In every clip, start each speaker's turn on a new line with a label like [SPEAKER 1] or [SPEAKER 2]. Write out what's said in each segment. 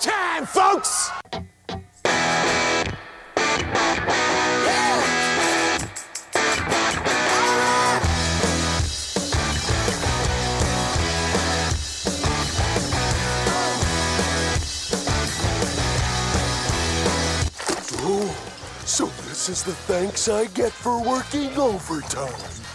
[SPEAKER 1] Overtime, folks! So this is the thanks I get for working overtime.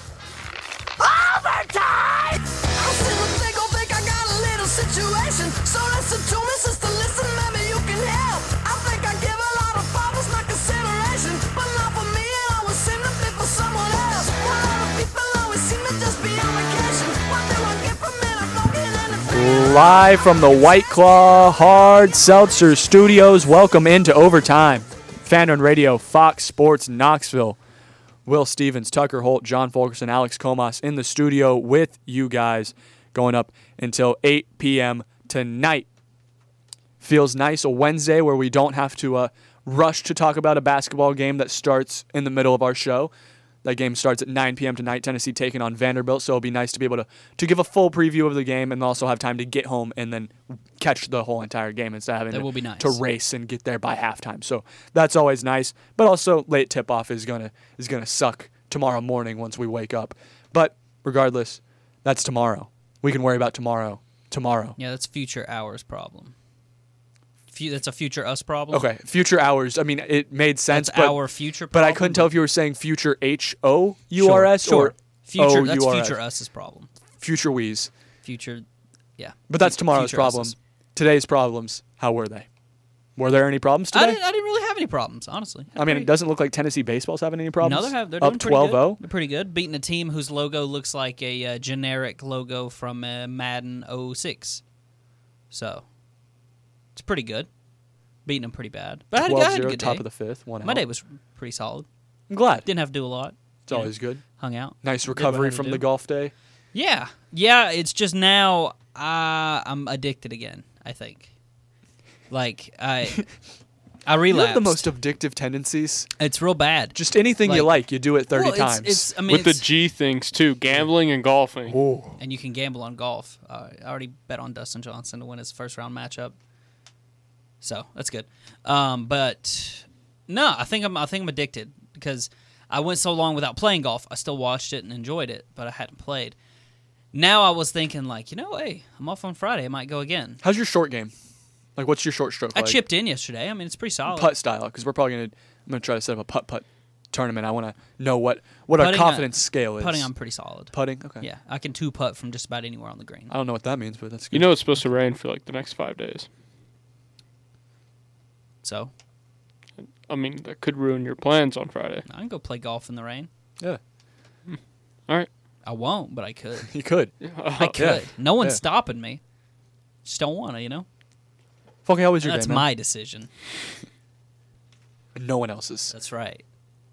[SPEAKER 1] Overtime!
[SPEAKER 2] I still think I got a little situation. So listen to me, sister, listen, maybe you can help. I think I give a lot of fathers my consideration, but not for me, it always seem to be for someone else. Why other people always seem to just be on vacation? What do I get from it? I don't get anything.
[SPEAKER 3] Live from the White Claw Hard Seltzer Studios, welcome into Overtime. Fan Radio, Fox Sports Knoxville. Will Stevens, Tucker Holt, John Fulkerson, Alex Comas in the studio with you guys going up until 8 p.m. tonight. Feels nice, a Wednesday where we don't have to rush to talk about a basketball game that starts in the middle of our show. That game starts at 9 p.m. tonight, Tennessee taking on Vanderbilt, so it'll be nice to be able to give a full preview of the game and also have time to get home and then catch the whole entire game instead of having to race and get there by halftime. So that's always nice, but also late tip-off is gonna suck tomorrow morning once we wake up. But regardless, that's tomorrow. We can worry about tomorrow.
[SPEAKER 4] Yeah, that's future hours problem. That's a future us problem.
[SPEAKER 3] Okay, future hours. I mean, it made sense.
[SPEAKER 4] That's
[SPEAKER 3] but
[SPEAKER 4] our future problem.
[SPEAKER 3] But I couldn't tell if you were saying future H-O-U-R-S
[SPEAKER 4] sure.
[SPEAKER 3] or
[SPEAKER 4] future.
[SPEAKER 3] O-U-R-S.
[SPEAKER 4] That's future us's problem.
[SPEAKER 3] Future we's.
[SPEAKER 4] Future, yeah.
[SPEAKER 3] But that's tomorrow's
[SPEAKER 4] future
[SPEAKER 3] problem.
[SPEAKER 4] us's.
[SPEAKER 3] Today's problems, how were they? Were there any problems today?
[SPEAKER 4] I didn't really have any problems, honestly.
[SPEAKER 3] I mean, it doesn't look like Tennessee baseball's having any problems.
[SPEAKER 4] No, they're doing
[SPEAKER 3] up
[SPEAKER 4] pretty
[SPEAKER 3] 12-0.
[SPEAKER 4] good. They're pretty good. Beating a team whose logo looks like a generic logo from Madden 06. So, it's pretty good. Beating them pretty bad. But I had a good day.
[SPEAKER 3] Top of the fifth.
[SPEAKER 4] My day was pretty solid.
[SPEAKER 3] I'm glad.
[SPEAKER 4] Didn't have to do a lot.
[SPEAKER 3] It's always good.
[SPEAKER 4] Hung out.
[SPEAKER 3] Nice recovery from the golf day.
[SPEAKER 4] Yeah. It's just now I'm addicted again, I think. Like, I relapsed.
[SPEAKER 3] You have the most addictive tendencies.
[SPEAKER 4] It's real bad.
[SPEAKER 3] Just anything you like, you do it 30
[SPEAKER 4] well,
[SPEAKER 3] times.
[SPEAKER 5] With the G things, too. Gambling and golfing.
[SPEAKER 3] Ooh.
[SPEAKER 4] And you can gamble on golf. I already bet on Dustin Johnson to win his first-round matchup. So, that's good. But, no, I think I'm addicted because I went so long without playing golf. I still watched it and enjoyed it, but I hadn't played. Now I was thinking, like, hey, I'm off on Friday. I might go again.
[SPEAKER 3] How's your short game? Like, what's your short stroke
[SPEAKER 4] I
[SPEAKER 3] like?
[SPEAKER 4] chipped in yesterday. I mean, it's pretty solid.
[SPEAKER 3] Putt style, because we're probably I'm going to try to set up a putt tournament. I want to know what our confidence scale is.
[SPEAKER 4] Putting, I'm pretty solid.
[SPEAKER 3] Putting? Okay.
[SPEAKER 4] Yeah, I can two-putt from just about anywhere on the green.
[SPEAKER 3] I don't know what that means, but that's good.
[SPEAKER 5] You know it's supposed to rain for, like, the next 5 days.
[SPEAKER 4] So?
[SPEAKER 5] I mean, that could ruin your plans on Friday.
[SPEAKER 4] I can go play golf in the rain.
[SPEAKER 3] Yeah.
[SPEAKER 5] All right.
[SPEAKER 4] I won't, but I could.
[SPEAKER 3] You could.
[SPEAKER 4] I could.
[SPEAKER 3] Yeah.
[SPEAKER 4] No one's stopping me. Just don't want to,
[SPEAKER 3] Funky, how was your
[SPEAKER 4] That's
[SPEAKER 3] day, man?
[SPEAKER 4] my decision.
[SPEAKER 3] No one else's.
[SPEAKER 4] That's right.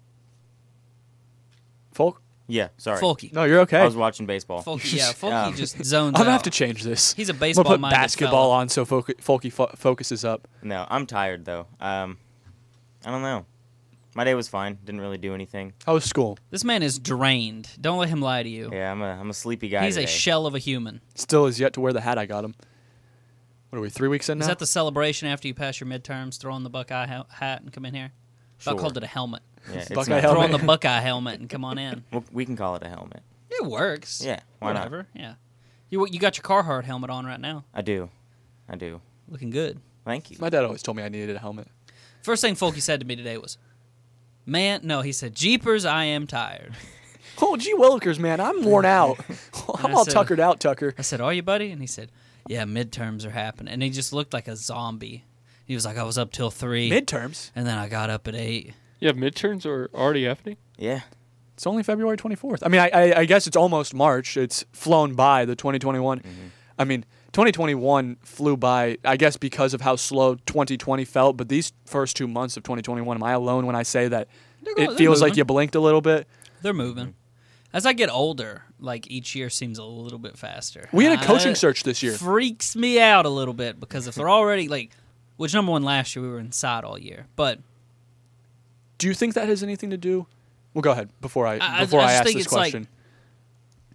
[SPEAKER 3] Folk?
[SPEAKER 6] Yeah, sorry.
[SPEAKER 4] Folky.
[SPEAKER 3] No, you're okay.
[SPEAKER 6] I was watching baseball.
[SPEAKER 4] Folky, yeah. Folky just zones
[SPEAKER 3] I'm
[SPEAKER 4] out.
[SPEAKER 3] going to have to change this.
[SPEAKER 4] He's a
[SPEAKER 3] I'm going to put
[SPEAKER 4] baseball-minded
[SPEAKER 3] basketball
[SPEAKER 4] fella.
[SPEAKER 3] on so Folky focuses up.
[SPEAKER 6] No, I'm tired, though. I don't know. My day was fine. Didn't really do anything.
[SPEAKER 3] How was school?
[SPEAKER 4] This man is drained. Don't let him lie to you.
[SPEAKER 6] Yeah, I'm a sleepy guy
[SPEAKER 4] He's
[SPEAKER 6] today.
[SPEAKER 4] a shell of a human.
[SPEAKER 3] Still is yet to wear the hat I got him. What are we, 3 weeks in now?
[SPEAKER 4] Is that the celebration after you pass your midterms, throw on the Buckeye hat and come in here? I
[SPEAKER 6] Sure.
[SPEAKER 4] called it a helmet.
[SPEAKER 6] Yeah, it's
[SPEAKER 3] Buckeye
[SPEAKER 6] not-
[SPEAKER 3] helmet.
[SPEAKER 4] Throw on the Buckeye helmet and come on in.
[SPEAKER 6] Well, we can call it a helmet.
[SPEAKER 4] It works.
[SPEAKER 6] Yeah, why not?
[SPEAKER 4] Whatever. Yeah. You got your Carhartt helmet on right now.
[SPEAKER 6] I do.
[SPEAKER 4] Looking good.
[SPEAKER 6] Thank you.
[SPEAKER 3] My dad always told me I needed a helmet.
[SPEAKER 4] First thing Folky said to me today was, he said, Jeepers, I am tired.
[SPEAKER 3] Oh, gee willikers, man, I'm worn out. I'm
[SPEAKER 4] I
[SPEAKER 3] all
[SPEAKER 4] said-
[SPEAKER 3] tuckered out, Tucker.
[SPEAKER 4] I said, are you, buddy? And he said, yeah, midterms are happening. And he just looked like a zombie. He was like, I was up till 3.
[SPEAKER 3] Midterms?
[SPEAKER 4] And then I got up at 8.
[SPEAKER 5] You have midterms or already happening?
[SPEAKER 6] Yeah.
[SPEAKER 3] It's only February 24th. I mean, I guess it's almost March. It's flown by, the 2021. I mean, 2021 flew by, I guess, because of how slow 2020 felt. But these first 2 months of 2021, am I alone when I say that
[SPEAKER 4] they're
[SPEAKER 3] it feels like
[SPEAKER 4] moving.
[SPEAKER 3] you blinked a little bit?
[SPEAKER 4] They're moving. As I get older, like each year seems a little bit faster.
[SPEAKER 3] We had a coaching
[SPEAKER 4] It
[SPEAKER 3] search this year.
[SPEAKER 4] Freaks me out a little bit because if they're already which number one last year we were inside all year, but
[SPEAKER 3] Do you think that has anything to do? Well, go ahead before I
[SPEAKER 4] just
[SPEAKER 3] ask
[SPEAKER 4] think
[SPEAKER 3] this
[SPEAKER 4] it's like-
[SPEAKER 3] question.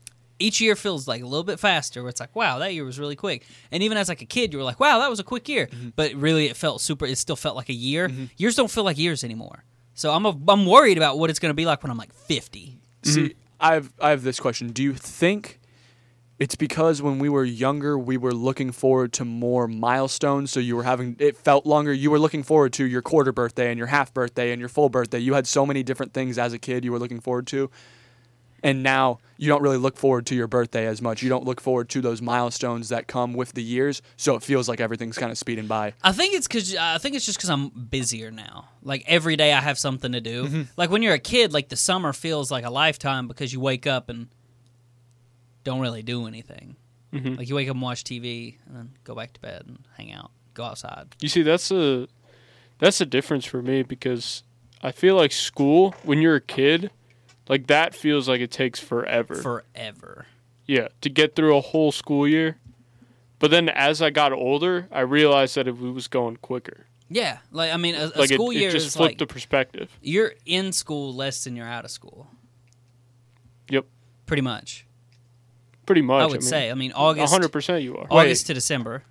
[SPEAKER 4] each year feels like a little bit faster. Where it's like, wow, that year was really quick. And even as like a kid, you were like, wow, that was a quick year. But really, it still felt like a year. Years don't feel like years anymore. So I'm worried about what it's going to be like when I'm like 50.
[SPEAKER 3] See, I have this question. Do you think it's because when we were younger, we were looking forward to more milestones, so it felt longer? You were looking forward to your quarter birthday and your half birthday and your full birthday. You had so many different things as a kid you were looking forward to. And now you don't really look forward to your birthday as much. You don't look forward to those milestones that come with the years, so it feels like everything's kind of speeding by.
[SPEAKER 4] I think it's just because I'm busier now. Like every day I have something to do. Like when you're a kid, like the summer feels like a lifetime because you wake up and don't really do anything. Like you wake up and watch TV and then go back to bed and hang out, go outside.
[SPEAKER 5] You see, that's a difference for me because I feel like school, when you're a kid, like that feels like it takes forever.
[SPEAKER 4] Forever.
[SPEAKER 5] Yeah, to get through a whole school year. But then as I got older, I realized that it was going quicker.
[SPEAKER 4] Yeah, like I mean, a
[SPEAKER 5] Like
[SPEAKER 4] school year
[SPEAKER 5] it just
[SPEAKER 4] is
[SPEAKER 5] flipped
[SPEAKER 4] like
[SPEAKER 5] the perspective.
[SPEAKER 4] you're in school less than you're out of school.
[SPEAKER 5] Yep,
[SPEAKER 4] Pretty much.
[SPEAKER 5] pretty much.
[SPEAKER 4] I would say. I mean, August.
[SPEAKER 5] 100% you are.
[SPEAKER 4] August to December,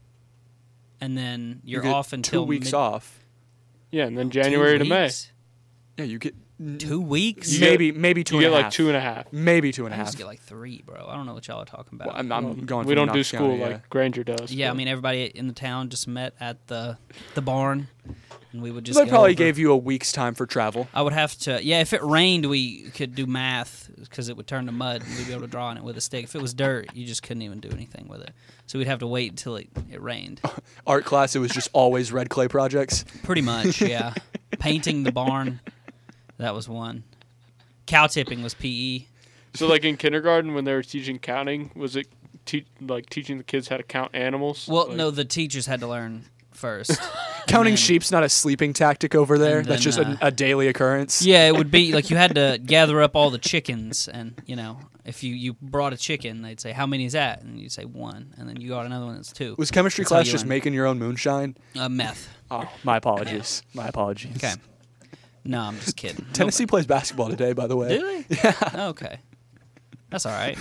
[SPEAKER 4] and then
[SPEAKER 3] You
[SPEAKER 4] you're
[SPEAKER 3] get
[SPEAKER 4] off until
[SPEAKER 3] 2 weeks
[SPEAKER 4] mid-
[SPEAKER 3] off.
[SPEAKER 5] Yeah, and then
[SPEAKER 4] 2
[SPEAKER 5] January to May.
[SPEAKER 4] weeks?
[SPEAKER 3] Yeah, you get
[SPEAKER 4] 2 weeks.
[SPEAKER 5] You
[SPEAKER 3] maybe
[SPEAKER 5] You
[SPEAKER 3] 2.5.
[SPEAKER 5] get like 2.5.
[SPEAKER 3] Maybe 2.5.
[SPEAKER 4] I used to get like 3, bro. I don't know what y'all are talking about.
[SPEAKER 3] Well, I'm going.
[SPEAKER 5] We
[SPEAKER 3] from
[SPEAKER 5] don't do
[SPEAKER 3] Knox
[SPEAKER 5] school
[SPEAKER 3] County,
[SPEAKER 5] like Granger does.
[SPEAKER 4] Yeah, I
[SPEAKER 5] but-
[SPEAKER 4] mean, everybody in the town just met at the barn, and we would just.
[SPEAKER 3] They
[SPEAKER 4] go
[SPEAKER 3] probably
[SPEAKER 4] over.
[SPEAKER 3] gave you a week's time for travel.
[SPEAKER 4] I would have to. Yeah, if it rained, we could do math because it would turn to mud, and we'd be able to draw on it with a stick. If it was dirt, you just couldn't even do anything with it. So we'd have to wait until it rained.
[SPEAKER 3] Art class, it was just always red clay projects.
[SPEAKER 4] Pretty much, yeah. Painting the barn, that was one. Cow tipping was PE.
[SPEAKER 5] So like in kindergarten when they were teaching counting, was it teaching the kids how to count animals?
[SPEAKER 4] Well,
[SPEAKER 5] Like-
[SPEAKER 4] no, the teachers had to learn first.
[SPEAKER 3] Counting
[SPEAKER 4] then-
[SPEAKER 3] sheep's not a sleeping tactic over there.
[SPEAKER 4] And
[SPEAKER 3] That's
[SPEAKER 4] then,
[SPEAKER 3] just a daily occurrence.
[SPEAKER 4] Yeah, it would be like you had to gather up all the chickens, and if you brought a chicken, they'd say, "How many is that?" And you'd say 1, and then you got another one that's 2.
[SPEAKER 3] Was chemistry
[SPEAKER 4] That's how
[SPEAKER 3] class
[SPEAKER 4] you
[SPEAKER 3] just
[SPEAKER 4] learn.
[SPEAKER 3] making your own moonshine?
[SPEAKER 4] Meth?
[SPEAKER 3] Oh, my apologies. My apologies.
[SPEAKER 4] Okay. No, I'm just kidding.
[SPEAKER 3] Tennessee plays basketball today, by the way.
[SPEAKER 4] Do they? Yeah. Okay. That's all right.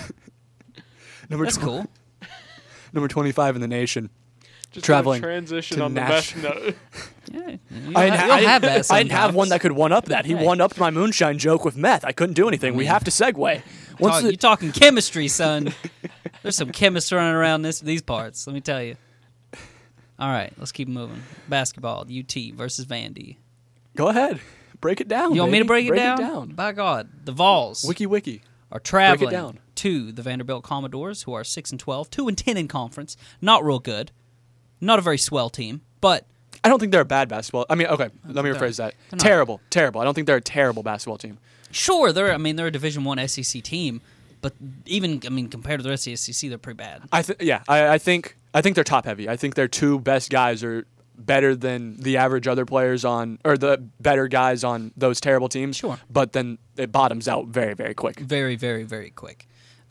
[SPEAKER 3] Number
[SPEAKER 4] That's
[SPEAKER 3] tw-
[SPEAKER 4] cool.
[SPEAKER 3] Number 25 in the nation.
[SPEAKER 5] Just
[SPEAKER 3] traveling
[SPEAKER 5] transition
[SPEAKER 3] to
[SPEAKER 5] on the
[SPEAKER 3] Nash-
[SPEAKER 5] best note.
[SPEAKER 4] Yeah.
[SPEAKER 3] I didn't
[SPEAKER 4] have that.
[SPEAKER 3] I didn't have one
[SPEAKER 4] sometimes.
[SPEAKER 3] that could one-up that. He
[SPEAKER 4] Hey.
[SPEAKER 3] one-upped my moonshine joke with meth. I couldn't do anything. We have to segue. Once
[SPEAKER 4] You're talking chemistry, son. There's some chemists running around these parts. Let me tell you. All right, let's keep moving. Basketball, UT versus Vandy.
[SPEAKER 3] Go ahead. Break it down.
[SPEAKER 4] You want me to
[SPEAKER 3] baby.
[SPEAKER 4] break it down? By God, the Vols
[SPEAKER 3] Wiki.
[SPEAKER 4] are traveling
[SPEAKER 3] down.
[SPEAKER 4] to the Vanderbilt Commodores, who are 6-12, 2-10 in conference. Not real good. Not a very swell team, but
[SPEAKER 3] I don't think they're a bad basketball. I mean, okay, let me rephrase that.
[SPEAKER 4] they're not.
[SPEAKER 3] Terrible. I don't think they're a terrible basketball team.
[SPEAKER 4] sure they're a Division I SEC team, but even compared to the rest of the SEC, they're pretty bad.
[SPEAKER 3] I think they're top heavy. I think their two best guys are better than the average other players on, or the better guys on those terrible teams.
[SPEAKER 4] Sure.
[SPEAKER 3] But then it bottoms out very, very quick.
[SPEAKER 4] Very, very, very quick.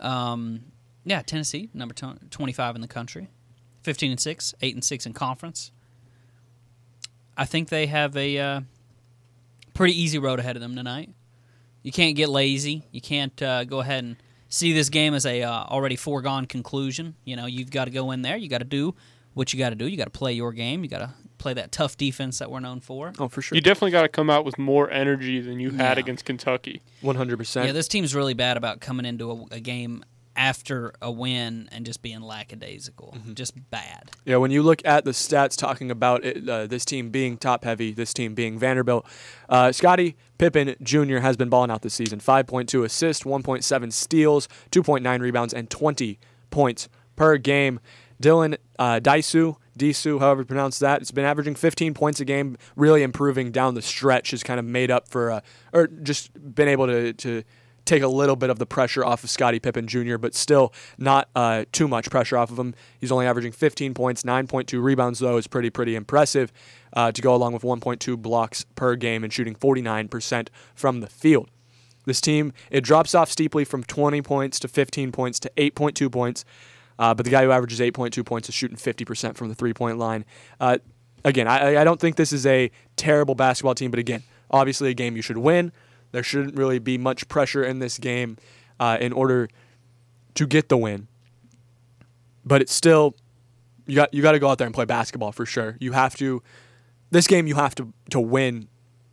[SPEAKER 4] Tennessee, number 25 in the country, 15-6, 8-6 in conference. I think they have a pretty easy road ahead of them tonight. You can't get lazy. You can't go ahead and see this game as a already foregone conclusion. You've got to go in there. You got to do what you got to do. You got to play your game. You got to play that tough defense that we're known for.
[SPEAKER 3] Oh, for sure.
[SPEAKER 5] You definitely got to come out with more energy than you had
[SPEAKER 4] Yeah.
[SPEAKER 5] against Kentucky.
[SPEAKER 3] 100%.
[SPEAKER 4] Yeah, this team's really bad about coming into a game after a win and just being lackadaisical. Just bad.
[SPEAKER 3] Yeah, when you look at the stats talking about it, this team being top-heavy, this team being Vanderbilt, Scottie Pippen Jr. has been balling out this season. 5.2 assists, 1.7 steals, 2.9 rebounds, and 20 points per game. Dylan Disu, however you pronounce that, it's been averaging 15 points a game, really improving down the stretch, has kind of made up for, or just been able to take a little bit of the pressure off of Scottie Pippen Jr., but still not too much pressure off of him. He's only averaging 15 points, 9.2 rebounds, though, is pretty impressive to go along with 1.2 blocks per game and shooting 49% from the field. This team, it drops off steeply from 20 points to 15 points to 8.2 points, but the guy who averages 8.2 points is shooting 50% from the three-point line. Again, I don't think this is a terrible basketball team, but again, obviously a game you should win. There shouldn't really be much pressure in this game in order to get the win. But it's still you got to go out there and play basketball for sure. You have to this game you have to win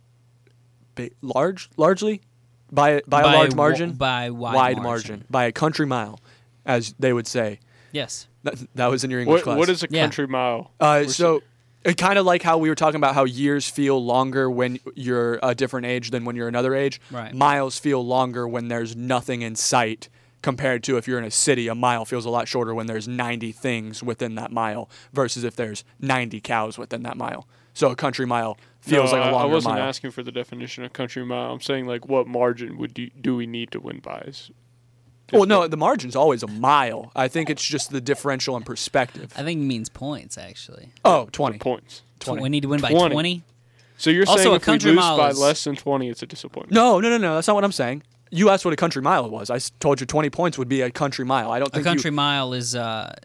[SPEAKER 3] largely by a large margin,
[SPEAKER 4] by wide
[SPEAKER 3] margin, by a country mile, as they would say.
[SPEAKER 4] Yes.
[SPEAKER 3] That was in your English class.
[SPEAKER 5] What is a country mile?
[SPEAKER 3] So it kind of like how we were talking about how years feel longer when you're a different age than when you're another age.
[SPEAKER 4] Right.
[SPEAKER 3] Miles feel longer when there's nothing in sight compared to if you're in a city. A mile feels a lot shorter when there's 90 things within that mile versus if there's 90 cows within that mile. So a country mile feels like a longer mile.
[SPEAKER 5] I wasn't asking for the definition of country mile. I'm saying like what margin do we need to win by?
[SPEAKER 3] Well, no, the margin's always a mile. I think it's just the differential in perspective.
[SPEAKER 4] I think it means points, actually.
[SPEAKER 3] Oh, 20.
[SPEAKER 5] Points.
[SPEAKER 3] 20.
[SPEAKER 4] We need to win by
[SPEAKER 5] 20.
[SPEAKER 4] 20?
[SPEAKER 5] So you're
[SPEAKER 4] Also,
[SPEAKER 5] saying
[SPEAKER 4] a
[SPEAKER 5] if we
[SPEAKER 4] country
[SPEAKER 5] lose
[SPEAKER 4] mile
[SPEAKER 5] by
[SPEAKER 4] is-
[SPEAKER 5] less than 20, it's a disappointment?
[SPEAKER 3] No. That's not what I'm saying. You asked what a country mile was. I told you 20 points would be a country mile. I don't
[SPEAKER 4] A
[SPEAKER 3] think
[SPEAKER 4] country mile is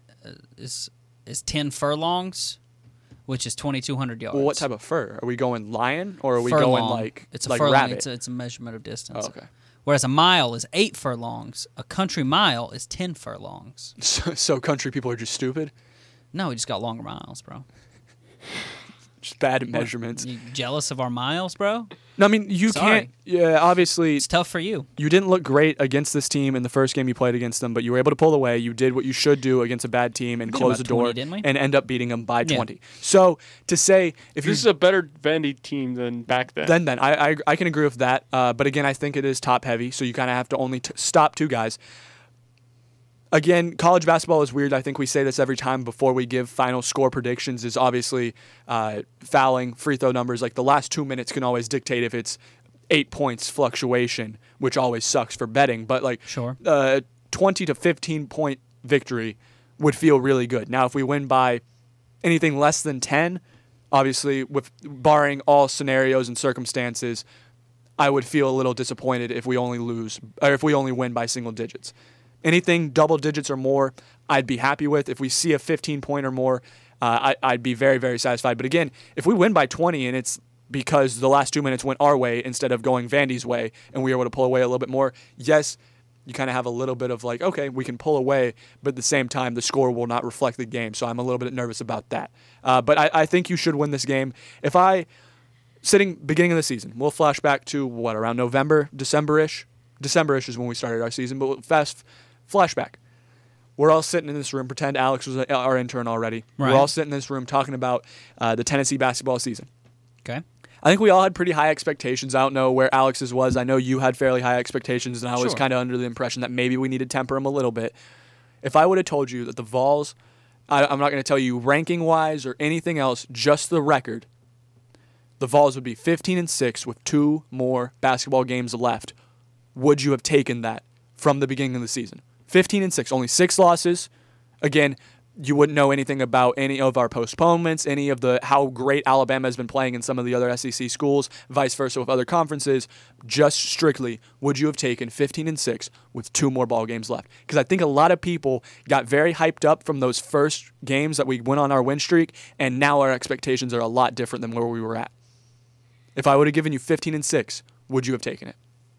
[SPEAKER 4] 10 furlongs, which is 2,200 yards.
[SPEAKER 3] Well, what type of fur? Are we going lion or are we
[SPEAKER 4] furlong?
[SPEAKER 3] going like
[SPEAKER 4] It's a
[SPEAKER 3] like
[SPEAKER 4] furlong.
[SPEAKER 3] rabbit?
[SPEAKER 4] It's a measurement of distance.
[SPEAKER 3] Oh, okay.
[SPEAKER 4] Whereas a mile is 8 furlongs. A country mile is 10 furlongs.
[SPEAKER 3] So country people are just stupid?
[SPEAKER 4] No, we just got longer miles, bro.
[SPEAKER 3] Just bad at measurements.
[SPEAKER 4] You jealous of our miles, bro?
[SPEAKER 3] No, I mean, you
[SPEAKER 4] Sorry.
[SPEAKER 3] can't. Yeah, obviously,
[SPEAKER 4] It's tough for you.
[SPEAKER 3] you didn't look great against this team in the first game you played against them, but you were able to pull away. You did what you should do against a bad team and
[SPEAKER 4] We did
[SPEAKER 3] close the
[SPEAKER 4] about
[SPEAKER 3] door
[SPEAKER 4] 20, didn't we?
[SPEAKER 3] and end up beating them by
[SPEAKER 4] Yeah.
[SPEAKER 3] 20. So to say if
[SPEAKER 5] This is
[SPEAKER 3] you
[SPEAKER 5] a better Vandy team than back then.
[SPEAKER 3] then I can agree with that. But again, I think it is top heavy, so you kind of have to only stop two guys. Again, college basketball is weird. I think we say this every time before we give final score predictions is obviously fouling, free throw numbers. Like the last 2 minutes can always dictate if it's 8 points fluctuation, which always sucks for betting. But like
[SPEAKER 4] Sure.
[SPEAKER 3] 20 to 15 point victory would feel really good. Now, if we win by anything less than 10, obviously with barring all scenarios and circumstances, I would feel a little disappointed if we only lose or if we only win by single digits. Anything double digits or more, I'd be happy with. If we see a 15 point or more, I'd be very, very satisfied. But again, if we win by 20 and it's because the last 2 minutes went our way instead of going Vandy's way and we were able to pull away a little bit more, yes, you kind of have a little bit of like, okay, we can pull away, but at the same time, the score will not reflect the game. So I'm a little bit nervous about that. But I think you should win this game. Sitting beginning of the season, we'll flash back to around November, December-ish? December-ish is when we started our season, but flashback. We're all sitting in this room, pretend Alex was our intern already.
[SPEAKER 4] Right.
[SPEAKER 3] We're all sitting in this room talking about the Tennessee basketball season.
[SPEAKER 4] Okay.
[SPEAKER 3] I think we all had pretty high expectations. I don't know where Alex's was. I know you had fairly high expectations, and I was
[SPEAKER 4] Sure.
[SPEAKER 3] kind of under the impression that maybe we need to temper them a little bit. If I would have told you that the Vols, I'm not going to tell you ranking-wise or anything else, just the record, the Vols would be 15-6 with 2 more basketball games left. Would you have taken that from the beginning of the season? 15-6, only 6 losses. Again, you wouldn't know anything about any of our postponements, any of how great Alabama has been playing in some of the other SEC schools, vice versa with other conferences. Just strictly, would you have taken 15-6 with 2 more ball games left? Because I think a lot of people got very hyped up from those first games that we went on our win streak, and now our expectations are a lot different than where we were at. If I would have given you 15-6, would you have taken it?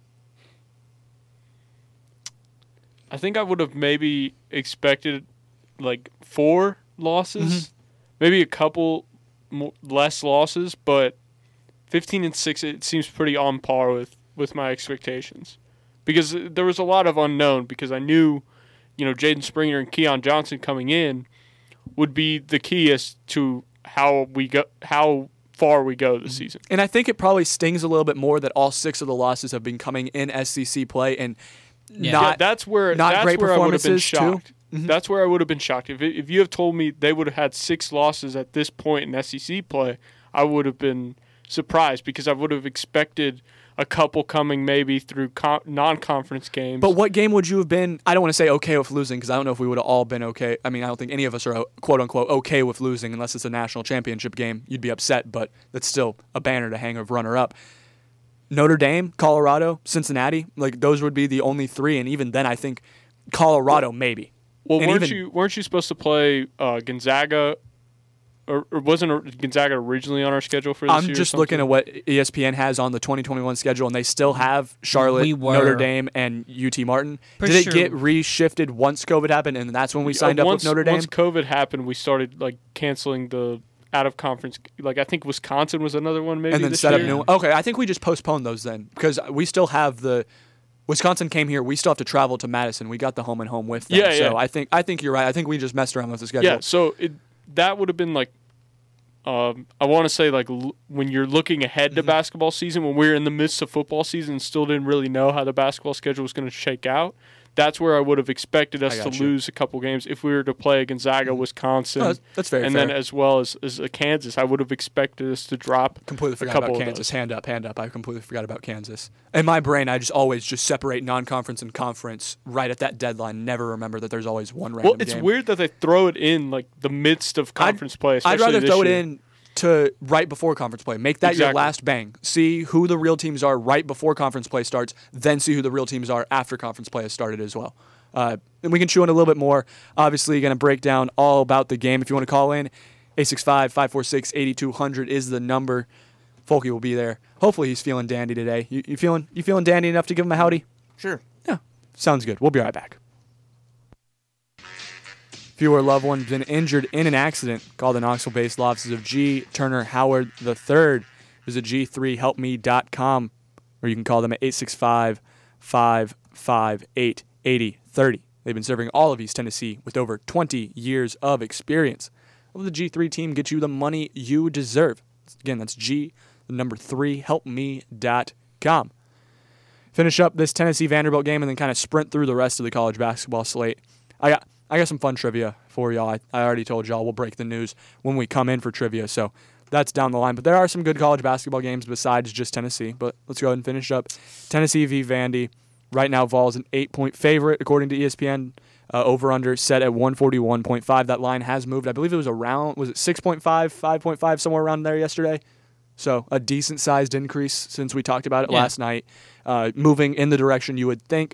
[SPEAKER 5] I think I would have maybe expected like 4 losses, maybe a couple less losses, but 15-6 it seems pretty on par with my expectations because there was a lot of unknown because I knew, Jaden Springer and Keon Johnson coming in would be the key as to how far we go this season.
[SPEAKER 3] And I think it probably stings a little bit more that all 6 of the losses have been coming in SEC play and
[SPEAKER 5] that's where
[SPEAKER 3] great
[SPEAKER 5] I would have been
[SPEAKER 3] performances,
[SPEAKER 5] shocked.
[SPEAKER 3] too.
[SPEAKER 5] That's where I would have been shocked. If you have told me they would have had 6 losses at this point in SEC play, I would have been surprised because I would have expected a couple coming maybe through non-conference games.
[SPEAKER 3] But what game would you have been, I don't want to say okay with losing because I don't know if we would have all been okay. I mean, I don't think any of us are quote-unquote okay with losing unless it's a national championship game. You'd be upset, but that's still a banner to hang of runner-up. Notre Dame, Colorado, Cincinnati, like those would be the only 3, and even then I think Colorado maybe.
[SPEAKER 5] Well,
[SPEAKER 3] And
[SPEAKER 5] weren't you supposed to play Gonzaga or wasn't Gonzaga originally on our schedule for this year?
[SPEAKER 3] I'm just looking at what ESPN has on the 2021 schedule, and they still have Charlotte, Notre Dame, and UT Martin. Did it get reshifted once COVID happened, and that's when we signed up with Notre Dame?
[SPEAKER 5] Once COVID happened, we started like canceling the out-of-conference. Like I think Wisconsin was another one maybe.
[SPEAKER 3] And then
[SPEAKER 5] this
[SPEAKER 3] set up
[SPEAKER 5] year.
[SPEAKER 3] new. Okay, I think we just postponed those then because we still have the. Wisconsin came here. We still have to travel to Madison. We got the home and home with them.
[SPEAKER 5] Yeah,
[SPEAKER 3] so
[SPEAKER 5] yeah.
[SPEAKER 3] I think you're right. I think we just messed around with the schedule.
[SPEAKER 5] Yeah, so that would have been like, I want to say like when you're looking ahead to basketball season, when we were in the midst of football season and still didn't really know how the basketball schedule was going to shake out. That's where I would have expected us to lose a couple games if we were to play Gonzaga, Wisconsin.
[SPEAKER 3] Oh, that's very
[SPEAKER 5] and
[SPEAKER 3] fair.
[SPEAKER 5] then as well as Kansas, I would have expected us to drop.
[SPEAKER 3] Completely forgot about Kansas. Hand up. I completely forgot about Kansas. In my brain, I just always just separate non-conference and conference right at that deadline. Never remember that there's always one random
[SPEAKER 5] Well, it's
[SPEAKER 3] game.
[SPEAKER 5] weird that they throw it in like the midst of conference play.
[SPEAKER 3] I'd rather
[SPEAKER 5] this
[SPEAKER 3] throw
[SPEAKER 5] year.
[SPEAKER 3] it in to right before conference play. Make that your last bang. See who the real teams are right before conference play starts, then see who the real teams are after conference play has started as well. And we can chew on a little bit more. Obviously, going to break down all about the game. If you want to call in, 865-546-8200 is the number. Folky will be there. Hopefully, he's feeling dandy today. You feeling dandy enough to give him a howdy?
[SPEAKER 6] Sure.
[SPEAKER 3] Yeah, sounds good. We'll be right back. If you or a loved one been injured in an accident, call the Knoxville-based law offices of G. Turner Howard III. Visit g3helpme.com, or you can call them at 865-558-8030. They've been serving all of East Tennessee with over 20 years of experience. Let the G3 team get you the money you deserve. Again, that's G3helpme.com. Finish up this Tennessee-Vanderbilt game and then kind of sprint through the rest of the college basketball slate. I got some fun trivia for y'all. I already told y'all we'll break the news when we come in for trivia, so that's down the line. But there are some good college basketball games besides just Tennessee. But let's go ahead and finish up. Tennessee v. Vandy. Right now, Vol's an 8-point favorite, according to ESPN. Over-under set at 141.5. That line has moved. I believe it was around, was it 6.5, 5.5, somewhere around there yesterday? So a decent-sized increase since we talked about it last night. Moving in the direction you would think.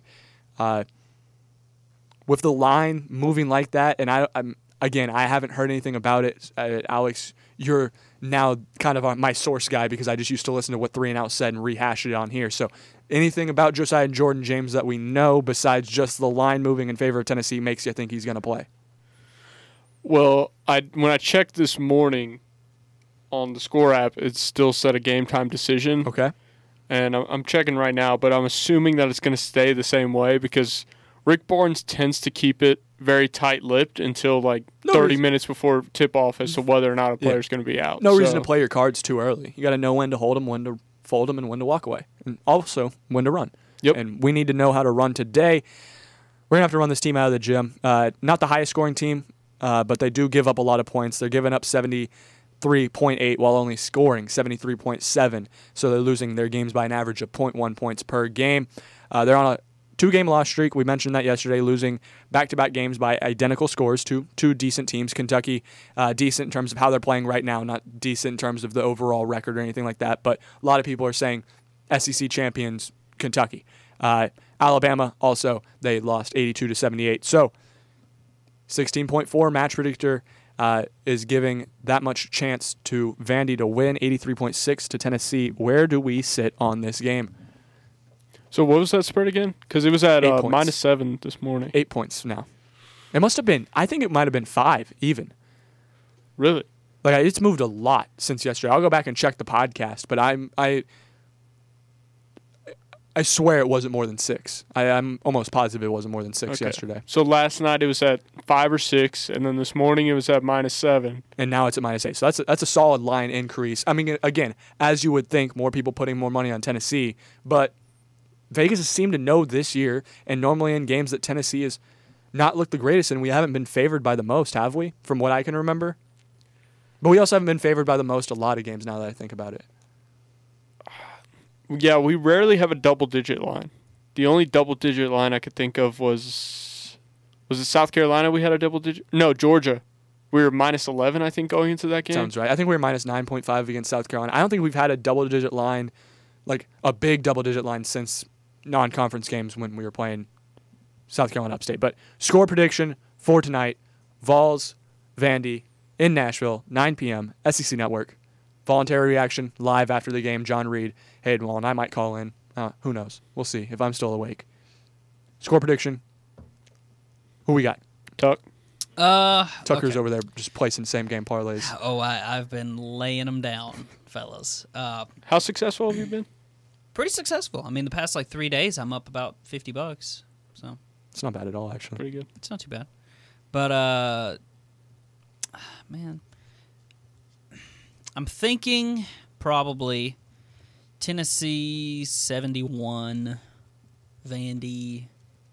[SPEAKER 3] With the line moving like that, and I haven't heard anything about it. Alex, you're now kind of my source guy because I just used to listen to what 3 and Out said and rehash it on here. So anything about Josiah and Jordan James that we know besides just the line moving in favor of Tennessee makes you think he's going to play?
[SPEAKER 5] Well, when I checked this morning on the Score app, it still said a game time decision.
[SPEAKER 3] Okay.
[SPEAKER 5] And I'm checking right now, but I'm assuming that it's going to stay the same way because Rick Barnes tends to keep it very tight-lipped until like 30 minutes before tip-off as to whether or not a player's going to be out.
[SPEAKER 3] No reason to play your cards too early. You got to know when to hold them, when to fold them, and when to walk away. And also when to run.
[SPEAKER 5] Yep.
[SPEAKER 3] And we need to know how to run today. We're going to have to run this team out of the gym. Not the highest scoring team, but they do give up a lot of points. They're giving up 73.8 while only scoring 73.7. So they're losing their games by an average of 0.1 points per game. They're on a 2-game loss streak. We mentioned that yesterday, losing back-to-back games by identical scores to two decent teams. Kentucky, decent in terms of how they're playing right now, not decent in terms of the overall record or anything like that. But a lot of people are saying SEC champions, Kentucky. Alabama, also, they lost 82-78. So 16.4 match predictor is giving that much chance to Vandy to win, 83.6 to Tennessee. Where do we sit on this game?
[SPEAKER 5] So what was that spread again? Because it was at -7 this morning.
[SPEAKER 3] 8 points now. It must have been, I think it might have been 5 even.
[SPEAKER 5] Really?
[SPEAKER 3] Like it's moved a lot since yesterday. I'll go back and check the podcast, but I swear it wasn't more than 6. I'm almost positive it wasn't more than 6 yesterday.
[SPEAKER 5] So last night it was at 5 or 6, and then this morning it was at -7.
[SPEAKER 3] And now it's at -8. So that's a solid line increase. I mean, again, as you would think, more people putting more money on Tennessee, but Vegas has seemed to know this year, and normally in games that Tennessee has not looked the greatest in, we haven't been favored by the most, have we? From what I can remember. But we also haven't been favored by the most a lot of games now that I think about it.
[SPEAKER 5] Yeah, we rarely have a double-digit line. The only double-digit line I could think of was it South Carolina we had a double-digit? No, Georgia. We were -11, I think, going into that game.
[SPEAKER 3] Sounds right. I think we were -9.5 against South Carolina. I don't think we've had a double-digit line, like a big double-digit line since non-conference games when we were playing South Carolina Upstate. But score prediction for tonight, Vols, Vandy, in Nashville, 9 p.m., SEC Network. Voluntary reaction, live after the game. John Reed, Hayden Wallen. I might call in. Who knows? We'll see if I'm still awake. Score prediction. Who we got?
[SPEAKER 5] Tuck.
[SPEAKER 3] Tucker's
[SPEAKER 4] okay.
[SPEAKER 3] over there just placing same-game parlays.
[SPEAKER 4] Oh, I've been laying them down, fellas.
[SPEAKER 5] How successful have you been?
[SPEAKER 4] Pretty successful. I mean, the past 3 days, I'm up about $50. So
[SPEAKER 3] It's not bad at all, actually.
[SPEAKER 5] Pretty good.
[SPEAKER 4] it's not too bad. But man, I'm thinking probably Tennessee 71, Vandy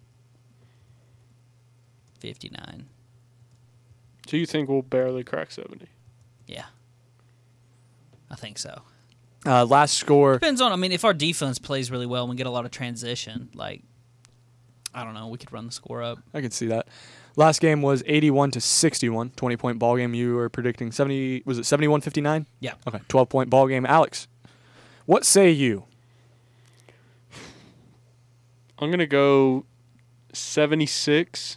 [SPEAKER 4] 59.
[SPEAKER 5] So you think we'll barely crack 70?
[SPEAKER 4] Yeah, I think so.
[SPEAKER 3] Last score.
[SPEAKER 4] Depends on. I mean, if our defense plays really well and we get a lot of transition, I don't know, we could run the score up.
[SPEAKER 3] I can see that. Last game was 81-61, 20-point ball game. You were predicting 70. Was it 71-59?
[SPEAKER 4] Yeah.
[SPEAKER 3] Okay, 12-point ball game. Alex, what say you?
[SPEAKER 5] I'm gonna go 76.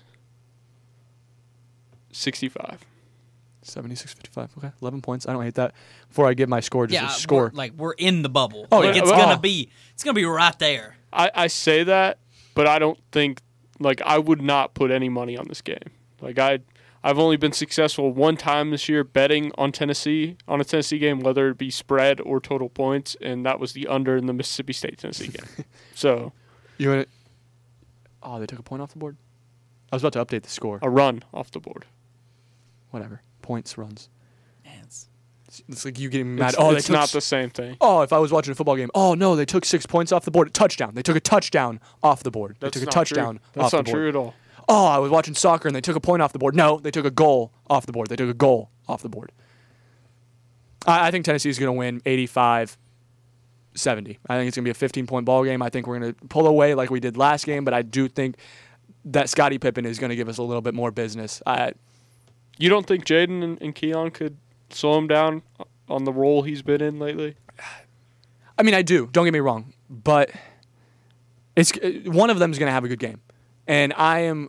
[SPEAKER 5] 65.
[SPEAKER 3] 76-55. Okay, 11 points. I don't hate that. Before I give my score, just a
[SPEAKER 4] Yeah,
[SPEAKER 3] score.
[SPEAKER 4] we're in the bubble.
[SPEAKER 3] Oh,
[SPEAKER 4] Like,
[SPEAKER 3] yeah.
[SPEAKER 4] it's
[SPEAKER 3] Oh.
[SPEAKER 4] gonna be right there.
[SPEAKER 5] I say that, but I don't think I would not put any money on this game. I've only been successful one time this year betting on a Tennessee game, whether it be spread or total points, and that was the under in the Mississippi State Tennessee game. So
[SPEAKER 3] You in it? Oh, they took a point off the board? I was about to update the score.
[SPEAKER 5] a run off the board.
[SPEAKER 3] Whatever. Points, runs.
[SPEAKER 4] Man,
[SPEAKER 3] It's like you getting mad.
[SPEAKER 5] It's
[SPEAKER 3] they took
[SPEAKER 5] not the same thing.
[SPEAKER 3] Oh, if I was watching a football game, oh no, they took 6 points off the board. Touchdown. They took a touchdown off the board. They
[SPEAKER 5] That's
[SPEAKER 3] took a
[SPEAKER 5] not
[SPEAKER 3] touchdown
[SPEAKER 5] true. That's
[SPEAKER 3] off the
[SPEAKER 5] not
[SPEAKER 3] board.
[SPEAKER 5] true at all.
[SPEAKER 3] Oh, I was watching soccer and they took a point off the board. No, they took a goal off the board. They took a goal off the board. I think Tennessee is going to win 85-70. I think it's going to be a 15-point ball game. I think we're going to pull away like we did last game, but I do think that Scottie Pippen is going to give us a little bit more business.
[SPEAKER 5] You don't think Jaden and Keon could slow him down on the role he's been in lately?
[SPEAKER 3] I mean, I do. Don't get me wrong, but it's one of them is going to have a good game, and I am.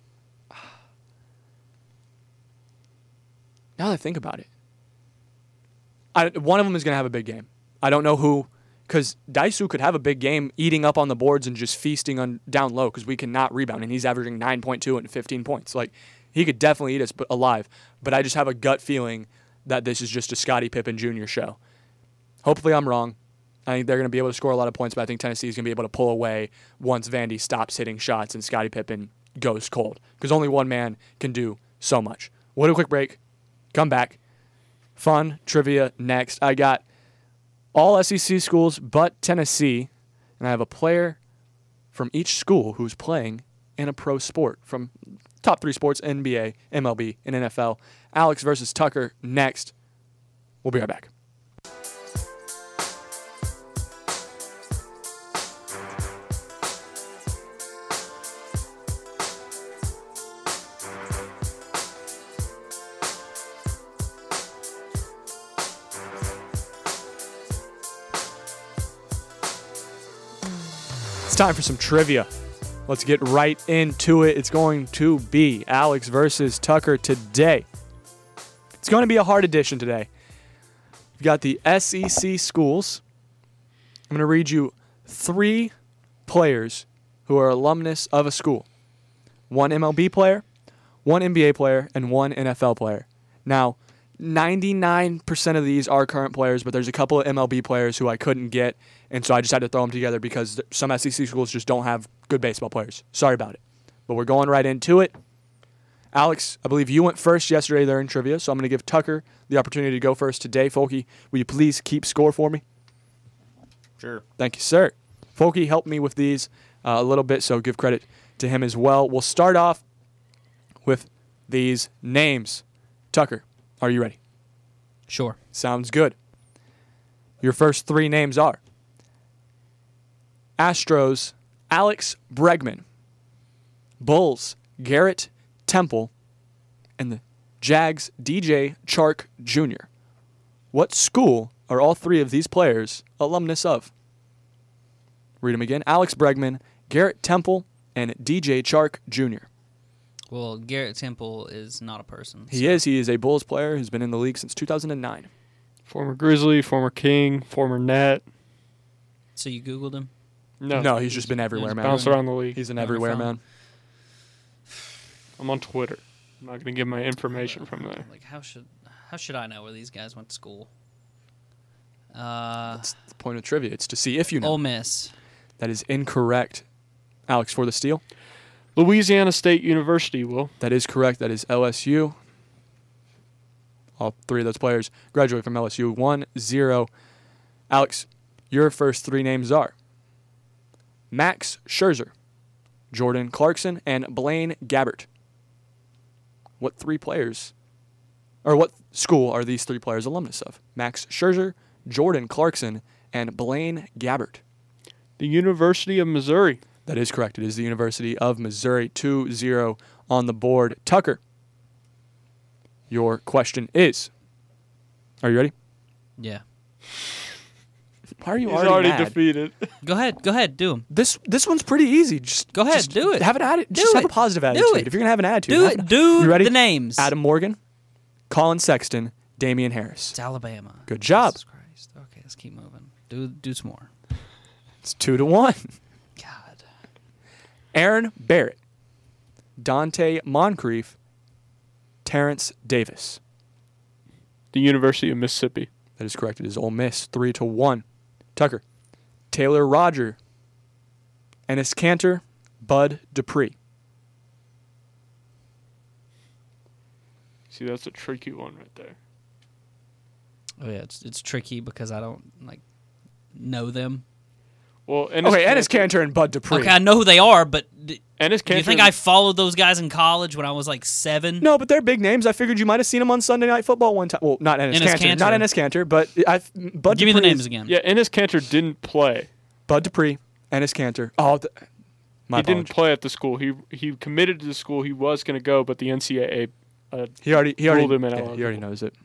[SPEAKER 3] Now that I think about it, one of them is going to have a big game. I don't know who, because Daisu could have a big game eating up on the boards and just feasting on down low because we cannot rebound, and he's averaging 9.2 and 15 points. He could definitely eat us alive, but I just have a gut feeling that this is just a Scottie Pippen Jr. show. Hopefully I'm wrong. I think they're going to be able to score a lot of points, but I think Tennessee is going to be able to pull away once Vandy stops hitting shots and Scottie Pippen goes cold, because only one man can do so much. We'll do a quick break. Come back. Fun trivia next. I got all SEC schools but Tennessee, and I have a player from each school who's playing in a pro sport from top 3 sports, NBA, MLB, and NFL. Alex versus Tucker next. We'll be right back. It's time for some trivia. Let's get right into it. It's going to be Alex versus Tucker today. It's going to be a hard edition today. We've got the SEC schools. I'm going to read you 3 players who are alumnus of a school. 1 MLB player, 1 NBA player, and 1 NFL player. Now, 99% of these are current players, but there's a couple of MLB players who I couldn't get, and so I just had to throw them together because some SEC schools just don't have good baseball players. Sorry about it. But we're going right into it. Alex, I believe you went first yesterday there in trivia, so I'm going to give Tucker the opportunity to go first today. Folky, will you please keep score for me?
[SPEAKER 6] Sure.
[SPEAKER 3] Thank you, sir. Folky helped me with these a little bit, so give credit to him as well. We'll start off with these names. Tucker, are you ready?
[SPEAKER 4] Sure.
[SPEAKER 3] Sounds good. Your first 3 names are Astros, Alex Bregman, Bulls, Garrett Temple, and the Jags, DJ Chark Jr. What school are all 3 of these players alumnus of? Read them again. Alex Bregman, Garrett Temple, and DJ Chark Jr.
[SPEAKER 4] Well, Garrett Temple is not a person.
[SPEAKER 3] He is. He is a Bulls player who's been in the league since 2009.
[SPEAKER 5] Former Grizzly, former King, former Net.
[SPEAKER 4] So you Googled him?
[SPEAKER 3] No, he's just been everywhere, man.
[SPEAKER 5] Bounce around the league.
[SPEAKER 3] He's an
[SPEAKER 4] On the
[SPEAKER 3] everywhere
[SPEAKER 4] phone.
[SPEAKER 3] man.
[SPEAKER 5] I'm on Twitter. I'm not going to give my information from there.
[SPEAKER 4] Like, how should I know where these guys went to school?
[SPEAKER 3] That's the point of trivia. It's to see if you know.
[SPEAKER 4] Ole Miss.
[SPEAKER 3] That is incorrect. Alex, for the steal.
[SPEAKER 5] Louisiana State University, Will.
[SPEAKER 3] That is correct. That is LSU. All three of those players graduate from LSU. 1-0. Alex, your first three names are Max Scherzer, Jordan Clarkson, and Blaine Gabbert. What three players, or what school are these three players alumnus of? Max Scherzer, Jordan Clarkson, and Blaine Gabbert.
[SPEAKER 5] The University of Missouri.
[SPEAKER 3] That is correct. It is the University of Missouri. 2-0 on the board. Tucker, your question is, are you ready?
[SPEAKER 4] Yeah.
[SPEAKER 3] Why are you
[SPEAKER 5] He's
[SPEAKER 3] already
[SPEAKER 5] already
[SPEAKER 3] mad?
[SPEAKER 5] defeated.
[SPEAKER 4] Go ahead. Do them.
[SPEAKER 3] This one's pretty easy. Just
[SPEAKER 4] Go ahead,
[SPEAKER 3] just
[SPEAKER 4] do it.
[SPEAKER 3] Have an attitude.
[SPEAKER 4] Do
[SPEAKER 3] Just have
[SPEAKER 4] it.
[SPEAKER 3] a positive
[SPEAKER 4] Do
[SPEAKER 3] attitude.
[SPEAKER 4] it.
[SPEAKER 3] If you're gonna have an attitude,
[SPEAKER 4] Do
[SPEAKER 3] have
[SPEAKER 4] it.
[SPEAKER 3] an-
[SPEAKER 4] Do
[SPEAKER 3] you ready?
[SPEAKER 4] the names.
[SPEAKER 3] Adam Morgan, Colin Sexton, Damian Harris.
[SPEAKER 4] It's Alabama.
[SPEAKER 3] Good job.
[SPEAKER 4] Jesus Christ. Okay, let's keep moving. Do some more.
[SPEAKER 3] It's 2-1.
[SPEAKER 4] God.
[SPEAKER 3] Aaron Barrett, Dante Moncrief, Terrence Davis.
[SPEAKER 5] The University of Mississippi.
[SPEAKER 3] That is correct. It is Ole Miss. 3-1. Tucker, Taylor Roger, Ennis Cantor, Bud Dupree.
[SPEAKER 5] See, that's a tricky one right there.
[SPEAKER 4] Oh yeah, it's tricky because I don't know them.
[SPEAKER 5] Well,
[SPEAKER 3] Ennis Cantor and Bud Dupree.
[SPEAKER 4] Okay, I know who they are, but
[SPEAKER 5] Ennis
[SPEAKER 4] do you
[SPEAKER 5] Cantor.
[SPEAKER 4] think I followed those guys in college when I was like 7?
[SPEAKER 3] No, but they're big names. I figured you might have seen them on Sunday Night Football one time. Well, not Ennis Cantor.
[SPEAKER 4] Cantor.
[SPEAKER 3] Not Ennis Cantor, but Bud
[SPEAKER 4] Give me the
[SPEAKER 3] Dupree
[SPEAKER 4] names
[SPEAKER 3] is-
[SPEAKER 4] again.
[SPEAKER 5] Yeah, Ennis Cantor didn't play.
[SPEAKER 3] Bud Dupree, Ennis Cantor. Oh, my
[SPEAKER 5] He didn't
[SPEAKER 3] apologies.
[SPEAKER 5] play at the school. He committed to the school. He was going to go, but the NCAA.
[SPEAKER 3] He already
[SPEAKER 5] ruled him
[SPEAKER 3] yeah,
[SPEAKER 5] ineligible.
[SPEAKER 3] he already knows it.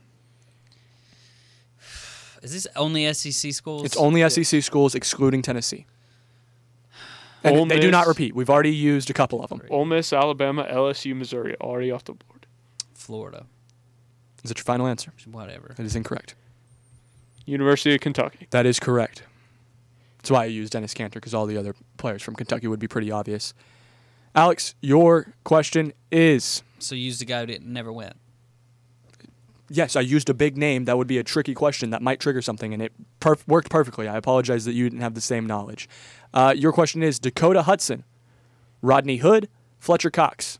[SPEAKER 4] Is this only SEC schools?
[SPEAKER 3] It's only SEC schools excluding Tennessee. And
[SPEAKER 5] Ole
[SPEAKER 3] they do not
[SPEAKER 5] Miss.
[SPEAKER 3] repeat. We've already used a couple of them.
[SPEAKER 5] Ole Miss, Alabama, LSU, Missouri, already off the board.
[SPEAKER 4] Florida.
[SPEAKER 3] Is that your final answer?
[SPEAKER 4] Whatever.
[SPEAKER 3] That is incorrect.
[SPEAKER 5] University of Kentucky.
[SPEAKER 3] That is correct. That's why I used Dennis Cantor, because all the other players from Kentucky would be pretty obvious. Alex, your question is...
[SPEAKER 4] So you used a guy who never went.
[SPEAKER 3] Yes, I used a big name. That would be a tricky question that might trigger something, and it worked perfectly. I apologize that you didn't have the same knowledge. Your question is Dakota Hudson, Rodney Hood, Fletcher Cox.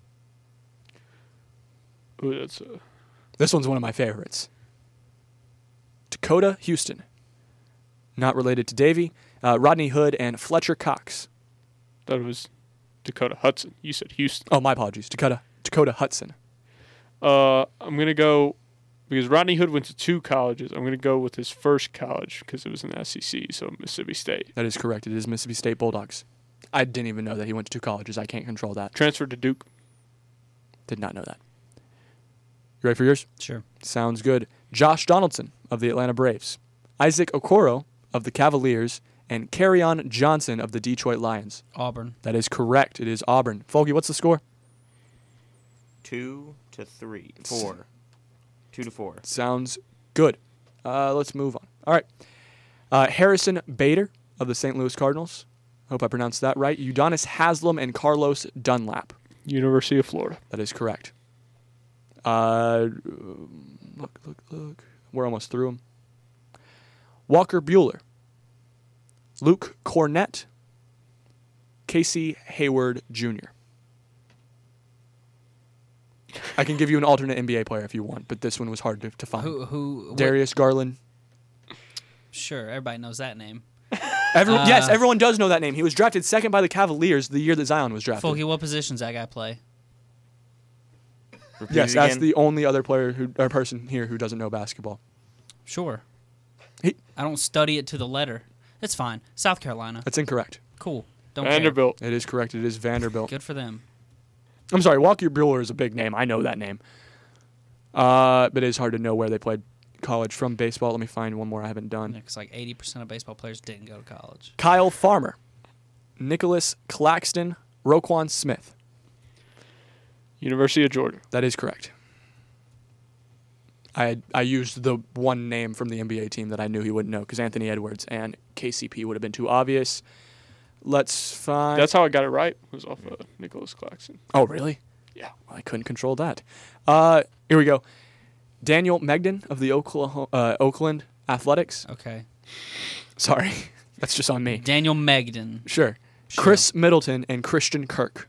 [SPEAKER 5] Ooh, that's
[SPEAKER 3] This one's one of my favorites. Dakota Houston, not related to Davey, Rodney Hood, and Fletcher Cox.
[SPEAKER 5] that was Dakota Hudson. You said Houston.
[SPEAKER 3] Oh, my apologies. Dakota Hudson.
[SPEAKER 5] I'm gonna go because Rodney Hood went to 2 colleges. I'm gonna go with his first college because it was in the SEC, so Mississippi State.
[SPEAKER 3] That is correct. It is Mississippi State Bulldogs. I didn't even know that he went to 2 colleges. I can't control that.
[SPEAKER 5] Transferred to Duke.
[SPEAKER 3] Did not know that. You ready for yours?
[SPEAKER 4] Sure.
[SPEAKER 3] Sounds good. Josh Donaldson of the Atlanta Braves, Isaac Okoro of the Cavaliers, and Kerryon Johnson of the Detroit Lions.
[SPEAKER 4] Auburn.
[SPEAKER 3] That is correct. It is Auburn. Folky, what's the score?
[SPEAKER 6] 2 to 3. 4. 2 to 4.
[SPEAKER 3] Sounds good. Let's move on. All right. Harrison Bader of the St. Louis Cardinals. Hope I pronounced that right. Udonis Haslam and Carlos Dunlap.
[SPEAKER 5] University of Florida.
[SPEAKER 3] That is correct. Look. We're almost through them. Walker Bueller. Luke Cornett. Casey Hayward Jr. I can give you an alternate NBA player if you want, but this one was hard to find.
[SPEAKER 4] Who?
[SPEAKER 3] Darius Garland.
[SPEAKER 4] Sure, everybody knows that name.
[SPEAKER 3] Yes, everyone does know that name. He was drafted second by the Cavaliers the year that Zion was drafted.
[SPEAKER 4] Folky, what positions that guy play?
[SPEAKER 6] Repeat
[SPEAKER 3] Yes,
[SPEAKER 6] it
[SPEAKER 3] that's
[SPEAKER 5] Um,
[SPEAKER 6] again.
[SPEAKER 3] the only other player or person here who doesn't know basketball.
[SPEAKER 4] Sure.
[SPEAKER 3] He-
[SPEAKER 4] I don't study it to the letter. It's fine. South Carolina.
[SPEAKER 3] That's incorrect.
[SPEAKER 4] Cool. Don't care.
[SPEAKER 5] Vanderbilt.
[SPEAKER 3] It is correct. It is Vanderbilt.
[SPEAKER 4] Good for them.
[SPEAKER 3] I'm sorry, Walker Bueller is a big name. I know that name. But it is hard to know where they played college from baseball. Let me find one more I haven't done.
[SPEAKER 4] Because like 80% of baseball players didn't go to college.
[SPEAKER 3] Kyle Farmer, Nicholas Claxton, Roquan Smith.
[SPEAKER 5] University of Georgia.
[SPEAKER 3] That is correct. I used the one name from the NBA team that I knew he wouldn't know because Anthony Edwards and KCP would have been too obvious. Let's find.
[SPEAKER 5] That's how I got it right. Was off of Nicholas Claxton.
[SPEAKER 3] Oh, really?
[SPEAKER 5] Yeah.
[SPEAKER 3] Well, I couldn't control that. Here we go. Daniel Megden of the Oakland Athletics.
[SPEAKER 4] Okay.
[SPEAKER 3] Sorry, that's just on me.
[SPEAKER 4] Daniel Megden.
[SPEAKER 3] Sure. Chris Middleton and Christian Kirk.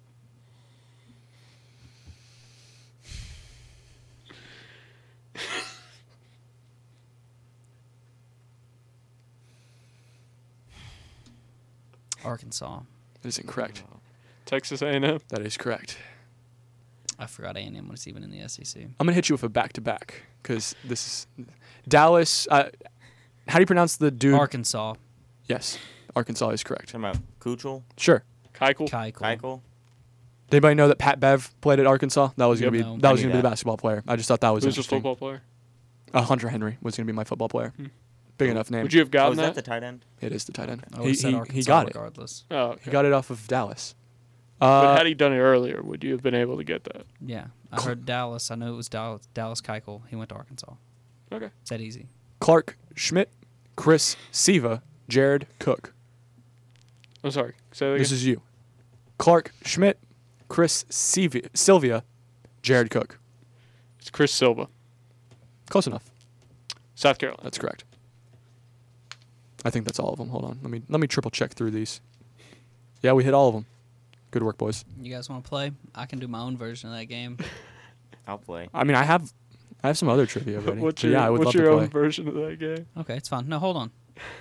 [SPEAKER 4] Arkansas.
[SPEAKER 3] That is incorrect.
[SPEAKER 5] Texas A&M.
[SPEAKER 3] That is correct.
[SPEAKER 4] I forgot A&M was even in the SEC.
[SPEAKER 3] I'm gonna hit you with a back-to-back because this is Dallas. How do you pronounce the dude?
[SPEAKER 4] Arkansas.
[SPEAKER 3] Yes, Arkansas is correct.
[SPEAKER 6] Talking about Kuchel,
[SPEAKER 3] Sure.
[SPEAKER 5] Keuchel.
[SPEAKER 6] Keuchel.
[SPEAKER 3] Did anybody know that Pat Bev played at Arkansas? That was gonna
[SPEAKER 5] Yep.
[SPEAKER 3] be
[SPEAKER 4] No.
[SPEAKER 3] that
[SPEAKER 6] I
[SPEAKER 3] was
[SPEAKER 6] knew
[SPEAKER 3] gonna be the
[SPEAKER 6] that.
[SPEAKER 3] basketball player. I just thought that was
[SPEAKER 5] Who's a
[SPEAKER 3] interesting.
[SPEAKER 5] football player?
[SPEAKER 3] Hunter Henry was gonna be my football player. Big enough name.
[SPEAKER 5] Would you have
[SPEAKER 6] Oh,
[SPEAKER 5] gotten
[SPEAKER 6] is that the tight end?
[SPEAKER 3] It is the tight end.
[SPEAKER 4] I would have said
[SPEAKER 3] He
[SPEAKER 4] Arkansas
[SPEAKER 3] got it.
[SPEAKER 4] regardless.
[SPEAKER 5] Oh, okay.
[SPEAKER 3] He got it off of Dallas.
[SPEAKER 5] But had he done it earlier, would you have been able to get that?
[SPEAKER 4] Yeah. I heard Dallas. I know it was Dallas Keuchel. He went to Arkansas.
[SPEAKER 5] Okay.
[SPEAKER 4] It's that easy.
[SPEAKER 3] Clark Schmidt, Chris Siva, Jared Cook.
[SPEAKER 5] I'm sorry. Say that again.
[SPEAKER 3] This is you. Clark Schmidt, Chris Sylvia, Jared Cook.
[SPEAKER 5] It's Chris Silva,
[SPEAKER 3] Close enough.
[SPEAKER 5] South Carolina.
[SPEAKER 3] That's correct. I think that's all of them. Hold on. Let me triple check through these. Yeah, we hit all of them. Good work, boys.
[SPEAKER 4] You guys want to play? I can do my own version of that game.
[SPEAKER 6] I'll play.
[SPEAKER 3] I mean, I have some other trivia already.
[SPEAKER 5] What's
[SPEAKER 3] So
[SPEAKER 5] your,
[SPEAKER 3] yeah, I would
[SPEAKER 5] what's
[SPEAKER 3] love
[SPEAKER 5] your
[SPEAKER 3] to
[SPEAKER 5] own
[SPEAKER 3] play.
[SPEAKER 5] version of that game?
[SPEAKER 4] Okay, it's fine. No, hold on.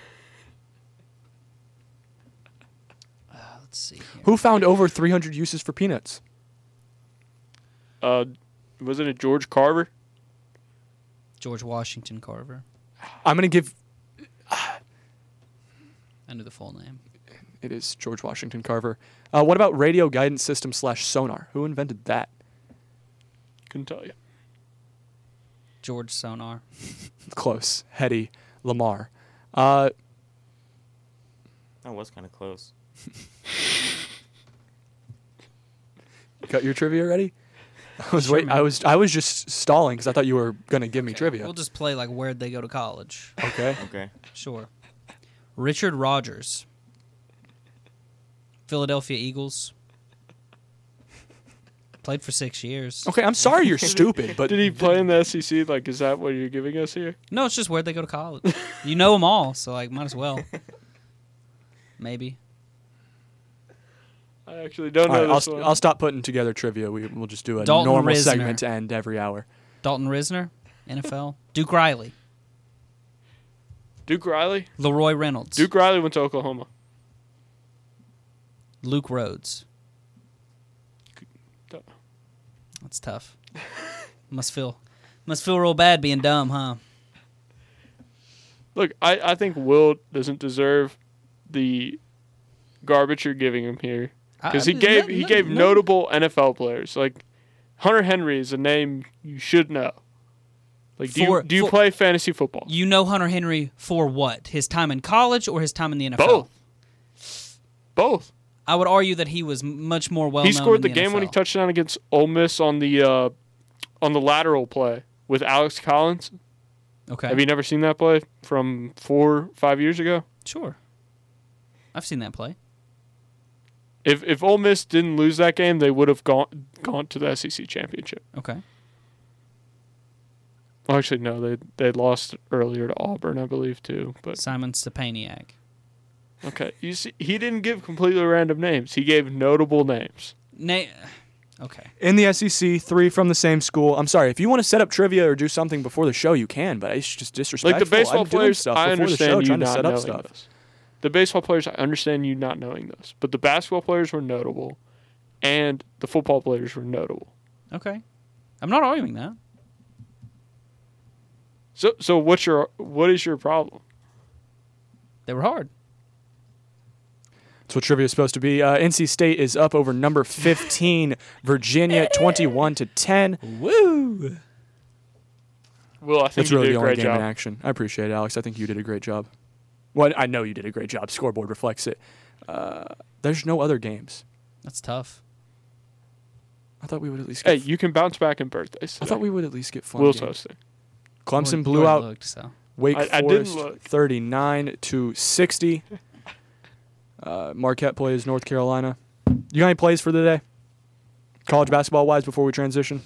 [SPEAKER 4] Let's see. Here.
[SPEAKER 3] Who found over 300 uses for peanuts?
[SPEAKER 5] Wasn't it George Carver?
[SPEAKER 4] George Washington Carver.
[SPEAKER 3] I'm gonna give.
[SPEAKER 4] I knew the full name.
[SPEAKER 3] It is George Washington Carver. What about radio guidance system / sonar? Who invented that?
[SPEAKER 5] Couldn't tell you.
[SPEAKER 4] George Sonar.
[SPEAKER 3] Close. Hetty Lamar.
[SPEAKER 6] That was kind of close.
[SPEAKER 3] Got your trivia ready? I was
[SPEAKER 4] Sure,
[SPEAKER 3] wait.
[SPEAKER 4] man.
[SPEAKER 3] I was just stalling because I thought you were gonna give me trivia.
[SPEAKER 4] We'll just play like where'd they go to college.
[SPEAKER 3] Okay.
[SPEAKER 6] Okay.
[SPEAKER 4] Sure. Richard Rogers. Philadelphia Eagles. Played for 6 years.
[SPEAKER 3] Okay. I'm sorry you're stupid, but
[SPEAKER 5] Did he play in the SEC? Like, is that what you're giving us here?
[SPEAKER 4] No, it's just where'd they go to college. You know them all, so like might as well. Maybe.
[SPEAKER 5] I actually don't
[SPEAKER 3] All
[SPEAKER 5] know
[SPEAKER 3] right,
[SPEAKER 5] this one.
[SPEAKER 3] I'll stop putting together trivia. We'll just do a
[SPEAKER 4] Dalton
[SPEAKER 3] normal
[SPEAKER 4] Risner.
[SPEAKER 3] segment to end every hour.
[SPEAKER 4] Dalton Risner, NFL. Duke Riley.
[SPEAKER 5] Duke Riley?
[SPEAKER 4] Leroy Reynolds.
[SPEAKER 5] Duke Riley went to Oklahoma.
[SPEAKER 4] Luke Rhodes.
[SPEAKER 5] Don't know.
[SPEAKER 4] That's tough. must feel real bad being dumb, huh?
[SPEAKER 5] Look, I think Will doesn't deserve the garbage you're giving him here. Because he gave notable NFL players. Like, Hunter Henry is a name you should know. Like, do you play fantasy football?
[SPEAKER 4] You know Hunter Henry for what? His time in college or his time in the NFL?
[SPEAKER 5] Both.
[SPEAKER 4] I would argue that he was much more well known.
[SPEAKER 5] He scored the
[SPEAKER 4] in
[SPEAKER 5] game
[SPEAKER 4] NFL.
[SPEAKER 5] when he touchdown against Ole Miss on the lateral play with Alex Collins.
[SPEAKER 4] Okay.
[SPEAKER 5] Have you never seen that play from 4-5 years ago?
[SPEAKER 4] Sure. I've seen that play.
[SPEAKER 5] If Ole Miss didn't lose that game, they would have gone to the SEC championship.
[SPEAKER 4] Okay.
[SPEAKER 5] Well, actually, no, they lost earlier to Auburn, I believe, too. But
[SPEAKER 4] Simon Stepaniak.
[SPEAKER 5] okay, you see, he didn't give completely random names. He gave notable names.
[SPEAKER 4] Okay.
[SPEAKER 3] In the SEC, 3 from the same school. I'm sorry, if you want to set up trivia or do something before the show, you can, but it's just disrespectful.
[SPEAKER 5] Like the baseball
[SPEAKER 3] I'm doing
[SPEAKER 5] players,
[SPEAKER 3] stuff
[SPEAKER 5] I
[SPEAKER 3] before the show,
[SPEAKER 5] understand you
[SPEAKER 3] trying to
[SPEAKER 5] not
[SPEAKER 3] set up
[SPEAKER 5] knowing
[SPEAKER 3] stuff.
[SPEAKER 5] this. The baseball players, I understand you not knowing this, but the basketball players were notable, and the football players were notable.
[SPEAKER 4] Okay. I'm not arguing that.
[SPEAKER 5] So what is your problem?
[SPEAKER 4] They were hard.
[SPEAKER 3] That's what trivia is supposed to be. NC State is up over number 15, Virginia, 21-10.
[SPEAKER 4] Woo!
[SPEAKER 5] Well, I think
[SPEAKER 3] That's
[SPEAKER 5] you
[SPEAKER 3] really
[SPEAKER 5] did
[SPEAKER 3] the
[SPEAKER 5] a
[SPEAKER 3] only
[SPEAKER 5] great
[SPEAKER 3] game in
[SPEAKER 5] job.
[SPEAKER 3] action. I appreciate it, Alex. I think you did a great job. Well, I know you did a great job. Scoreboard reflects it. There's no other games.
[SPEAKER 4] That's tough.
[SPEAKER 3] I thought we would at least
[SPEAKER 5] Hey,
[SPEAKER 3] get
[SPEAKER 5] you can bounce back in birthdays.
[SPEAKER 3] I
[SPEAKER 5] Today.
[SPEAKER 3] thought we would at least get fun
[SPEAKER 5] Will's
[SPEAKER 3] games.
[SPEAKER 5] hosting.
[SPEAKER 3] Clemson
[SPEAKER 4] You
[SPEAKER 3] blew
[SPEAKER 4] already
[SPEAKER 3] out
[SPEAKER 4] looked, so.
[SPEAKER 3] Wake
[SPEAKER 5] I didn't
[SPEAKER 3] Forest
[SPEAKER 5] look.
[SPEAKER 3] 39-60. Marquette plays North Carolina. You got any plays for the day? College basketball wise before we transition?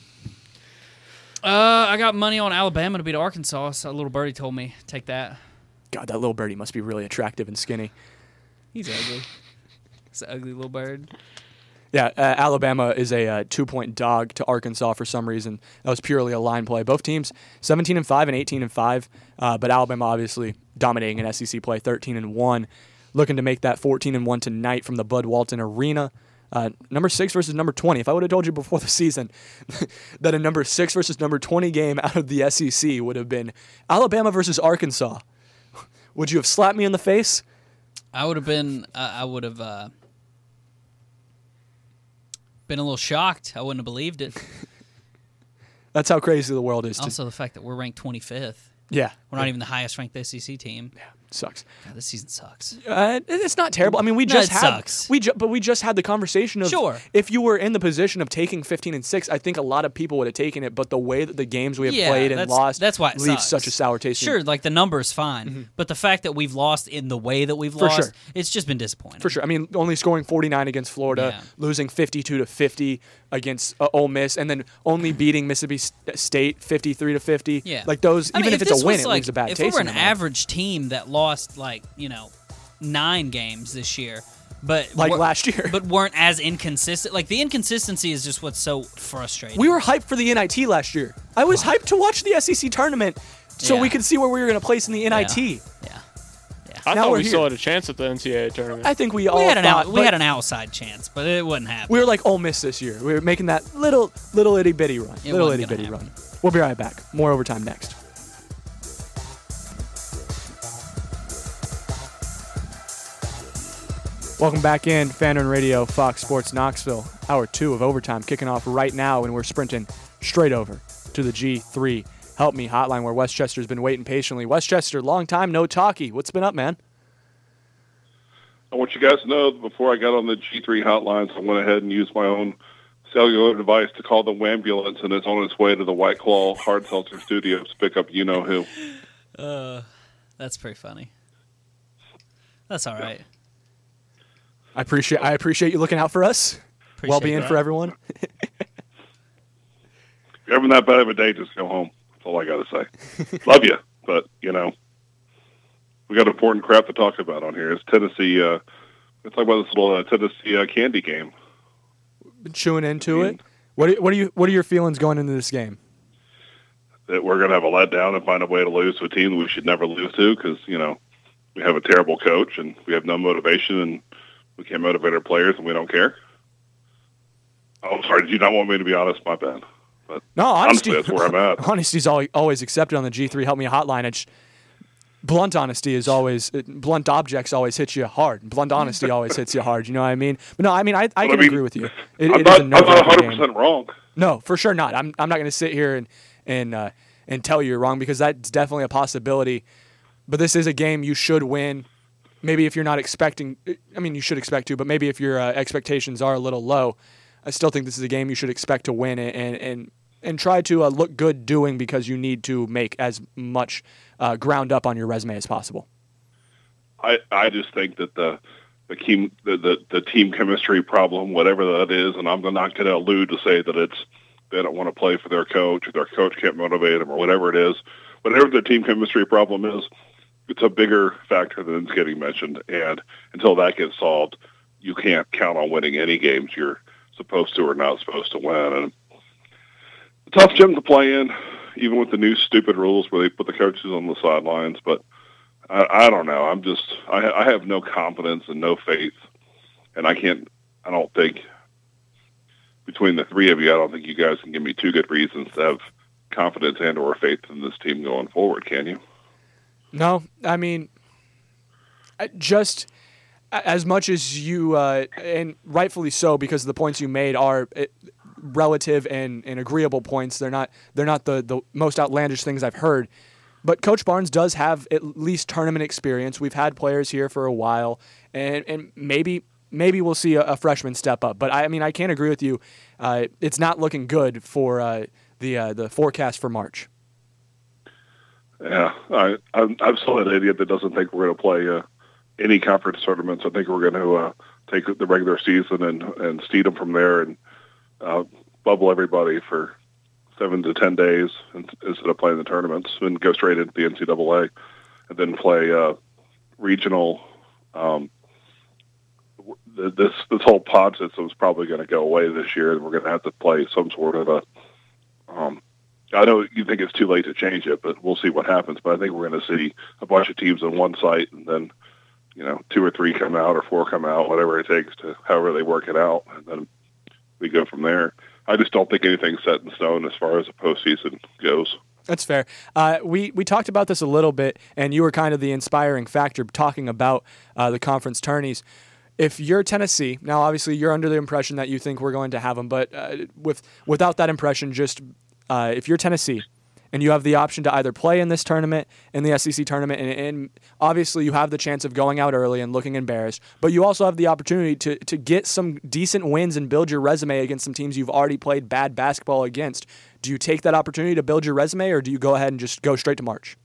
[SPEAKER 4] I got money on Alabama to beat Arkansas. So a little birdie told me take that.
[SPEAKER 3] God, that little birdie must be really attractive and skinny.
[SPEAKER 4] He's ugly. It's an ugly little bird.
[SPEAKER 3] Yeah, Alabama is a 2-point dog to Arkansas for some reason. That was purely a line play. Both teams 17-5 and 18-5, but Alabama obviously dominating in SEC play, 13-1, looking to make that 14-1 tonight from the Bud Walton Arena. Number 6 versus number 20. If I would have told you before the season that a number 6 versus number 20 game out of the SEC would have been Alabama versus Arkansas, would you have slapped me in the face?
[SPEAKER 4] I would have been. Been a little shocked. I wouldn't have believed it.
[SPEAKER 3] That's how crazy the world is.
[SPEAKER 4] Also, the fact that we're ranked 25th.
[SPEAKER 3] Yeah.
[SPEAKER 4] We're not even the highest ranked SEC team.
[SPEAKER 3] Sucks.
[SPEAKER 4] God, this season sucks.
[SPEAKER 3] It's not terrible. I mean, we
[SPEAKER 4] No,
[SPEAKER 3] just
[SPEAKER 4] it
[SPEAKER 3] had
[SPEAKER 4] sucks.
[SPEAKER 3] we just had the conversation of
[SPEAKER 4] Sure.
[SPEAKER 3] if you were in the position of taking 15-6, I think a lot of people would have taken it. But the way that the games we have
[SPEAKER 4] Yeah,
[SPEAKER 3] played and
[SPEAKER 4] that's-
[SPEAKER 3] lost
[SPEAKER 4] that's why it
[SPEAKER 3] leaves
[SPEAKER 4] sucks.
[SPEAKER 3] such a sour taste.
[SPEAKER 4] Sure, like the number's fine, but the fact that we've lost in the way that we've
[SPEAKER 3] For
[SPEAKER 4] lost,
[SPEAKER 3] sure.
[SPEAKER 4] it's just been disappointing.
[SPEAKER 3] For sure. I mean, only scoring 49 against Florida,
[SPEAKER 4] Yeah.
[SPEAKER 3] losing 52-50 against Ole Miss, and then only beating Mississippi State 53-50.
[SPEAKER 4] Yeah,
[SPEAKER 3] Like those,
[SPEAKER 4] I mean,
[SPEAKER 3] even if it's
[SPEAKER 4] this
[SPEAKER 3] a win,
[SPEAKER 4] was
[SPEAKER 3] it
[SPEAKER 4] like,
[SPEAKER 3] leaves a bad
[SPEAKER 4] if
[SPEAKER 3] taste.
[SPEAKER 4] we were
[SPEAKER 3] in
[SPEAKER 4] an
[SPEAKER 3] your mouth.
[SPEAKER 4] average team that lost 9 games this year, but
[SPEAKER 3] Like
[SPEAKER 4] we're-
[SPEAKER 3] last year.
[SPEAKER 4] but weren't as inconsistent. Like the inconsistency is just what's so frustrating.
[SPEAKER 3] We were hyped for the NIT last year. I was hyped to watch the SEC tournament so
[SPEAKER 4] Yeah.
[SPEAKER 3] we could see where we were going to place in the NIT.
[SPEAKER 4] Yeah.
[SPEAKER 5] I
[SPEAKER 3] Now
[SPEAKER 5] thought
[SPEAKER 3] we're
[SPEAKER 5] we
[SPEAKER 3] here.
[SPEAKER 5] still had a chance at the NCAA tournament.
[SPEAKER 3] I think we all
[SPEAKER 4] We had an
[SPEAKER 3] thought,
[SPEAKER 4] we
[SPEAKER 3] but
[SPEAKER 4] had an outside chance, but it wouldn't happen.
[SPEAKER 3] we were like Ole Miss this year. We were making that little itty bitty run.
[SPEAKER 4] It
[SPEAKER 3] Little
[SPEAKER 4] wasn't
[SPEAKER 3] itty
[SPEAKER 4] gonna
[SPEAKER 3] bitty
[SPEAKER 4] happen.
[SPEAKER 3] run. We'll be right back. More overtime next. Welcome back in, Fandom Radio, Fox Sports Knoxville. Hour 2 of overtime kicking off right now, and we're sprinting straight over to the G3 Help Me hotline where Westchester's been waiting patiently. Westchester, long time no talkie. What's been up, man?
[SPEAKER 7] I want you guys to know that before I got on the G3 hotlines, I went ahead and used my own cellular device to call the Wambulance, and it's on its way to the White Claw Hard Seltzer Studios to pick up you-know-who.
[SPEAKER 4] That's pretty funny. That's all right.
[SPEAKER 3] I appreciate you looking out for us.
[SPEAKER 4] Appreciate
[SPEAKER 3] Well-being
[SPEAKER 4] that.
[SPEAKER 3] for everyone.
[SPEAKER 7] If you're having that bad of a day, just go home. That's all I got to say. Love you, but, we got important crap to talk about on here. It's Tennessee. Let's talk about this little Tennessee candy game.
[SPEAKER 3] Been chewing into it. What are your feelings going into this game?
[SPEAKER 7] That we're going to have a letdown and find a way to lose to a team that we should never lose to because, we have a terrible coach and we have no motivation and we can't motivate our players and we don't care. Oh, sorry. Did you not want me to be honest? My bad. But
[SPEAKER 3] No, honesty.
[SPEAKER 7] honestly, that's where I'm at.
[SPEAKER 3] Honesty's always accepted on the G3 Help Me hotline. Blunt honesty is always blunt objects always hit you hard. Blunt honesty always hits you hard. You know what I mean? But no, I mean I can agree with you.
[SPEAKER 7] I'm
[SPEAKER 3] It
[SPEAKER 7] not
[SPEAKER 3] is a nerve-wracking
[SPEAKER 7] 100%
[SPEAKER 3] game.
[SPEAKER 7] wrong.
[SPEAKER 3] No, for sure not. I'm not going to sit here and tell you you're wrong because that's definitely a possibility. But this is a game you should win. Maybe if you're not expecting, I mean you should expect to, but maybe if your expectations are a little low, I still think this is a game you should expect to win and try to look good doing because you need to make as much ground up on your resume as possible.
[SPEAKER 7] I just think that the team chemistry problem, whatever that is, and I'm not going to allude to say that they don't want to play for their coach or their coach can't motivate them or whatever it is. Whatever the team chemistry problem is, it's a bigger factor than it's getting mentioned. And until that gets solved, you can't count on winning any games you're supposed to or not supposed to win. And it's a tough gym to play in, even with the new stupid rules where they put the coaches on the sidelines. But I don't know. I have no confidence and no faith. And I don't think between the three of you, I don't think you guys can give me two good reasons to have confidence and or faith in this team going forward, can you?
[SPEAKER 3] No, I mean, just as much as you, and rightfully so, because the points you made are relative and agreeable points. They're not the most outlandish things I've heard. But Coach Barnes does have at least tournament experience. We've had players here for a while, and maybe maybe we'll see a freshman step up. But I can't agree with you. It's not looking good for the forecast for March.
[SPEAKER 7] Yeah, I'm still an idiot that doesn't think we're going to play any conference tournaments. I think we're going to take the regular season and seed them from there and bubble everybody for 7 to 10 days instead of playing the tournaments and go straight into the NCAA and then play regional. This whole pod system is probably going to go away this year, and we're going to have to play some sort of a. I know you think it's too late to change it, but we'll see what happens. But I think we're going to see a bunch of teams on one site, and then 2 or 3 come out or 4 come out, whatever it takes to however they work it out, and then we go from there. I just don't think anything's set in stone as far as the postseason goes.
[SPEAKER 3] That's fair. We talked about this a little bit, and you were kind of the inspiring factor talking about the conference tourneys. If you're Tennessee, now obviously you're under the impression that you think we're going to have them, but without that impression, just if you're Tennessee and you have the option to either play in this tournament, in the SEC tournament, and obviously you have the chance of going out early and looking embarrassed, but you also have the opportunity to get some decent wins and build your resume against some teams you've already played bad basketball against. Do you take that opportunity to build your resume, or do you go ahead and just go straight to March?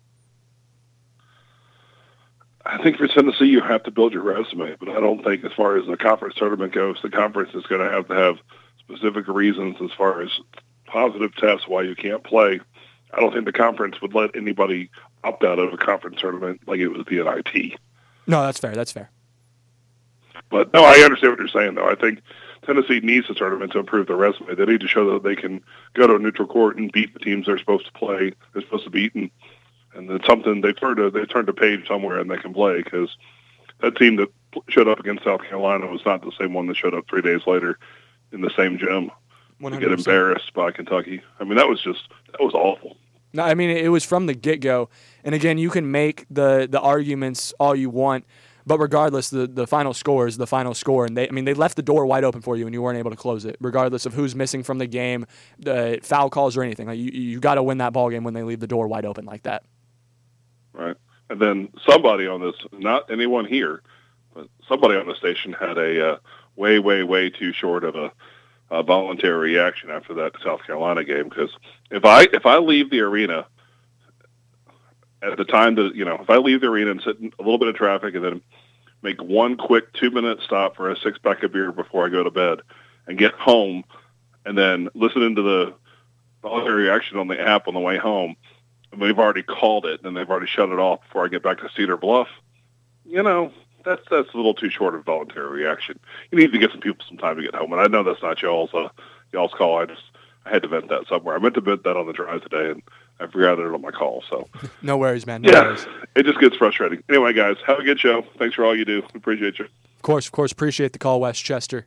[SPEAKER 7] I think for Tennessee, you have to build your resume, but I don't think as far as the conference tournament goes, the conference is going to have specific reasons as far as positive tests why you can't play. I don't think the conference would let anybody opt out of a conference tournament like it was the NIT.
[SPEAKER 3] No, that's fair. That's fair.
[SPEAKER 7] But no, I understand what you're saying, though. I think Tennessee needs the tournament to improve their resume. They need to show that they can go to a neutral court and beat the teams they're supposed to play. They're supposed to beat, and it's something they've turned a page somewhere and they can play, because that team that showed up against South Carolina was not the same one that showed up 3 days later in the same gym
[SPEAKER 3] 100%.
[SPEAKER 7] to get embarrassed by Kentucky. I mean, that was awful.
[SPEAKER 3] No, I mean, it was from the get-go. And again, you can make the arguments all you want, but regardless, the final score is the final score. And they left the door wide open for you, and you weren't able to close it, regardless of who's missing from the game, foul calls or anything. Like, you got to win that ball game when they leave the door wide open like that.
[SPEAKER 7] Right. And then somebody on this, not anyone here, but somebody on the station had a way, way, way too short of a voluntary reaction after that South Carolina game. Because if I leave the arena at the time that, if I leave the arena and sit in a little bit of traffic and then make one quick 2-minute stop for a 6-pack of beer before I go to bed and get home and then listening to the voluntary reaction on the app on the way home, and they've already called it and they've already shut it off before I get back to Cedar Bluff, that's a little too short of voluntary reaction. You need to get some people some time to get home. And I know that's not y'all's call. I had to vent that somewhere. I meant to vent that on the drive today, and I forgot it on my call. So
[SPEAKER 3] no worries, man. No worries.
[SPEAKER 7] It just gets frustrating. Anyway, guys, have a good show. Thanks for all you do. We appreciate you.
[SPEAKER 3] Of course. Appreciate the call, Westchester.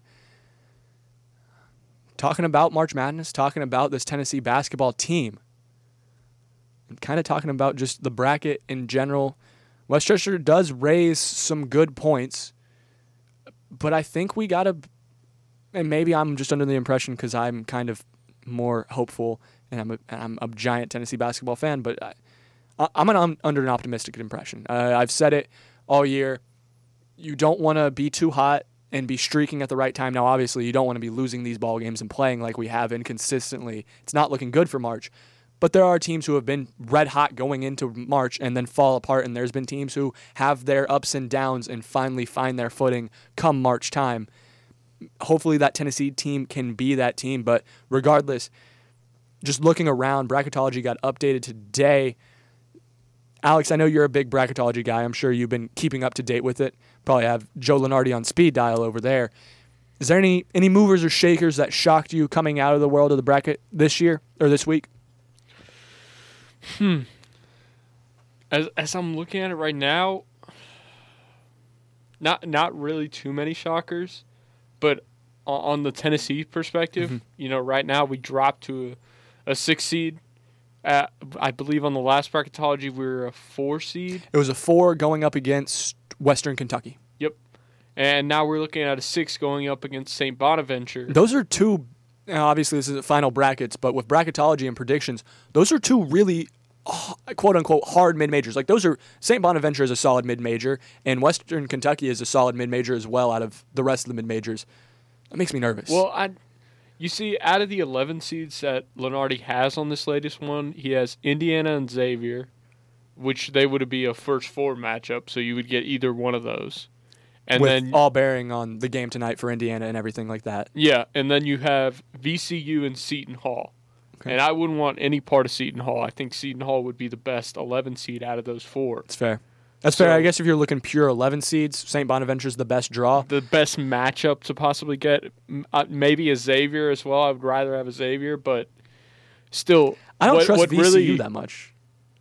[SPEAKER 3] Talking about March Madness, talking about this Tennessee basketball team, and kind of talking about just the bracket in general. Westchester does raise some good points, but I think we got to, and maybe I'm just under the impression because I'm kind of more hopeful and I'm a giant Tennessee basketball fan, but I'm under an optimistic impression. I've said it all year. You don't want to be too hot and be streaking at the right time. Now, obviously, you don't want to be losing these ball games and playing like we have inconsistently. It's not looking good for March. But there are teams who have been red hot going into March and then fall apart, and there's been teams who have their ups and downs and finally find their footing come March time. Hopefully that Tennessee team can be that team, but regardless, just looking around, bracketology got updated today. Alex, I know you're a big bracketology guy. I'm sure you've been keeping up to date with it. Probably have Joe Lenardi on speed dial over there. Is there any movers or shakers that shocked you coming out of the world of the bracket this year or this week?
[SPEAKER 5] As I'm looking at it right now, not really too many shockers, but on the Tennessee perspective, right now we dropped to a 6 seed. I believe on the last bracketology we were a 4 seed.
[SPEAKER 3] It was a 4 going up against Western Kentucky.
[SPEAKER 5] Yep, and now we're looking at a 6 going up against St. Bonaventure.
[SPEAKER 3] Those are two. Obviously, this is final brackets, but with bracketology and predictions, those are two really quote unquote hard mid majors. Like those are St. Bonaventure is a solid mid major, and Western Kentucky is a solid mid major as well. Out of the rest of the mid majors, that makes me nervous.
[SPEAKER 5] Well, you see, out of the 11 seeds that Lunardi has on this latest one, he has Indiana and Xavier, which they would be a first four matchup, so you would get either one of those. And
[SPEAKER 3] with
[SPEAKER 5] then
[SPEAKER 3] all bearing on the game tonight for Indiana and everything like that.
[SPEAKER 5] Yeah, and then you have VCU and Seton Hall. Okay. And I wouldn't want any part of Seton Hall. I think Seton Hall would be the best 11 seed out of those four.
[SPEAKER 3] That's fair. That's fair. I guess if you're looking pure 11 seeds, St. Bonaventure's the best draw.
[SPEAKER 5] The best matchup to possibly get. Maybe a Xavier as well. I would rather have a Xavier, but still.
[SPEAKER 3] I don't trust VCU really, that much.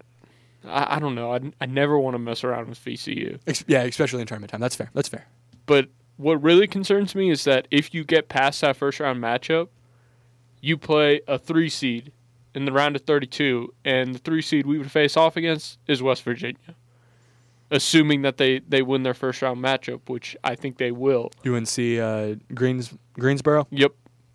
[SPEAKER 5] I don't know. I never want to mess around with VCU.
[SPEAKER 3] Yeah, especially in tournament time. That's fair. That's fair.
[SPEAKER 5] But what really concerns me is that if you get past that first round matchup, you play a 3 seed in the round of 32, and the 3 seed we would face off against is West Virginia, assuming that they win their first round matchup, which I think they will.
[SPEAKER 3] UNC Greensboro?
[SPEAKER 5] Yep.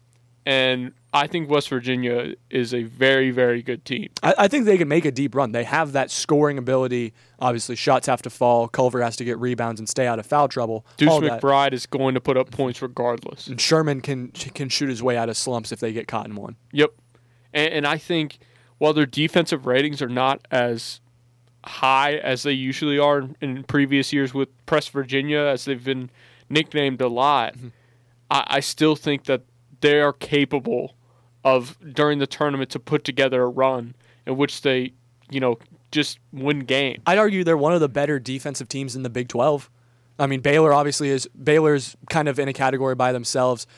[SPEAKER 5] And I think West Virginia is a very, very good team.
[SPEAKER 3] I think they can make a deep run. They have that scoring ability. Obviously, shots have to fall. Culver has to get rebounds and stay out of foul trouble.
[SPEAKER 5] Deuce McBride is going to put up points regardless.
[SPEAKER 3] And Sherman can shoot his way out of slumps if they get caught in one.
[SPEAKER 5] Yep. And I think while their defensive ratings are not as high as they usually are in previous years with Press Virginia, as they've been nicknamed a lot, I still think that they are capable of, during the tournament, to put together a run in which they, just win games.
[SPEAKER 3] I'd argue they're one of the better defensive teams in the Big 12. I mean, Baylor obviously is. Baylor's kind of in a category by themselves.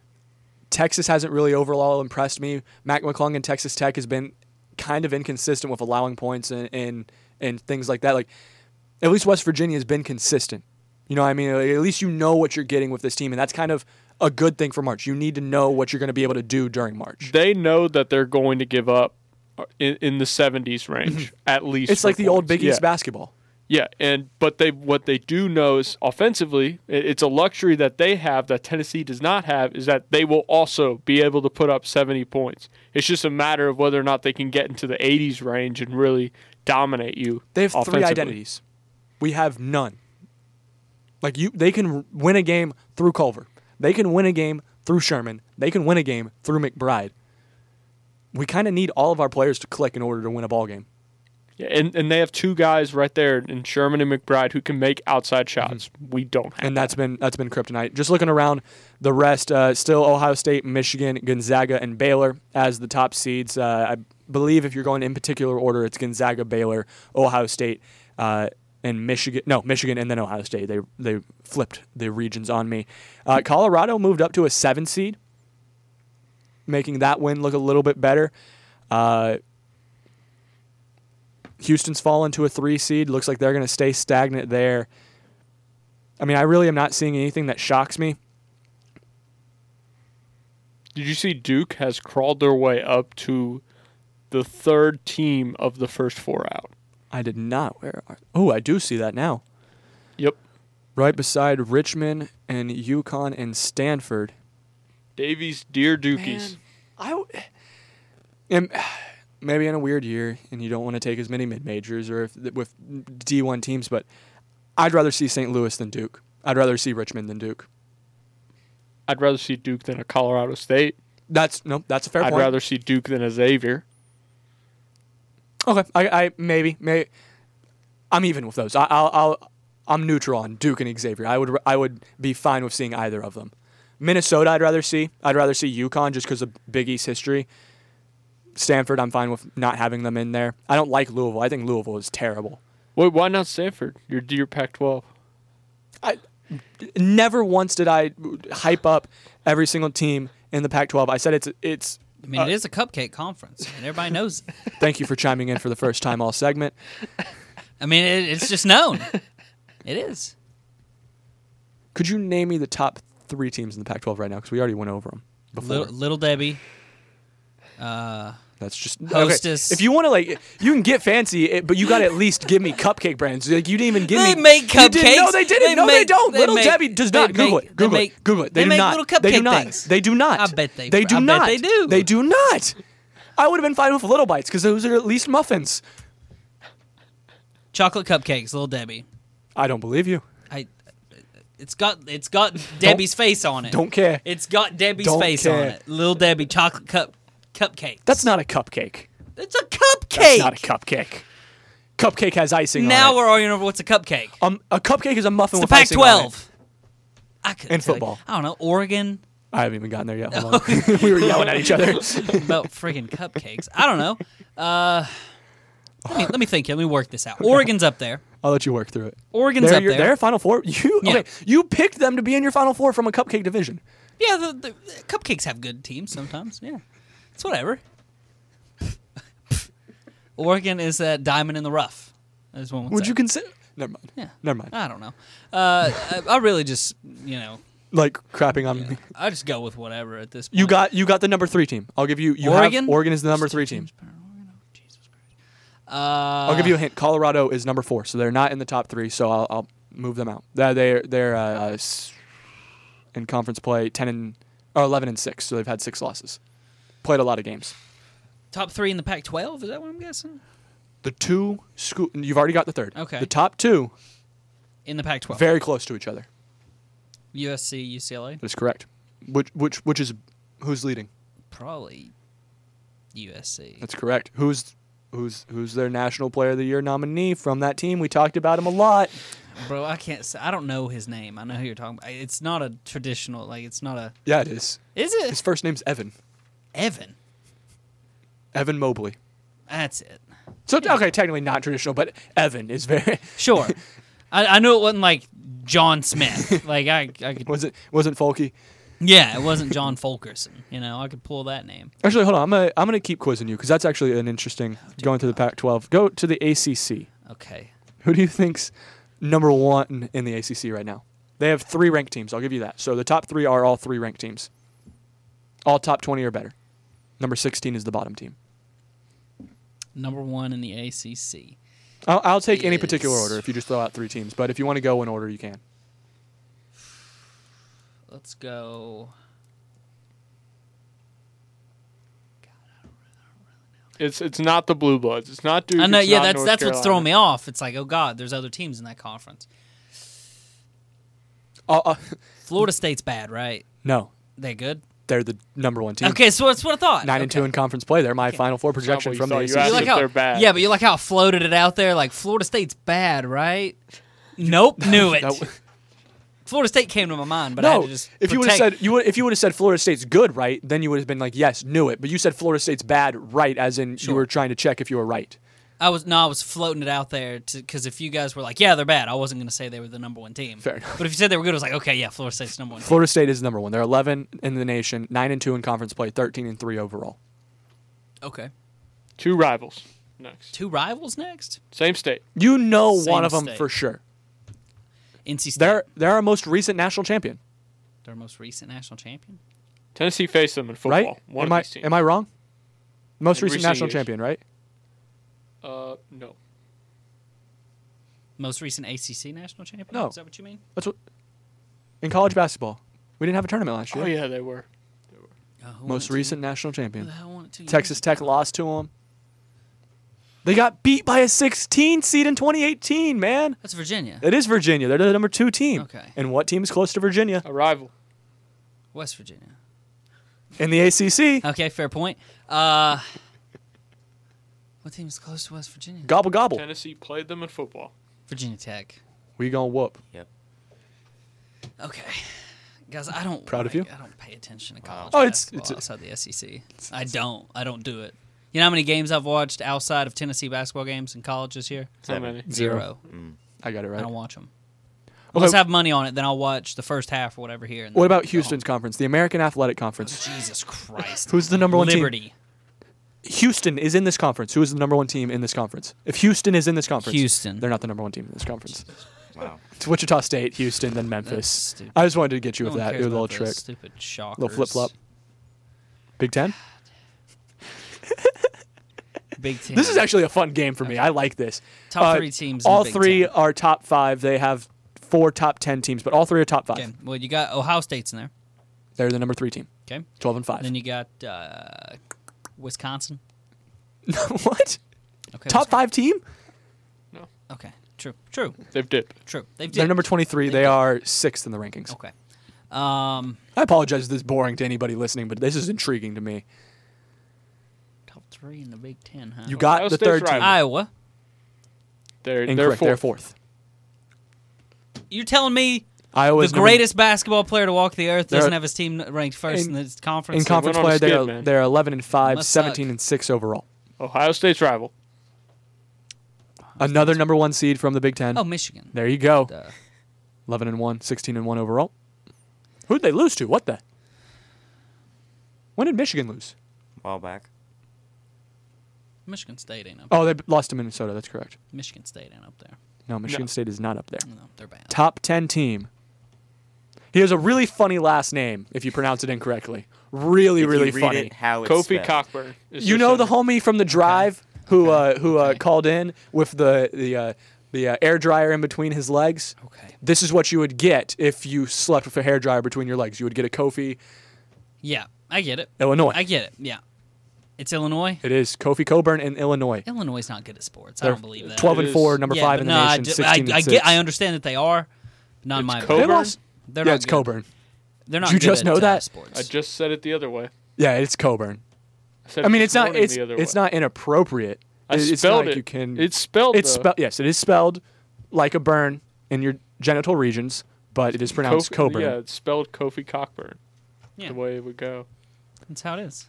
[SPEAKER 3] Texas hasn't really overall impressed me. Mac McClung and Texas Tech has been kind of inconsistent with allowing points and things like that. Like, at least West Virginia has been consistent. You know what I mean? At least you know what you're getting with this team, and that's kind of a good thing for March. You need to know what you're going to be able to do during March.
[SPEAKER 5] They know that they're going to give up in the 70s range, at least.
[SPEAKER 3] It's like the old Big East basketball.
[SPEAKER 5] Yeah, but what they do know is offensively, it's a luxury that they have that Tennessee does not have, is that they will also be able to put up 70 points. It's just a matter of whether or not they can get into the 80s range and really dominate you.
[SPEAKER 3] They have 3 identities. We have none. Like they can win a game through Culver. They can win a game through Sherman. They can win a game through McBride. We kind of need all of our players to click in order to win a ball game.
[SPEAKER 5] Yeah, and they have 2 guys right there in Sherman and McBride who can make outside shots. We don't have.
[SPEAKER 3] And that's been kryptonite. Just looking around the rest, still Ohio State, Michigan, Gonzaga, and Baylor as the top seeds. I believe if you're going in particular order, it's Gonzaga, Baylor, Ohio State, and Michigan. No, Michigan and then Ohio State. They flipped the regions on me. Colorado moved up to a 7 seed, making that win look a little bit better. Houston's fallen to a 3 seed. Looks like they're going to stay stagnant there. I mean, I really am not seeing anything that shocks me.
[SPEAKER 5] Did you see Duke has crawled their way up to the 3rd team of the first 4 out?
[SPEAKER 3] I did not. Oh, I do see that now.
[SPEAKER 5] Yep.
[SPEAKER 3] Right beside Richmond and UConn and Stanford.
[SPEAKER 5] Davies, dear Dukies.
[SPEAKER 3] Man, maybe in a weird year, and you don't want to take as many mid-majors or with D1 teams, but I'd rather see St. Louis than Duke. I'd rather see Richmond than Duke.
[SPEAKER 5] I'd rather see Duke than a Colorado State.
[SPEAKER 3] That's a fair point.
[SPEAKER 5] I'd rather see Duke than a Xavier.
[SPEAKER 3] Okay, I maybe I'm even with those. I'm neutral on Duke and Xavier. I would be fine with seeing either of them. Minnesota, I'd rather see UConn just because of Big East history. Stanford, I'm fine with not having them in there. I don't like Louisville. I think Louisville is terrible.
[SPEAKER 5] Wait, why not Stanford? You're Pac-12.
[SPEAKER 3] Never once did I hype up every single team in the Pac-12. I said it's.
[SPEAKER 4] I mean, it is a cupcake conference, and everybody knows it.
[SPEAKER 3] Thank you for chiming in for the first time all segment.
[SPEAKER 4] I mean, it's just known. It is.
[SPEAKER 3] Could you name me the top 3 teams in the Pac-12 right now? Because we already went over them before.
[SPEAKER 4] Little Debbie.
[SPEAKER 3] That's just
[SPEAKER 4] Hostess.
[SPEAKER 3] Okay. If you want to, you can get fancy, but you got to at least give me cupcake brands. You didn't even give me.
[SPEAKER 4] They make cupcakes.
[SPEAKER 3] No, they didn't. They don't. Little Debbie does not. Google it. Google it. They do
[SPEAKER 4] make
[SPEAKER 3] not.
[SPEAKER 4] little cupcake things.
[SPEAKER 3] They do not.
[SPEAKER 4] I bet they.
[SPEAKER 3] They do
[SPEAKER 4] I
[SPEAKER 3] not.
[SPEAKER 4] bet they do.
[SPEAKER 3] They do not. I would have been fine with Little Bites because those are at least muffins.
[SPEAKER 4] Chocolate cupcakes, Little Debbie.
[SPEAKER 3] I don't believe you.
[SPEAKER 4] It's got Debbie's face on it.
[SPEAKER 3] Don't care.
[SPEAKER 4] It's got Debbie's
[SPEAKER 3] Don't
[SPEAKER 4] face on
[SPEAKER 3] care.
[SPEAKER 4] it. Little Debbie chocolate cupcakes.
[SPEAKER 3] That's not a cupcake.
[SPEAKER 4] It's a cupcake.
[SPEAKER 3] That's not a cupcake. Cupcake has icing
[SPEAKER 4] Now
[SPEAKER 3] on it.
[SPEAKER 4] we're arguing over what's a cupcake.
[SPEAKER 3] A cupcake is a muffin
[SPEAKER 4] It's the
[SPEAKER 3] with icing on it.
[SPEAKER 4] Pac-12. I couldn't
[SPEAKER 3] In
[SPEAKER 4] tell you.
[SPEAKER 3] football.
[SPEAKER 4] I don't know. Oregon.
[SPEAKER 3] I haven't even gotten there yet. Hold on. We were yelling at each other.
[SPEAKER 4] About freaking cupcakes. I don't know. Let me think. Let me work this out. Oregon's up there.
[SPEAKER 3] I'll let you work through it.
[SPEAKER 4] Oregon's up there.
[SPEAKER 3] They're Final Four.
[SPEAKER 4] Yeah.
[SPEAKER 3] Okay, you picked them to be in your Final Four from a cupcake division.
[SPEAKER 4] Yeah, the cupcakes have good teams sometimes. Yeah, it's whatever. Oregon is that diamond in the rough. As one
[SPEAKER 3] Would
[SPEAKER 4] say.
[SPEAKER 3] you consider? Never mind.
[SPEAKER 4] Yeah.
[SPEAKER 3] Never mind.
[SPEAKER 4] I don't know. I really just
[SPEAKER 3] Like crapping on me.
[SPEAKER 4] I just go with whatever at this point.
[SPEAKER 3] You got the number 3 team. I'll give you.
[SPEAKER 4] Oregon?
[SPEAKER 3] Oregon is the number 3 team. I'll give you a hint. Colorado is number 4, so they're not in the top 3. So I'll move them out. They're in conference play 11-6. So they've had 6 losses. Played a lot of games.
[SPEAKER 4] Top 3 in the Pac-12. Is that what I'm guessing?
[SPEAKER 3] The 2 school. You've already got the 3rd.
[SPEAKER 4] Okay.
[SPEAKER 3] The top 2
[SPEAKER 4] In the Pac-12.
[SPEAKER 3] very close to each other.
[SPEAKER 4] USC, UCLA.
[SPEAKER 3] That is correct. Which is who's leading?
[SPEAKER 4] Probably USC.
[SPEAKER 3] That's correct. Who's their National Player of the Year nominee from that team? We talked about him a lot.
[SPEAKER 4] Bro, I can't say. I don't know his name. I know who you're talking about. It's not a traditional. It's not a.
[SPEAKER 3] Yeah, it is.
[SPEAKER 4] Is it
[SPEAKER 3] His first name's Evan.
[SPEAKER 4] Evan?
[SPEAKER 3] Evan Mobley.
[SPEAKER 4] That's it.
[SPEAKER 3] So okay, technically not traditional, but Evan is very.
[SPEAKER 4] Sure. I knew it wasn't like John Smith. Like I could.
[SPEAKER 3] Wasn't Folky?
[SPEAKER 4] Yeah, it wasn't John Fulkerson. I could pull that name.
[SPEAKER 3] Actually, hold on. I'm gonna keep quizzing you because that's actually an interesting. Going to the Pac-12. Go to the ACC.
[SPEAKER 4] Okay.
[SPEAKER 3] Who do you think's number 1 in the ACC right now? They have 3 ranked teams. I'll give you that. So the top 3 are all 3 ranked teams. All top 20 or better. Number 16 is the bottom team.
[SPEAKER 4] Number 1 in the ACC.
[SPEAKER 3] I'll take any
[SPEAKER 4] Is-
[SPEAKER 3] particular order if you just throw out 3 teams. But if you want to go in order, you can.
[SPEAKER 4] Let's go.
[SPEAKER 5] It's not the Blue Bloods. It's not Duke.
[SPEAKER 4] I know.
[SPEAKER 5] It's
[SPEAKER 4] Yeah,
[SPEAKER 5] not
[SPEAKER 4] that's
[SPEAKER 5] North
[SPEAKER 4] what's
[SPEAKER 5] Carolina.
[SPEAKER 4] throwing me off. It's like, oh God, there's other teams in that conference. Florida State's bad, right?
[SPEAKER 3] No,
[SPEAKER 4] They good?
[SPEAKER 3] they're the number 1 team.
[SPEAKER 4] Okay, so that's what I thought.
[SPEAKER 3] 9-2 in conference play. They're my Final Four projection
[SPEAKER 5] what you
[SPEAKER 3] from the
[SPEAKER 5] thought.
[SPEAKER 3] ACC.
[SPEAKER 5] You asked
[SPEAKER 4] You like
[SPEAKER 5] if
[SPEAKER 4] how
[SPEAKER 5] they're bad.
[SPEAKER 4] Yeah, but you like how I floated it out there. Like Florida State's bad, right? Nope, knew it.
[SPEAKER 3] That-
[SPEAKER 4] Florida State came to my mind, but I had
[SPEAKER 3] No,
[SPEAKER 4] to just
[SPEAKER 3] if you would have
[SPEAKER 4] protect-
[SPEAKER 3] said if you would have said Florida State's good, right, then you would have been like, yes, knew it. But you said Florida State's bad, right, as in
[SPEAKER 4] Sure.
[SPEAKER 3] you were trying to check if you were right.
[SPEAKER 4] I was floating it out there because if you guys were like, yeah, they're bad, I wasn't going to say they were the number 1 team.
[SPEAKER 3] Fair enough.
[SPEAKER 4] But if you said they were good, I was like, okay, yeah, Florida State's number 1 team.
[SPEAKER 3] Florida State is number 1. They're 11 in the nation, 9-2 in conference play, 13-3 overall.
[SPEAKER 4] Okay.
[SPEAKER 5] 2 rivals next.
[SPEAKER 4] 2 rivals next?
[SPEAKER 5] Same state.
[SPEAKER 3] You know
[SPEAKER 4] Same
[SPEAKER 3] one of them
[SPEAKER 4] state.
[SPEAKER 3] for sure.
[SPEAKER 4] NC State.
[SPEAKER 3] They're our most recent national champion,
[SPEAKER 4] Their most recent national champion?
[SPEAKER 5] Tennessee faced them in football.
[SPEAKER 3] right?
[SPEAKER 5] One
[SPEAKER 3] Am
[SPEAKER 5] of
[SPEAKER 3] I
[SPEAKER 5] these teams.
[SPEAKER 3] am I wrong? Most
[SPEAKER 5] In
[SPEAKER 3] recent
[SPEAKER 5] recent
[SPEAKER 3] national
[SPEAKER 5] years.
[SPEAKER 3] champion, right?
[SPEAKER 5] No.
[SPEAKER 4] Most recent ACC national champion?
[SPEAKER 3] No.
[SPEAKER 4] Is that what you mean?
[SPEAKER 3] That's what in college basketball. We didn't have a tournament last year.
[SPEAKER 5] Oh yeah, they were.
[SPEAKER 4] Oh, who
[SPEAKER 3] Most
[SPEAKER 4] won it
[SPEAKER 3] recent national
[SPEAKER 4] Who
[SPEAKER 3] champion.
[SPEAKER 4] the hell won it 2 years
[SPEAKER 3] Texas
[SPEAKER 4] ago?
[SPEAKER 3] Tech lost to them. They got beat by a 16 seed in 2018, man.
[SPEAKER 4] That's Virginia.
[SPEAKER 3] It is Virginia. They're the number 2 team.
[SPEAKER 4] Okay.
[SPEAKER 3] And what team is close to Virginia
[SPEAKER 5] A rival.
[SPEAKER 4] West Virginia.
[SPEAKER 3] in the ACC?
[SPEAKER 4] Okay, fair point. What team is close to West Virginia?
[SPEAKER 3] Gobble gobble.
[SPEAKER 5] Tennessee played them in football.
[SPEAKER 4] Virginia Tech.
[SPEAKER 3] We gonna whoop.
[SPEAKER 6] Yep.
[SPEAKER 4] Okay. Guys, I don't
[SPEAKER 3] Proud of you?
[SPEAKER 4] I don't pay attention to college
[SPEAKER 3] Oh, it's-
[SPEAKER 4] basketball
[SPEAKER 3] it's-
[SPEAKER 4] outside the SEC. I don't do it. You know how many games I've watched outside of Tennessee basketball games in college this year?
[SPEAKER 5] How many?
[SPEAKER 4] 0.
[SPEAKER 3] I got it
[SPEAKER 4] I
[SPEAKER 3] right.
[SPEAKER 4] don't watch them. Unless
[SPEAKER 3] Okay.
[SPEAKER 4] I have money on it, then I'll watch the first half or whatever here. And
[SPEAKER 3] What
[SPEAKER 4] then
[SPEAKER 3] about
[SPEAKER 4] go
[SPEAKER 3] Houston's
[SPEAKER 4] home.
[SPEAKER 3] conference, the American Athletic Conference?
[SPEAKER 4] Jesus Christ.
[SPEAKER 3] Who's the number 1 team?
[SPEAKER 4] Liberty.
[SPEAKER 3] Houston is in this conference. Who is the number 1 team in this conference? If Houston is in this conference,
[SPEAKER 4] Houston.
[SPEAKER 3] they're not the number 1 team in this conference.
[SPEAKER 6] Wow.
[SPEAKER 3] It's Wichita State, Houston, then
[SPEAKER 4] That's
[SPEAKER 3] Memphis.
[SPEAKER 4] stupid.
[SPEAKER 3] I just wanted to get you
[SPEAKER 4] No
[SPEAKER 3] with
[SPEAKER 4] one
[SPEAKER 3] that. It
[SPEAKER 4] cares
[SPEAKER 3] was a little
[SPEAKER 4] about those
[SPEAKER 3] trick,
[SPEAKER 4] Stupid shockers.
[SPEAKER 3] little flip flop. Big Ten.
[SPEAKER 4] Big team.
[SPEAKER 3] This is actually a fun game for me. I like this.
[SPEAKER 4] Top 3 teams in
[SPEAKER 3] All
[SPEAKER 4] the Big
[SPEAKER 3] 3
[SPEAKER 4] Ten.
[SPEAKER 3] are top 5. They have 4 top 10 teams, but all 3 are top 5.
[SPEAKER 4] Okay. Well, you got Ohio State's in there.
[SPEAKER 3] They're the number 3 team.
[SPEAKER 4] Okay.
[SPEAKER 3] 12-5.
[SPEAKER 4] Then you got Wisconsin.
[SPEAKER 3] What?
[SPEAKER 4] Okay.
[SPEAKER 3] Top 5 team?
[SPEAKER 4] Okay. True.
[SPEAKER 5] They've dipped.
[SPEAKER 4] They've
[SPEAKER 3] They're
[SPEAKER 4] did.
[SPEAKER 3] number 23. They are 6th in the rankings.
[SPEAKER 4] Okay.
[SPEAKER 3] I apologize if this is boring to anybody listening, but this is intriguing to me.
[SPEAKER 4] Top 3 in the Big Ten, huh?
[SPEAKER 3] You got
[SPEAKER 5] Ohio
[SPEAKER 3] the
[SPEAKER 5] State's
[SPEAKER 3] third team.
[SPEAKER 5] rival.
[SPEAKER 4] Iowa.
[SPEAKER 5] They're
[SPEAKER 3] Incorrect. They're 4th.
[SPEAKER 4] You're telling me
[SPEAKER 3] Iowa's
[SPEAKER 4] the greatest basketball player to walk the earth doesn't
[SPEAKER 3] They're-
[SPEAKER 4] have his team ranked first in the conference?
[SPEAKER 3] in conference
[SPEAKER 5] went on
[SPEAKER 3] play.
[SPEAKER 5] a skid, man.
[SPEAKER 3] They're 11-5,
[SPEAKER 4] Must suck.
[SPEAKER 3] 17-6 overall.
[SPEAKER 5] Ohio State's rival.
[SPEAKER 3] Another number 1 seed from the Big Ten.
[SPEAKER 4] Oh, Michigan.
[SPEAKER 3] There you go.
[SPEAKER 4] Duh.
[SPEAKER 3] 11-1, 16-1 overall. Who'd they lose to? What the? When did Michigan lose?
[SPEAKER 6] A while back.
[SPEAKER 4] Michigan State ain't up.
[SPEAKER 3] Oh, they lost to Minnesota. That's correct.
[SPEAKER 4] Michigan State ain't up there.
[SPEAKER 3] No, Michigan State is not up there.
[SPEAKER 4] No, they're bad.
[SPEAKER 3] Top 10 team. He has a really funny last name if you pronounce it incorrectly. Really,
[SPEAKER 6] If
[SPEAKER 3] really
[SPEAKER 6] you read
[SPEAKER 3] funny.
[SPEAKER 6] it how it's
[SPEAKER 5] Kofi
[SPEAKER 6] spelled.
[SPEAKER 5] Cockburn. is
[SPEAKER 3] You
[SPEAKER 5] their
[SPEAKER 3] know the
[SPEAKER 5] center.
[SPEAKER 3] homie from the drive who called in with the air dryer in between his legs?
[SPEAKER 4] Okay.
[SPEAKER 3] This is what you would get if you slept with a hair dryer between your legs. You would get a Kofi,
[SPEAKER 4] Yeah, I get it.
[SPEAKER 3] Illinois.
[SPEAKER 4] I get it. Yeah. It's Illinois.
[SPEAKER 3] It is Kofi Coburn in Illinois.
[SPEAKER 4] Illinois is not good at sports. I
[SPEAKER 3] They're
[SPEAKER 4] don't believe that.
[SPEAKER 3] 12-4, number
[SPEAKER 4] Yeah,
[SPEAKER 3] 5
[SPEAKER 4] but
[SPEAKER 3] in
[SPEAKER 4] no,
[SPEAKER 3] the
[SPEAKER 4] I
[SPEAKER 3] nation.
[SPEAKER 4] do-
[SPEAKER 3] 16-6.
[SPEAKER 4] I understand that they are. But not in
[SPEAKER 5] It's
[SPEAKER 4] my
[SPEAKER 3] They
[SPEAKER 5] Coburn?
[SPEAKER 3] lost.
[SPEAKER 4] They're
[SPEAKER 3] Yeah,
[SPEAKER 4] not
[SPEAKER 3] it's
[SPEAKER 4] good.
[SPEAKER 3] Coburn.
[SPEAKER 4] They're not
[SPEAKER 3] Did you
[SPEAKER 4] good
[SPEAKER 3] just
[SPEAKER 4] at,
[SPEAKER 3] know that?
[SPEAKER 4] sports.
[SPEAKER 5] I just said it the other way.
[SPEAKER 3] Yeah, it's Coburn.
[SPEAKER 5] I said
[SPEAKER 3] I mean,
[SPEAKER 5] it
[SPEAKER 3] it's
[SPEAKER 5] this
[SPEAKER 3] not.
[SPEAKER 5] morning
[SPEAKER 3] It's
[SPEAKER 5] the other
[SPEAKER 3] it's
[SPEAKER 5] way.
[SPEAKER 3] not inappropriate.
[SPEAKER 5] I
[SPEAKER 3] It's
[SPEAKER 5] spelled
[SPEAKER 3] not like
[SPEAKER 5] it.
[SPEAKER 3] you can.
[SPEAKER 5] It's spelled.
[SPEAKER 3] It's
[SPEAKER 5] though.
[SPEAKER 3] spelled. Yes, it is spelled like a burn in your genital regions, but it is pronounced Coburn.
[SPEAKER 5] Yeah, it's spelled Kofi Cockburn.
[SPEAKER 4] Yeah.
[SPEAKER 5] The way it would go.
[SPEAKER 4] That's how it is.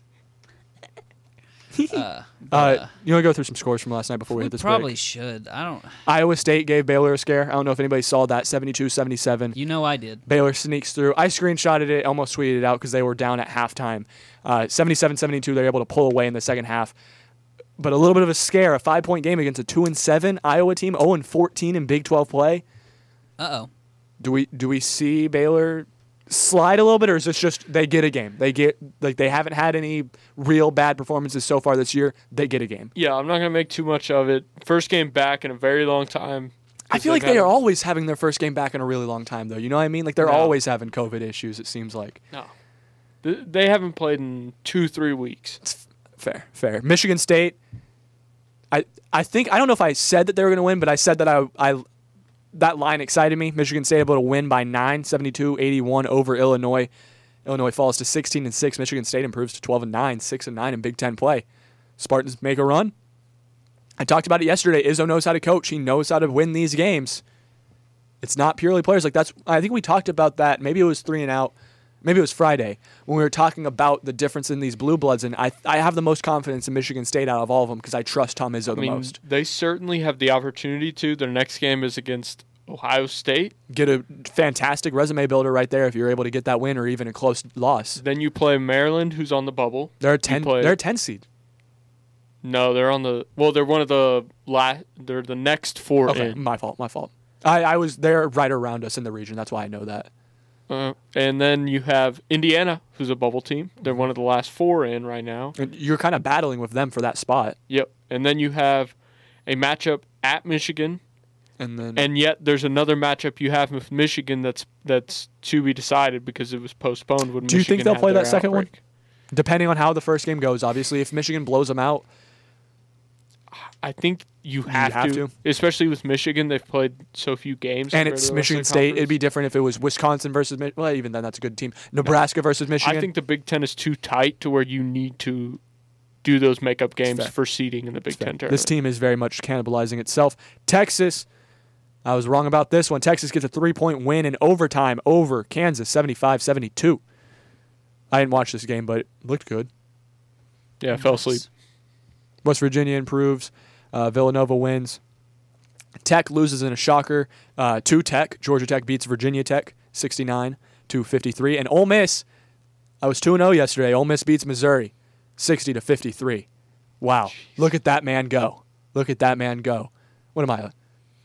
[SPEAKER 3] You want to go through some scores from last night before we
[SPEAKER 4] We
[SPEAKER 3] hit this
[SPEAKER 4] probably
[SPEAKER 3] break?
[SPEAKER 4] should. I don't.
[SPEAKER 3] Iowa State gave Baylor a scare. I don't know if anybody saw that. 72-77.
[SPEAKER 4] You know I did.
[SPEAKER 3] Baylor sneaks through. I screenshotted it, almost tweeted it out because they were down at halftime. 77-72, they're able to pull away in the second half. But a little bit of a scare, a 5-point game against a 2-7 Iowa team, 0-14 in Big 12 play.
[SPEAKER 4] Uh-oh.
[SPEAKER 3] Do we see Baylor slide a little bit, or is this just they get a game? They haven't had any real bad performances so far this year. They get a game.
[SPEAKER 5] Yeah, I'm not gonna make too much of it. First game back in a very long time.
[SPEAKER 3] I feel like they are always having their first game back in a really long time, though. You know what I mean? Like they're
[SPEAKER 5] No.
[SPEAKER 3] always having COVID issues. It seems like.
[SPEAKER 5] No, they haven't played in 2-3 weeks.
[SPEAKER 3] Fair. Michigan State. I think I don't know if I said that they were going to win, but I said that I that line excited me. Michigan State able to win by 9, 72-81 over Illinois. Illinois falls to 16-6. Michigan State improves to 12-9, 6-9 in Big Ten play. Spartans make a run. I talked about it yesterday. Izzo knows how to coach. He knows how to win these games. It's not purely players. Like that's. I think we talked about that. Maybe it was 3 and out. Maybe it was Friday when we were talking about the difference in these blue bloods, and I have the most confidence in Michigan State out of all of them because I trust Tom Izzo the most.
[SPEAKER 5] They certainly have the opportunity to. Their next game is against Ohio State.
[SPEAKER 3] Get a fantastic resume builder right there if you're able to get that win or even a close loss.
[SPEAKER 5] Then you play Maryland, who's on the bubble.
[SPEAKER 3] They're a 10.
[SPEAKER 5] play-
[SPEAKER 3] They're a 10 seed.
[SPEAKER 5] No, they're on the. Well, they're one of the last. They're the next 4
[SPEAKER 3] Okay,
[SPEAKER 5] in.
[SPEAKER 3] my fault. I was there right around us in the region. That's why I know that.
[SPEAKER 5] And then you have Indiana, who's a bubble team. They're one of the last 4 in right now.
[SPEAKER 3] And you're kind of battling with them for that spot,
[SPEAKER 5] Yep. And then you have a matchup at Michigan,
[SPEAKER 3] and then
[SPEAKER 5] and yet there's another matchup you have with Michigan that's to be decided because it was postponed when.
[SPEAKER 3] Do you think
[SPEAKER 5] Michigan
[SPEAKER 3] they'll
[SPEAKER 5] had
[SPEAKER 3] play
[SPEAKER 5] their
[SPEAKER 3] that second one?
[SPEAKER 5] outbreak.
[SPEAKER 3] depending on how the first game goes, obviously, if Michigan blows them out,
[SPEAKER 5] I think you have to, especially with Michigan. They've played so few games,
[SPEAKER 3] and
[SPEAKER 5] compared
[SPEAKER 3] it's
[SPEAKER 5] to the rest of
[SPEAKER 3] Michigan
[SPEAKER 5] the
[SPEAKER 3] State, it'd
[SPEAKER 5] conference.
[SPEAKER 3] be different if it was Wisconsin versus well, even then that's a good team. Nebraska versus Michigan.
[SPEAKER 5] I think the Big Ten is too tight to where you need to do those makeup games
[SPEAKER 3] fair.
[SPEAKER 5] for seeding in the Big Ten tournament.
[SPEAKER 3] This team is very much cannibalizing itself. Texas, I was wrong about this one. Texas gets a 3-point win in overtime over Kansas, 75-72. I didn't watch this game, but it looked good.
[SPEAKER 5] Yeah, I fell asleep.
[SPEAKER 3] West Virginia improves. Villanova wins. Tech loses in a shocker to Tech. Georgia Tech beats Virginia Tech 69-53. And Ole Miss, I was 2-0 yesterday. Ole Miss beats Missouri 60-53. Wow. Look at that man go. Look at that man go. What am I?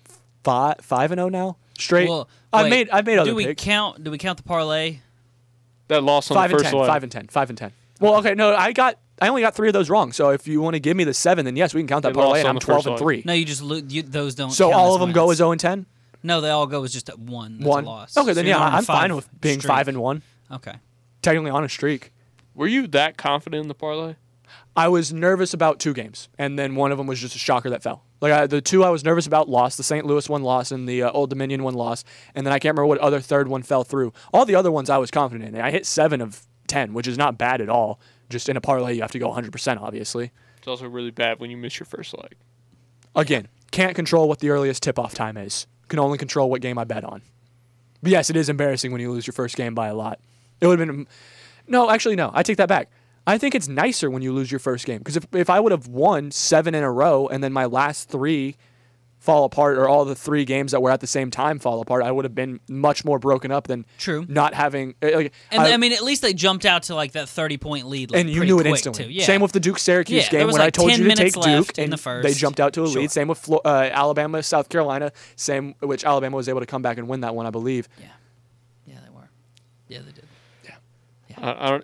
[SPEAKER 3] 5-0 now? Straight.
[SPEAKER 4] Well,
[SPEAKER 3] I've
[SPEAKER 4] wait,
[SPEAKER 3] made other
[SPEAKER 4] do we
[SPEAKER 3] picks.
[SPEAKER 4] count the parlay?
[SPEAKER 5] That loss on
[SPEAKER 3] 5
[SPEAKER 5] the
[SPEAKER 3] and
[SPEAKER 5] first
[SPEAKER 3] 10.
[SPEAKER 5] leg.
[SPEAKER 3] 5 and 10. 5 and 10. Well, okay, no, I only got 3 of those wrong. So if you want to give me the 7, then yes, we can count that
[SPEAKER 5] They lost
[SPEAKER 3] parlay, and
[SPEAKER 5] on
[SPEAKER 3] I'm
[SPEAKER 5] the first
[SPEAKER 3] 12 and 3.
[SPEAKER 4] No, you just those don't.
[SPEAKER 3] So
[SPEAKER 4] count
[SPEAKER 3] all
[SPEAKER 4] as
[SPEAKER 3] of them go
[SPEAKER 4] wins.
[SPEAKER 3] as 0 and 10.
[SPEAKER 4] No, they all go as just one. That's
[SPEAKER 3] One.
[SPEAKER 4] A loss.
[SPEAKER 3] Okay,
[SPEAKER 4] So
[SPEAKER 3] then
[SPEAKER 4] you're
[SPEAKER 3] yeah,
[SPEAKER 4] on a
[SPEAKER 3] I'm fine
[SPEAKER 4] 5
[SPEAKER 3] with being
[SPEAKER 4] streak.
[SPEAKER 3] 5 and 1.
[SPEAKER 4] Okay.
[SPEAKER 3] Technically on a streak.
[SPEAKER 5] Were you that confident in the parlay?
[SPEAKER 3] I was nervous about 2 games, and then one of them was just a shocker that fell. Like the two I was nervous about lost. The St. Louis one lost, and the Old Dominion one lost. And then I can't remember what other third one fell through. All the other ones I was confident in. I hit 7 of 10, which is not bad at all. Just in a parlay, you have to go 100%, obviously.
[SPEAKER 5] It's also really bad when you miss your first leg.
[SPEAKER 3] Again, can't control what the earliest tip-off time is. Can only control what game I bet on. But yes, it is embarrassing when you lose your first game by a lot. It would have been... No, actually, no. I take that back. I think it's nicer when you lose your first game. Because if I would have won 7 in a row and then my last 3 fall apart, or all the 3 games that were at the same time fall apart, I would have been much more broken up than
[SPEAKER 4] True.
[SPEAKER 3] not having... Like,
[SPEAKER 4] And I mean, at least they jumped out to like that 30-point lead. Like,
[SPEAKER 3] and you
[SPEAKER 4] pretty
[SPEAKER 3] knew it
[SPEAKER 4] quick,
[SPEAKER 3] instantly.
[SPEAKER 4] Too. Yeah.
[SPEAKER 3] Same with the Duke-Syracuse
[SPEAKER 4] Yeah,
[SPEAKER 3] game
[SPEAKER 4] there was
[SPEAKER 3] when I
[SPEAKER 4] like
[SPEAKER 3] told
[SPEAKER 4] 10
[SPEAKER 3] you to take
[SPEAKER 4] minutes left
[SPEAKER 3] Duke,
[SPEAKER 4] in
[SPEAKER 3] and
[SPEAKER 4] the first.
[SPEAKER 3] they jumped out to a
[SPEAKER 4] Sure.
[SPEAKER 3] lead. Same with Alabama, South Carolina, which Alabama was able to come back and win that one, I believe.
[SPEAKER 4] Yeah. Yeah, they were. Yeah, they did.
[SPEAKER 5] I don't.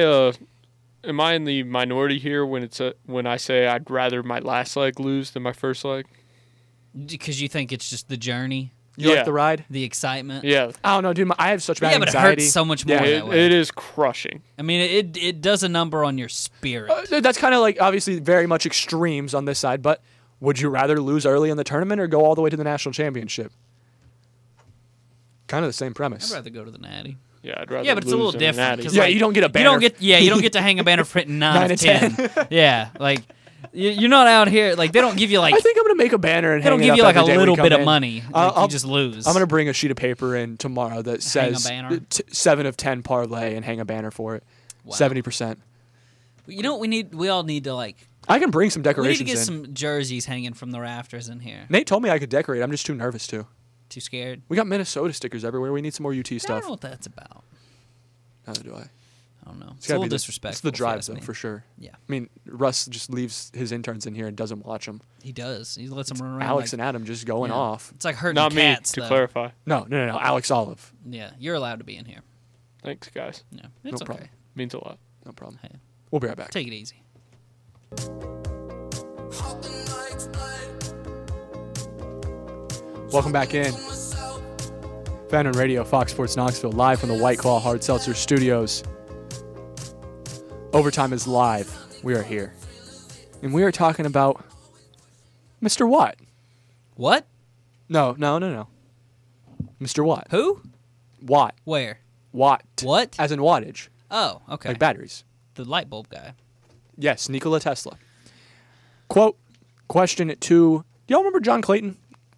[SPEAKER 5] Am I in the minority here when I say I'd rather my last leg lose than my first leg?
[SPEAKER 4] Because you think it's just the journey,
[SPEAKER 3] You
[SPEAKER 5] Yeah.
[SPEAKER 3] like the ride?
[SPEAKER 4] the excitement.
[SPEAKER 5] Yeah.
[SPEAKER 3] I don't know, dude. I have such bad
[SPEAKER 4] Yeah, but it
[SPEAKER 3] anxiety.
[SPEAKER 4] hurts so much more
[SPEAKER 3] Yeah,
[SPEAKER 4] that way.
[SPEAKER 5] It is crushing.
[SPEAKER 4] I mean, it does a number on your spirit.
[SPEAKER 3] That's kind of like, obviously, very much extremes on this side, but would you rather lose early in the tournament or go all the way to the national championship? Kind of the same premise.
[SPEAKER 4] I'd rather go to the Natty.
[SPEAKER 5] Yeah, I'd rather.
[SPEAKER 4] Yeah, but it's a little
[SPEAKER 5] lose than the
[SPEAKER 4] different.
[SPEAKER 5] Natty.
[SPEAKER 4] 'cause,
[SPEAKER 3] Yeah,
[SPEAKER 4] like,
[SPEAKER 3] you don't get a banner.
[SPEAKER 4] You don't get to hang a banner for hitting 9
[SPEAKER 3] 9
[SPEAKER 4] of
[SPEAKER 3] and
[SPEAKER 4] 10. Yeah, like you're not out here. Like they don't give you like
[SPEAKER 3] I think I'm going to make a banner and
[SPEAKER 4] they don't
[SPEAKER 3] hang it
[SPEAKER 4] give
[SPEAKER 3] up
[SPEAKER 4] you like a
[SPEAKER 3] every day we
[SPEAKER 4] little
[SPEAKER 3] come
[SPEAKER 4] bit of
[SPEAKER 3] in.
[SPEAKER 4] money. Like, you just lose.
[SPEAKER 3] I'm going to bring a sheet of paper in tomorrow that says
[SPEAKER 4] banner?
[SPEAKER 3] 7 of 10 parlay and hang a banner for it.
[SPEAKER 4] Wow.
[SPEAKER 3] 70%.
[SPEAKER 4] You know what we need? We all need to like.
[SPEAKER 3] I can bring some
[SPEAKER 4] We need
[SPEAKER 3] decorations
[SPEAKER 4] to get
[SPEAKER 3] in.
[SPEAKER 4] some jerseys hanging from the rafters in here.
[SPEAKER 3] Nate told me I could decorate. I'm just too nervous to.
[SPEAKER 4] Too scared.
[SPEAKER 3] We got Minnesota stickers everywhere. We need some more UT
[SPEAKER 4] I don't
[SPEAKER 3] stuff.
[SPEAKER 4] know what that's about.
[SPEAKER 3] Neither do I.
[SPEAKER 4] I don't know. It's a
[SPEAKER 3] gotta
[SPEAKER 4] little
[SPEAKER 3] be the-
[SPEAKER 4] disrespectful.
[SPEAKER 3] It's the
[SPEAKER 4] if you
[SPEAKER 3] drive,
[SPEAKER 4] ask
[SPEAKER 3] though,
[SPEAKER 4] me.
[SPEAKER 3] for sure.
[SPEAKER 4] Yeah,
[SPEAKER 3] I mean, Russ just leaves his interns in here and doesn't watch them.
[SPEAKER 4] he does. He lets them run around.
[SPEAKER 3] Alex
[SPEAKER 4] like,
[SPEAKER 3] and Adam just going
[SPEAKER 4] yeah.
[SPEAKER 3] off.
[SPEAKER 4] It's like hurting
[SPEAKER 5] Not
[SPEAKER 4] cats.
[SPEAKER 5] me, to
[SPEAKER 4] though.
[SPEAKER 5] clarify.
[SPEAKER 3] No. Alex Olive.
[SPEAKER 4] Yeah, you're allowed to be in here.
[SPEAKER 5] Thanks, guys.
[SPEAKER 4] Yeah, it's okay.
[SPEAKER 3] problem.
[SPEAKER 5] Means a lot.
[SPEAKER 3] No problem.
[SPEAKER 4] Hey.
[SPEAKER 3] We'll be right back.
[SPEAKER 4] Take it easy.
[SPEAKER 3] Welcome back in. Fan on Radio, Fox Sports Knoxville, live from the White Claw Hard Seltzer Studios. Overtime is live. We are here. And we are talking about Mr. Watt.
[SPEAKER 4] What?
[SPEAKER 3] No. Mr. Watt.
[SPEAKER 4] Who?
[SPEAKER 3] Watt.
[SPEAKER 4] Where?
[SPEAKER 3] Watt.
[SPEAKER 4] What?
[SPEAKER 3] As in wattage.
[SPEAKER 4] Oh, okay.
[SPEAKER 3] Like batteries.
[SPEAKER 4] The light bulb guy.
[SPEAKER 3] Yes, Nikola Tesla. Quote, question to, do y'all remember John Clayton?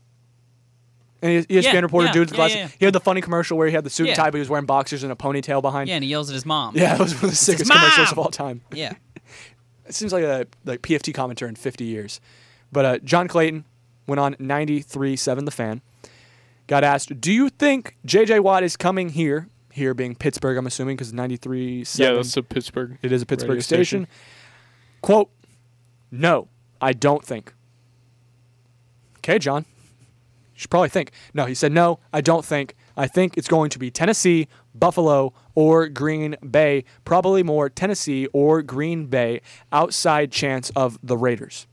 [SPEAKER 3] And ESPN
[SPEAKER 4] Yeah,
[SPEAKER 3] reporter,
[SPEAKER 4] yeah,
[SPEAKER 3] dude with the
[SPEAKER 4] yeah,
[SPEAKER 3] glasses.
[SPEAKER 4] yeah.
[SPEAKER 3] He had the funny commercial where he had the suit and
[SPEAKER 4] Yeah.
[SPEAKER 3] tie, but he was wearing boxers and a ponytail behind.
[SPEAKER 4] Yeah, and he yells at his mom.
[SPEAKER 3] Yeah, it was one of the sickest
[SPEAKER 4] Mom!
[SPEAKER 3] commercials of all time.
[SPEAKER 4] Yeah.
[SPEAKER 3] It seems like a PFT commentator in 50 years. But John Clayton went on 93.7 The Fan. Got asked, do you think J.J. Watt is coming here? Here being Pittsburgh, I'm assuming, because 93.7.
[SPEAKER 5] Yeah, that's a Pittsburgh.
[SPEAKER 3] It is a Pittsburgh
[SPEAKER 5] radio
[SPEAKER 3] station. Quote, no, I don't think. Okay, John. You should probably think. No, he said, no, I don't think. I think it's going to be Tennessee, Buffalo, or Green Bay. Probably more Tennessee or Green Bay. Outside chance of the Raiders.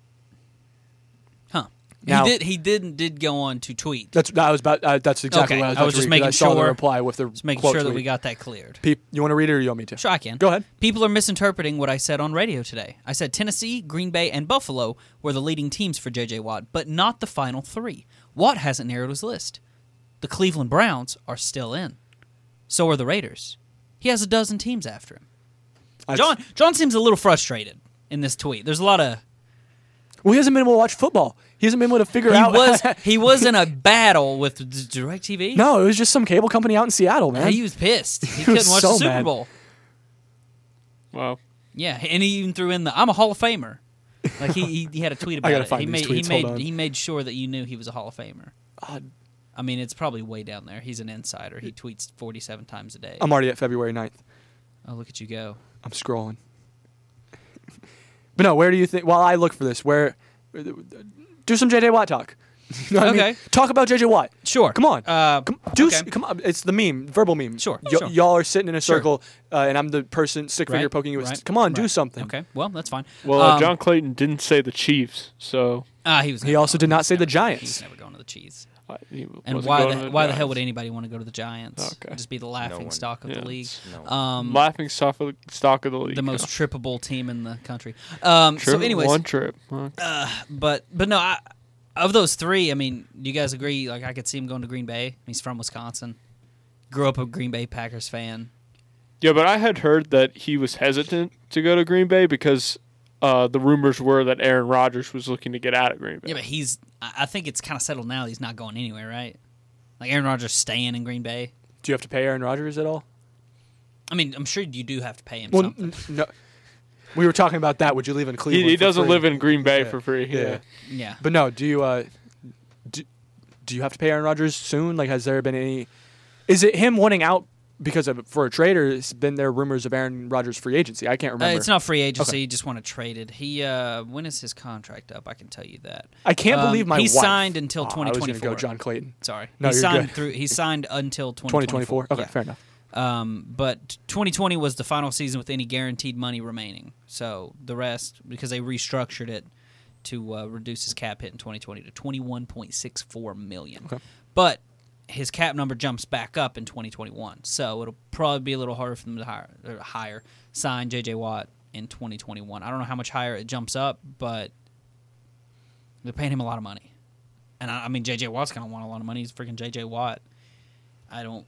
[SPEAKER 4] Huh.
[SPEAKER 3] Now-
[SPEAKER 4] He did go on to tweet.
[SPEAKER 3] That's exactly
[SPEAKER 4] Okay,
[SPEAKER 3] what I was,
[SPEAKER 4] I was
[SPEAKER 3] about to
[SPEAKER 4] just
[SPEAKER 3] read, 'cause
[SPEAKER 4] making
[SPEAKER 3] I saw the
[SPEAKER 4] sure-
[SPEAKER 3] reply with the
[SPEAKER 4] Just making
[SPEAKER 3] quote
[SPEAKER 4] sure that
[SPEAKER 3] tweet.
[SPEAKER 4] we got that cleared.
[SPEAKER 3] You want to read it or you want me to?
[SPEAKER 4] Sure, I can.
[SPEAKER 3] Go ahead.
[SPEAKER 4] People are misinterpreting what I said on radio today. I said Tennessee, Green Bay, and Buffalo were the leading teams for J.J. Watt, but not the final 3. Watt hasn't narrowed his list. The Cleveland Browns are still in. So are the Raiders. He has a dozen teams after him. John seems a little frustrated in this tweet. There's a lot of...
[SPEAKER 3] Well, he hasn't been able to watch football. He hasn't been able to figure out.
[SPEAKER 4] He was in a battle with DirecTV.
[SPEAKER 3] No, it was just some cable company out in Seattle, man.
[SPEAKER 4] He was pissed. He
[SPEAKER 3] was
[SPEAKER 4] couldn't watch
[SPEAKER 3] so
[SPEAKER 4] the Super
[SPEAKER 3] mad.
[SPEAKER 4] Bowl.
[SPEAKER 5] Wow.
[SPEAKER 4] Yeah, and he even threw in the "I'm a Hall of Famer." Like he had a tweet about
[SPEAKER 3] gotta
[SPEAKER 4] it.
[SPEAKER 3] find
[SPEAKER 4] He
[SPEAKER 3] these
[SPEAKER 4] made
[SPEAKER 3] tweets. Hold on.
[SPEAKER 4] he made sure that you knew he was a Hall of Famer.
[SPEAKER 3] God.
[SPEAKER 4] I mean, it's probably way down there. He's an insider. He tweets 47 times a day.
[SPEAKER 3] I'm already at February 9th.
[SPEAKER 4] Oh, look at you go.
[SPEAKER 3] I'm scrolling. But no, where do you think? While I look for this, where do some JJ Watt talk? You know what I
[SPEAKER 4] Okay.
[SPEAKER 3] mean? Talk about JJ Watt.
[SPEAKER 4] Sure.
[SPEAKER 3] Come on.
[SPEAKER 4] Okay.
[SPEAKER 3] Come on. It's the meme, verbal meme.
[SPEAKER 4] Sure,
[SPEAKER 3] Y-
[SPEAKER 4] sure.
[SPEAKER 3] Y'all are sitting in a
[SPEAKER 4] Sure.
[SPEAKER 3] circle, and I'm the person stick figure
[SPEAKER 4] Right,
[SPEAKER 3] poking you with.
[SPEAKER 4] right,
[SPEAKER 3] Come on, do
[SPEAKER 4] right.
[SPEAKER 3] something.
[SPEAKER 4] Okay. Well, that's fine.
[SPEAKER 5] Well, John Clayton didn't say the Chiefs, so
[SPEAKER 4] He was.
[SPEAKER 3] He
[SPEAKER 4] never
[SPEAKER 3] also
[SPEAKER 4] going-
[SPEAKER 3] did not say the
[SPEAKER 4] He was
[SPEAKER 3] Giants.
[SPEAKER 4] never going to the Chiefs.
[SPEAKER 5] he
[SPEAKER 4] And
[SPEAKER 5] wasn't
[SPEAKER 4] why
[SPEAKER 5] going to
[SPEAKER 4] the hell
[SPEAKER 5] Giants.
[SPEAKER 4] would anybody want to go to the Giants?
[SPEAKER 5] Okay.
[SPEAKER 4] Just be the laughing
[SPEAKER 6] one.
[SPEAKER 4] stock of
[SPEAKER 5] Yeah,
[SPEAKER 4] the league.
[SPEAKER 6] No.
[SPEAKER 5] Laughing stock of the league.
[SPEAKER 4] The most trippable team in the country. So,
[SPEAKER 5] Trip,
[SPEAKER 4] anyways,
[SPEAKER 5] one trip.
[SPEAKER 4] but no, Of those three, I mean, do you guys agree? Like, I could see him going to Green Bay. He's from Wisconsin. Grew up a Green Bay Packers fan.
[SPEAKER 5] Yeah, but I had heard that he was hesitant to go to Green Bay because the rumors were that Aaron Rodgers was looking to get out of Green Bay.
[SPEAKER 4] Yeah, but I think it's kind of settled now. He's not going anywhere, right? Like, Aaron Rodgers staying in Green Bay.
[SPEAKER 3] Do you have to pay Aaron Rodgers at all?
[SPEAKER 4] I mean, I'm sure you do have to pay him
[SPEAKER 3] Well,
[SPEAKER 4] something.
[SPEAKER 3] no. We were talking about that. Would you live in Cleveland?
[SPEAKER 5] He
[SPEAKER 3] for
[SPEAKER 5] doesn't
[SPEAKER 3] free?
[SPEAKER 5] live in Green Bay
[SPEAKER 3] Yeah.
[SPEAKER 5] for free. Yeah.
[SPEAKER 4] Yeah.
[SPEAKER 3] But no, do you do you have to pay Aaron Rodgers soon? Like, has there been any? Is it him wanting out because of for a trade, or has been there rumors of Aaron Rodgers' free agency? I can't remember.
[SPEAKER 4] It's not free agency.
[SPEAKER 3] Okay.
[SPEAKER 4] He just want to trade it. He when is his contract up? I can tell you that.
[SPEAKER 3] I can't believe my
[SPEAKER 4] he
[SPEAKER 3] wife.
[SPEAKER 4] signed until
[SPEAKER 3] Oh, I was
[SPEAKER 4] 2024.
[SPEAKER 3] gonna go John Clayton.
[SPEAKER 4] Sorry,
[SPEAKER 3] No,
[SPEAKER 4] he
[SPEAKER 3] you're
[SPEAKER 4] signed
[SPEAKER 3] good.
[SPEAKER 4] He signed until 2024.
[SPEAKER 3] 2024. Okay,
[SPEAKER 4] Yeah.
[SPEAKER 3] fair enough.
[SPEAKER 4] But 2020 was the final season with any guaranteed money remaining. So the rest, because they restructured it to reduce his cap hit in 2020 to $21.64 million.
[SPEAKER 3] Okay.
[SPEAKER 4] But his cap number jumps back up in 2021. So it'll probably be a little harder for them to sign J.J. Watt in 2021. I don't know how much higher it jumps up, but they're paying him a lot of money. And I mean, J.J. Watt's going to want a lot of money. He's freaking J.J. Watt. I don't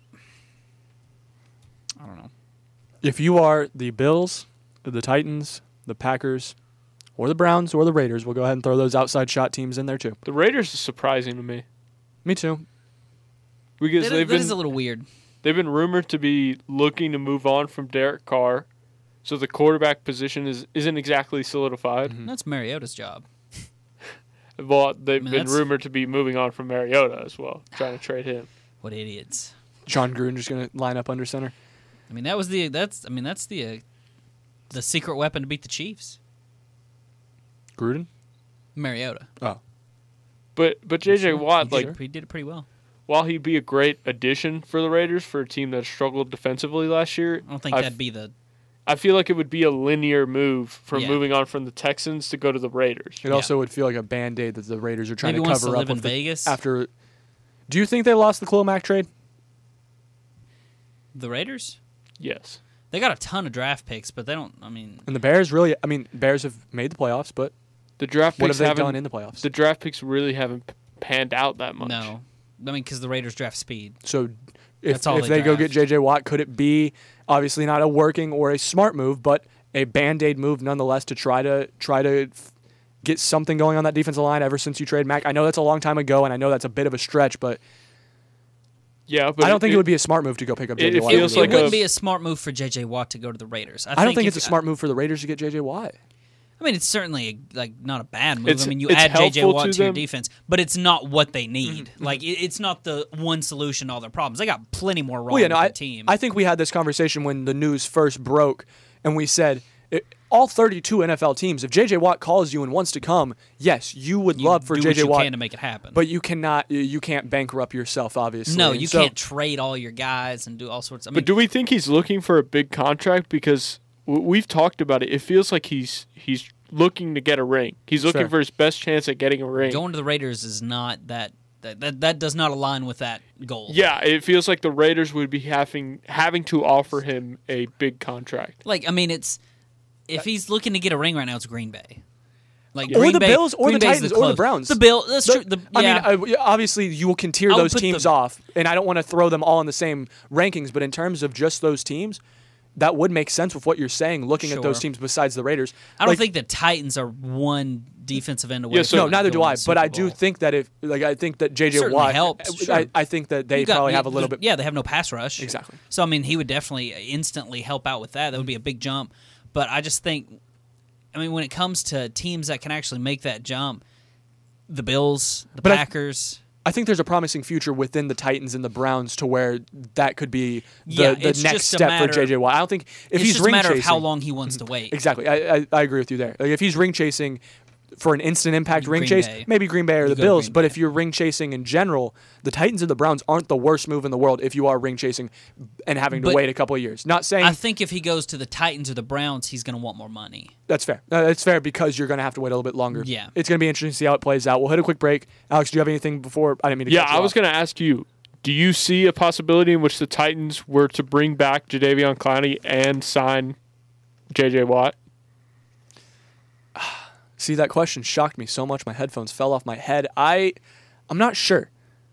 [SPEAKER 4] know.
[SPEAKER 3] If you are the Bills, the Titans, the Packers, or the Browns, or the Raiders, we'll go ahead and throw those outside shot teams in there too.
[SPEAKER 5] The Raiders is surprising to me
[SPEAKER 3] Me too.
[SPEAKER 5] because
[SPEAKER 4] That is a little weird.
[SPEAKER 5] they've been rumored to be looking to move on from Derek Carr, so the quarterback position isn't exactly solidified.
[SPEAKER 3] Mm-hmm.
[SPEAKER 4] That's Mariota's job.
[SPEAKER 5] But they've
[SPEAKER 4] I mean,
[SPEAKER 5] been
[SPEAKER 4] that's-
[SPEAKER 5] rumored to be moving on from Mariota as well, trying to trade him.
[SPEAKER 4] What idiots.
[SPEAKER 3] John Gruden just going to line up under center.
[SPEAKER 4] I mean, that's the secret weapon to beat the Chiefs.
[SPEAKER 3] Gruden?
[SPEAKER 4] Mariota.
[SPEAKER 3] Oh.
[SPEAKER 5] But J.J. Watt,
[SPEAKER 4] He
[SPEAKER 5] like,
[SPEAKER 4] did it pretty well.
[SPEAKER 5] while he'd be a great addition for the Raiders for a team that struggled defensively last year,
[SPEAKER 4] I don't think that'd be the.
[SPEAKER 5] I feel like it would be a linear move from
[SPEAKER 4] Yeah.
[SPEAKER 5] moving on from the Texans to go to the Raiders.
[SPEAKER 3] It also would feel like a Band-Aid that the Raiders are trying
[SPEAKER 4] Maybe
[SPEAKER 3] to
[SPEAKER 4] wants
[SPEAKER 3] cover
[SPEAKER 4] to
[SPEAKER 3] up
[SPEAKER 4] live in
[SPEAKER 3] with the-
[SPEAKER 4] Vegas.
[SPEAKER 3] after. Do you think they lost the Khalil Mack trade?
[SPEAKER 4] The Raiders?
[SPEAKER 5] Yes.
[SPEAKER 4] They got a ton of draft picks, but they don't. I mean,
[SPEAKER 3] And the Bears really, Bears have made the playoffs, but
[SPEAKER 5] The draft
[SPEAKER 3] what
[SPEAKER 5] picks
[SPEAKER 3] have they
[SPEAKER 5] haven't
[SPEAKER 3] done in the playoffs?
[SPEAKER 5] the draft picks really haven't panned out that much.
[SPEAKER 4] no. I mean, because the Raiders draft speed.
[SPEAKER 3] So if
[SPEAKER 4] That's all
[SPEAKER 3] if
[SPEAKER 4] they
[SPEAKER 3] they go
[SPEAKER 4] draft.
[SPEAKER 3] get J.J. Watt, could it be obviously not a working or a smart move, but a Band-Aid move nonetheless to try to get something going on that defensive line ever since you trade Mack? I know that's a long time ago, and I know that's a bit of a stretch, but
[SPEAKER 5] Yeah, but
[SPEAKER 3] I don't think it would be a smart move to go pick up
[SPEAKER 5] it
[SPEAKER 3] J.J. Watt.
[SPEAKER 5] feels
[SPEAKER 4] It
[SPEAKER 5] like
[SPEAKER 4] wouldn't
[SPEAKER 5] a-
[SPEAKER 4] be a smart move for J.J. Watt to go to the Raiders.
[SPEAKER 3] I don't think
[SPEAKER 4] if-
[SPEAKER 3] it's a smart move for the Raiders to get J.J. Watt.
[SPEAKER 4] I mean, it's certainly not a bad move.
[SPEAKER 5] It's-
[SPEAKER 4] I mean, you
[SPEAKER 5] it's
[SPEAKER 4] add J.J.
[SPEAKER 5] helpful
[SPEAKER 4] Watt
[SPEAKER 5] to
[SPEAKER 4] to your
[SPEAKER 5] them.
[SPEAKER 4] defense, but it's not what they need. Like, it's not the one solution to all their problems. They got plenty more wrong
[SPEAKER 3] Well, yeah,
[SPEAKER 4] with
[SPEAKER 3] no,
[SPEAKER 4] the team.
[SPEAKER 3] I think we had this conversation when the news first broke, and we said all 32 NFL teams, if J.J. Watt calls you and wants to come, yes, you would
[SPEAKER 4] You
[SPEAKER 3] love for
[SPEAKER 4] do
[SPEAKER 3] J.J.
[SPEAKER 4] what you
[SPEAKER 3] Watt,
[SPEAKER 4] can to make it happen.
[SPEAKER 3] but you can't bankrupt yourself, obviously.
[SPEAKER 4] no,
[SPEAKER 3] And
[SPEAKER 4] you
[SPEAKER 3] so-
[SPEAKER 4] can't trade all your guys and do all sorts. I mean,
[SPEAKER 5] But do we think he's looking for a big contract? Because we've talked about it. It feels like he's looking to get a ring. He's looking
[SPEAKER 3] Sure.
[SPEAKER 5] for his best chance at getting a ring.
[SPEAKER 4] going to the Raiders is not that does not align with that goal.
[SPEAKER 5] Yeah, it feels like the Raiders would be having to offer him a big contract.
[SPEAKER 4] Like, I mean, it's if he's looking to get a ring right now, it's Green Bay. Like
[SPEAKER 3] Or
[SPEAKER 4] Green
[SPEAKER 3] the
[SPEAKER 4] Bay,
[SPEAKER 3] Bills, or
[SPEAKER 4] Green
[SPEAKER 3] the
[SPEAKER 4] Bay's
[SPEAKER 3] Titans, or the
[SPEAKER 4] close.
[SPEAKER 3] Browns.
[SPEAKER 4] The Bill. That's true.
[SPEAKER 3] I mean, obviously, you will tier
[SPEAKER 4] I would
[SPEAKER 3] those
[SPEAKER 4] put
[SPEAKER 3] teams
[SPEAKER 4] the-
[SPEAKER 3] off, and I don't want to throw them all in the same rankings, but in terms of just those teams, that would make sense with what you're saying, looking at those
[SPEAKER 4] Sure.
[SPEAKER 3] teams besides the Raiders.
[SPEAKER 4] I don't
[SPEAKER 3] Like,
[SPEAKER 4] think the Titans are one defensive end away.
[SPEAKER 5] Yeah, so-
[SPEAKER 3] No,
[SPEAKER 4] from
[SPEAKER 3] neither do
[SPEAKER 4] going
[SPEAKER 3] I.
[SPEAKER 4] to the
[SPEAKER 3] But I
[SPEAKER 4] Super
[SPEAKER 3] do
[SPEAKER 4] Bowl.
[SPEAKER 3] think that I think that J.J.
[SPEAKER 4] Certainly
[SPEAKER 3] Watt
[SPEAKER 4] helps, sure.
[SPEAKER 3] I think that they
[SPEAKER 4] You got-
[SPEAKER 3] probably have a little bit.
[SPEAKER 4] Yeah, they have no pass rush.
[SPEAKER 3] Exactly.
[SPEAKER 4] So I mean, he would definitely instantly help out with that. That would be a big jump. But I just think, I mean, when it comes to teams that can actually make that jump, the Bills, the
[SPEAKER 3] But I-
[SPEAKER 4] Packers.
[SPEAKER 3] I think there's a promising future within the Titans and the Browns to where that could be
[SPEAKER 4] Yeah,
[SPEAKER 3] the
[SPEAKER 4] it's
[SPEAKER 3] next
[SPEAKER 4] just a
[SPEAKER 3] step
[SPEAKER 4] matter-
[SPEAKER 3] for J.J. Watt. I don't think if
[SPEAKER 4] It's
[SPEAKER 3] he's
[SPEAKER 4] just a
[SPEAKER 3] ring
[SPEAKER 4] matter
[SPEAKER 3] chasing,
[SPEAKER 4] of how long he wants to wait.
[SPEAKER 3] Exactly. I agree with you there. Like if he's ring chasing for an instant impact ring
[SPEAKER 4] Green
[SPEAKER 3] chase,
[SPEAKER 4] Bay.
[SPEAKER 3] maybe Green Bay or the
[SPEAKER 4] go to
[SPEAKER 3] Bills.
[SPEAKER 4] Green
[SPEAKER 3] But
[SPEAKER 4] Bay.
[SPEAKER 3] if you're ring chasing in general, the Titans and the Browns aren't the worst move in the world if you are ring chasing and having to
[SPEAKER 4] But
[SPEAKER 3] wait a couple of years. Not saying
[SPEAKER 4] I think if he goes to the Titans or the Browns, he's going to want more money.
[SPEAKER 3] that's fair. That's fair because you're going to have to wait a little bit longer.
[SPEAKER 4] Yeah.
[SPEAKER 3] It's going to be interesting to see how it plays out. We'll hit a quick break. Alex, do you have anything before? I didn't mean to
[SPEAKER 5] Yeah,
[SPEAKER 3] cut you
[SPEAKER 5] I was
[SPEAKER 3] off.
[SPEAKER 5] going to ask you, do you see a possibility in which the Titans were to bring back Jadeveon Clowney and sign J.J. Watt?
[SPEAKER 3] See, that question shocked me so much my headphones fell off my head. I'm not sure.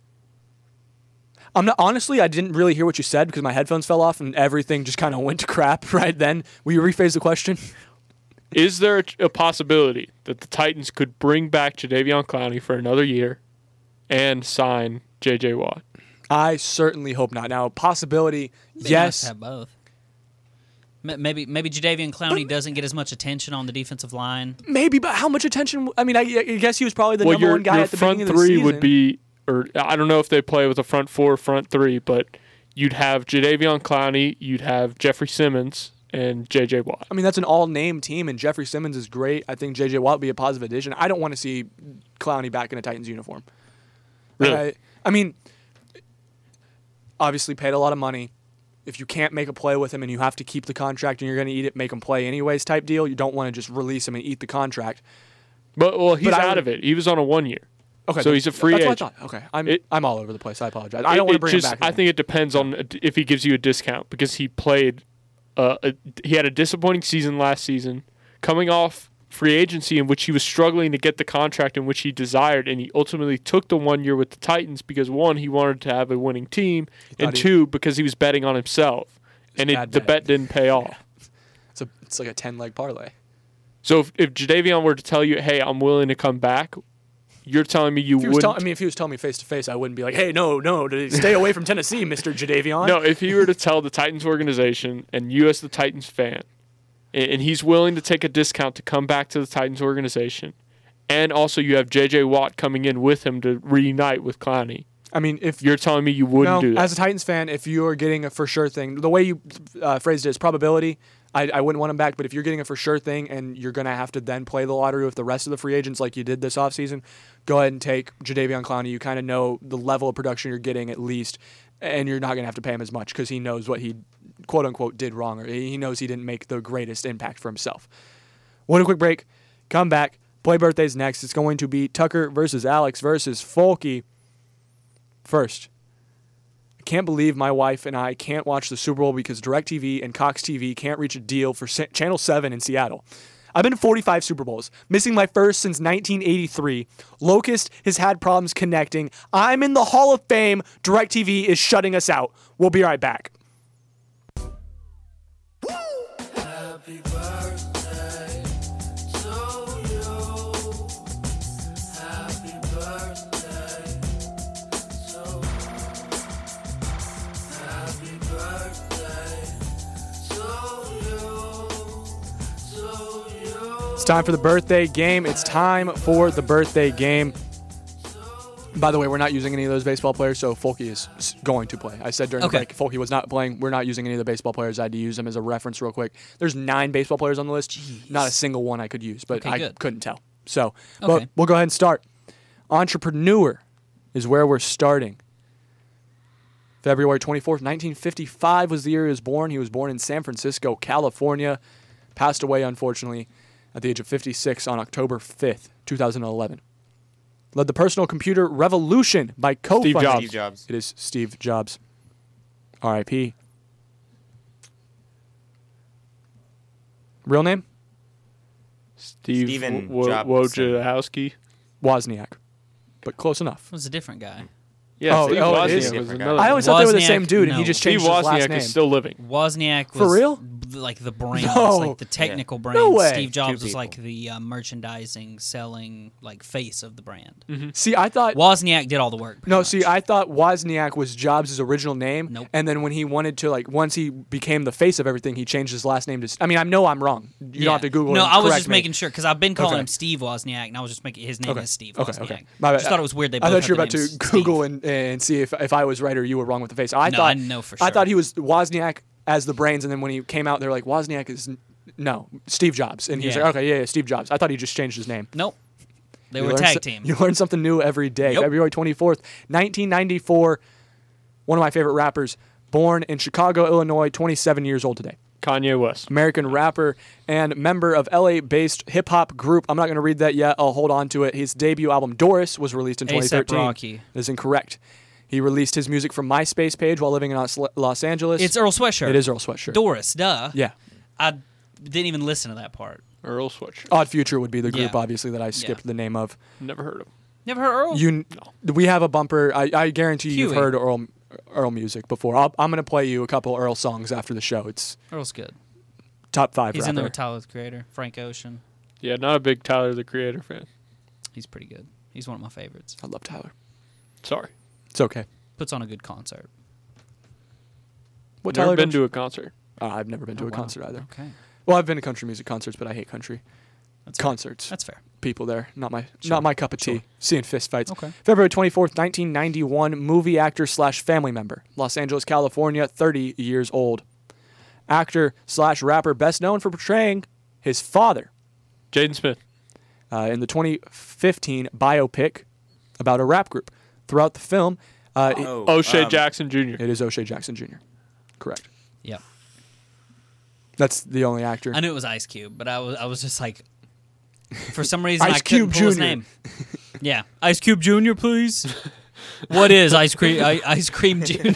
[SPEAKER 3] Honestly, I didn't really hear what you said because my headphones fell off and everything just kind of went to crap right then. Will you rephrase the question?
[SPEAKER 5] Is there a possibility that the Titans could bring back Jadeveon Clowney for another year and sign J.J. Watt?
[SPEAKER 3] I certainly hope not. Now, possibility,
[SPEAKER 4] Be nice
[SPEAKER 3] yes.
[SPEAKER 4] to have both. Maybe Jadeveon Clowney doesn't get as much attention on the defensive line.
[SPEAKER 3] Maybe, but how much attention? I mean, I guess he was probably the number one guy
[SPEAKER 5] your
[SPEAKER 3] at the
[SPEAKER 5] front
[SPEAKER 3] beginning of the
[SPEAKER 5] three
[SPEAKER 3] season.
[SPEAKER 5] would be, or I don't know if they play with a front four or front three, but you'd have Jadeveon Clowney, you'd have Jeffrey Simmons, and J.J. Watt.
[SPEAKER 3] I mean, that's an all-name team, and Jeffrey Simmons is great. I think J.J. Watt would be a positive addition. I don't want to see Clowney back in a Titans uniform.
[SPEAKER 5] Really?
[SPEAKER 3] I mean, obviously paid a lot of money. If you can't make a play with him and you have to keep the contract and you're going to eat it, make him play anyways type deal, you don't want to just release him and eat the contract.
[SPEAKER 5] But he's
[SPEAKER 3] But
[SPEAKER 5] out of it. He was on a 1 year.
[SPEAKER 3] Okay,
[SPEAKER 5] So he's a free
[SPEAKER 3] that's
[SPEAKER 5] agent.
[SPEAKER 3] What I thought. Okay, I'm all over the place. I apologize. I don't want to bring him back.
[SPEAKER 5] I think it depends on if he gives you a discount because he played. He had a disappointing season last season, coming off free agency in which he was struggling to get the contract in which he desired, and he ultimately took the 1 year with the Titans because one, he wanted to have a winning team, and two, because he was betting on himself, and the bet didn't pay off.
[SPEAKER 3] It's like a 10-leg parlay.
[SPEAKER 5] So if Jadeveon were to tell you, "Hey, I'm willing to come back," you're telling me you wouldn't.
[SPEAKER 3] If he was telling me face to face, I wouldn't be like, "Hey, no, stay away from Tennessee, Mr. Jadeveon."
[SPEAKER 5] No, if he were to tell the Titans organization and you as the Titans fan, and he's willing to take a discount to come back to the Titans organization, and also you have J.J. Watt coming in with him to reunite with Clowney.
[SPEAKER 3] I mean, if
[SPEAKER 5] You're telling me you wouldn't do that.
[SPEAKER 3] As a Titans fan, if you're getting a for sure thing, the way you phrased it is probability. I wouldn't want him back, but if you're getting a for sure thing and you're going to have to then play the lottery with the rest of the free agents like you did this offseason, go ahead and take Jadeveon Clowney. You kind of know the level of production you're getting at least, and you're not going to have to pay him as much because he knows what he, quote-unquote, did wrong, or he knows he didn't make the greatest impact for himself. We'll take a quick break, come back, play birthdays next. It's going to be Tucker versus Alex versus Folky. First, I can't believe my wife and I can't watch the Super Bowl because DirecTV and Cox TV can't reach a deal for Channel 7 in Seattle. I've been to 45 Super Bowls, missing my first since 1983. Locust has had problems connecting. I'm in the Hall of Fame. DirecTV is shutting us out. We'll be right back.
[SPEAKER 2] Happy birthday to you. Happy birthday to Happy birthday to you.
[SPEAKER 3] It's time for the birthday game. It's time for the birthday game. By the way, we're not using any of those baseball players, so Folky is going to play. I said during the break, Folky was not playing. We're not using any of the baseball players. I had to use them as a reference real quick. There's 9 baseball players on the list.
[SPEAKER 4] Jeez.
[SPEAKER 3] Not a single one I could use, but I
[SPEAKER 4] good.
[SPEAKER 3] couldn't tell. So,
[SPEAKER 4] Okay.
[SPEAKER 3] but we'll go ahead and start. Entrepreneur is where we're starting. February 24th, 1955 was the year he was born. He was born in San Francisco, California. Passed away, unfortunately, at the age of 56 on October 5th, 2011. Led the personal computer revolution by co-funding.
[SPEAKER 5] Jobs.
[SPEAKER 6] Steve Jobs.
[SPEAKER 3] It is Steve Jobs. R.I.P. Real name?
[SPEAKER 5] Steven
[SPEAKER 6] Jobson.
[SPEAKER 5] Wojciechowski.
[SPEAKER 3] Wozniak. But close enough.
[SPEAKER 4] It was a different guy.
[SPEAKER 5] Yeah,
[SPEAKER 3] Oh,
[SPEAKER 5] Steve
[SPEAKER 3] it
[SPEAKER 5] Wozniak
[SPEAKER 3] is?
[SPEAKER 5] was
[SPEAKER 6] Different
[SPEAKER 5] another.
[SPEAKER 6] guy.
[SPEAKER 3] I always thought they were the
[SPEAKER 4] Wozniak,
[SPEAKER 3] same dude, and he
[SPEAKER 4] no.
[SPEAKER 3] just
[SPEAKER 5] Steve
[SPEAKER 3] changed his last
[SPEAKER 5] Wozniak
[SPEAKER 3] name.
[SPEAKER 5] is still living.
[SPEAKER 4] Wozniak was
[SPEAKER 3] For real?
[SPEAKER 4] Like the brains,
[SPEAKER 3] No.
[SPEAKER 4] like the technical brains.
[SPEAKER 3] No way.
[SPEAKER 4] Steve Jobs
[SPEAKER 6] Two
[SPEAKER 4] was like
[SPEAKER 6] people.
[SPEAKER 4] the merchandising, selling, like face of the brand.
[SPEAKER 3] See, I thought...
[SPEAKER 4] Wozniak did all the work. pretty
[SPEAKER 3] No,
[SPEAKER 4] much.
[SPEAKER 3] see, I thought Wozniak was Jobs' original name.
[SPEAKER 4] Nope.
[SPEAKER 3] And then when he wanted to, like, once he became the face of everything, he changed his last name to... I mean, I know I'm wrong. You don't have to Google it.
[SPEAKER 4] No,
[SPEAKER 3] and
[SPEAKER 4] I was
[SPEAKER 3] correct
[SPEAKER 4] just
[SPEAKER 3] me.
[SPEAKER 4] making sure because I've been calling
[SPEAKER 3] Okay.
[SPEAKER 4] him Steve Wozniak, and I was just making his name is Steve
[SPEAKER 3] Okay,
[SPEAKER 4] Wozniak.
[SPEAKER 3] okay. My
[SPEAKER 4] I
[SPEAKER 3] bad.
[SPEAKER 4] just thought it was weird. They
[SPEAKER 3] I
[SPEAKER 4] both
[SPEAKER 3] thought
[SPEAKER 4] had
[SPEAKER 3] you were
[SPEAKER 4] the
[SPEAKER 3] about to
[SPEAKER 4] names
[SPEAKER 3] Google
[SPEAKER 4] Steve.
[SPEAKER 3] and see if I was right or you were wrong with the face. I
[SPEAKER 4] No,
[SPEAKER 3] thought
[SPEAKER 4] I know for
[SPEAKER 3] I
[SPEAKER 4] sure.
[SPEAKER 3] thought he was Wozniak as the brains, and then when he came out, they're like Wozniak is no Steve Jobs, and he was
[SPEAKER 4] Yeah.
[SPEAKER 3] like, okay, yeah, Steve Jobs. I thought he just changed his name.
[SPEAKER 4] Nope. They
[SPEAKER 3] You
[SPEAKER 4] were a
[SPEAKER 3] learn
[SPEAKER 4] tag
[SPEAKER 3] so-
[SPEAKER 4] team.
[SPEAKER 3] You learn something new every day.
[SPEAKER 4] Yep.
[SPEAKER 3] February 24th, 1994. One of my favorite rappers, born in Chicago, Illinois, 27 years old today.
[SPEAKER 5] Kanye West.
[SPEAKER 3] American rapper and member of LA-based hip-hop group. I'm not going to read that yet. I'll hold on to it. His debut album, Doris, was released in
[SPEAKER 4] A$AP
[SPEAKER 3] 2013.
[SPEAKER 4] Rocky.
[SPEAKER 3] That is incorrect. He released his music from MySpace page while living in Los Angeles.
[SPEAKER 4] It's Earl Sweatshirt.
[SPEAKER 3] It is Earl Sweatshirt.
[SPEAKER 4] Doris, duh.
[SPEAKER 3] Yeah.
[SPEAKER 4] I didn't even listen to that part.
[SPEAKER 5] Earl Sweatshirt.
[SPEAKER 3] Odd Future would be the group,
[SPEAKER 4] Yeah.
[SPEAKER 3] obviously, that I skipped the name of.
[SPEAKER 5] Never heard of.
[SPEAKER 4] Never heard Earl?
[SPEAKER 3] We have a bumper. I guarantee you've
[SPEAKER 4] Huey.
[SPEAKER 3] heard Earl music before. I'm going to play you a couple Earl songs after the show. It's
[SPEAKER 4] Earl's good.
[SPEAKER 3] top 5
[SPEAKER 4] He's
[SPEAKER 3] rapper.
[SPEAKER 4] in there with Tyler, the Creator, Frank Ocean.
[SPEAKER 5] Yeah, not a big Tyler the Creator fan.
[SPEAKER 4] He's pretty good. He's one of my favorites.
[SPEAKER 3] I love Tyler.
[SPEAKER 5] Sorry.
[SPEAKER 3] It's okay.
[SPEAKER 4] Puts on a good concert.
[SPEAKER 3] What
[SPEAKER 5] Never
[SPEAKER 3] Tyler
[SPEAKER 5] been
[SPEAKER 3] don't you-
[SPEAKER 5] to a concert.
[SPEAKER 3] I've never been to
[SPEAKER 4] Oh,
[SPEAKER 3] a
[SPEAKER 4] wow.
[SPEAKER 3] concert either.
[SPEAKER 4] Okay.
[SPEAKER 3] Well, I've been to country music concerts, but I hate country
[SPEAKER 4] That's fair.
[SPEAKER 3] concerts.
[SPEAKER 4] That's fair.
[SPEAKER 3] People there, not my
[SPEAKER 4] Sure.
[SPEAKER 3] cup of tea.
[SPEAKER 4] Sure.
[SPEAKER 3] Seeing fist fights.
[SPEAKER 4] Okay.
[SPEAKER 3] February 24th, 1991, movie actor / family member, Los Angeles, California, 30 years old. Actor / rapper best known for portraying his father
[SPEAKER 5] Jaden Smith.
[SPEAKER 3] in the 2015 biopic about a rap group. Throughout the film,
[SPEAKER 5] O'Shea Jackson Jr.
[SPEAKER 3] it is O'Shea Jackson Jr. Correct.
[SPEAKER 4] Yeah.
[SPEAKER 3] That's the only actor.
[SPEAKER 4] I knew it was Ice Cube, but I was just like, for some reason
[SPEAKER 3] Ice
[SPEAKER 4] I couldn't
[SPEAKER 3] Cube
[SPEAKER 4] pull his
[SPEAKER 3] Jr..
[SPEAKER 4] name. Yeah, Ice Cube Jr., please. What is Ice Cream? Ice Cream Jr.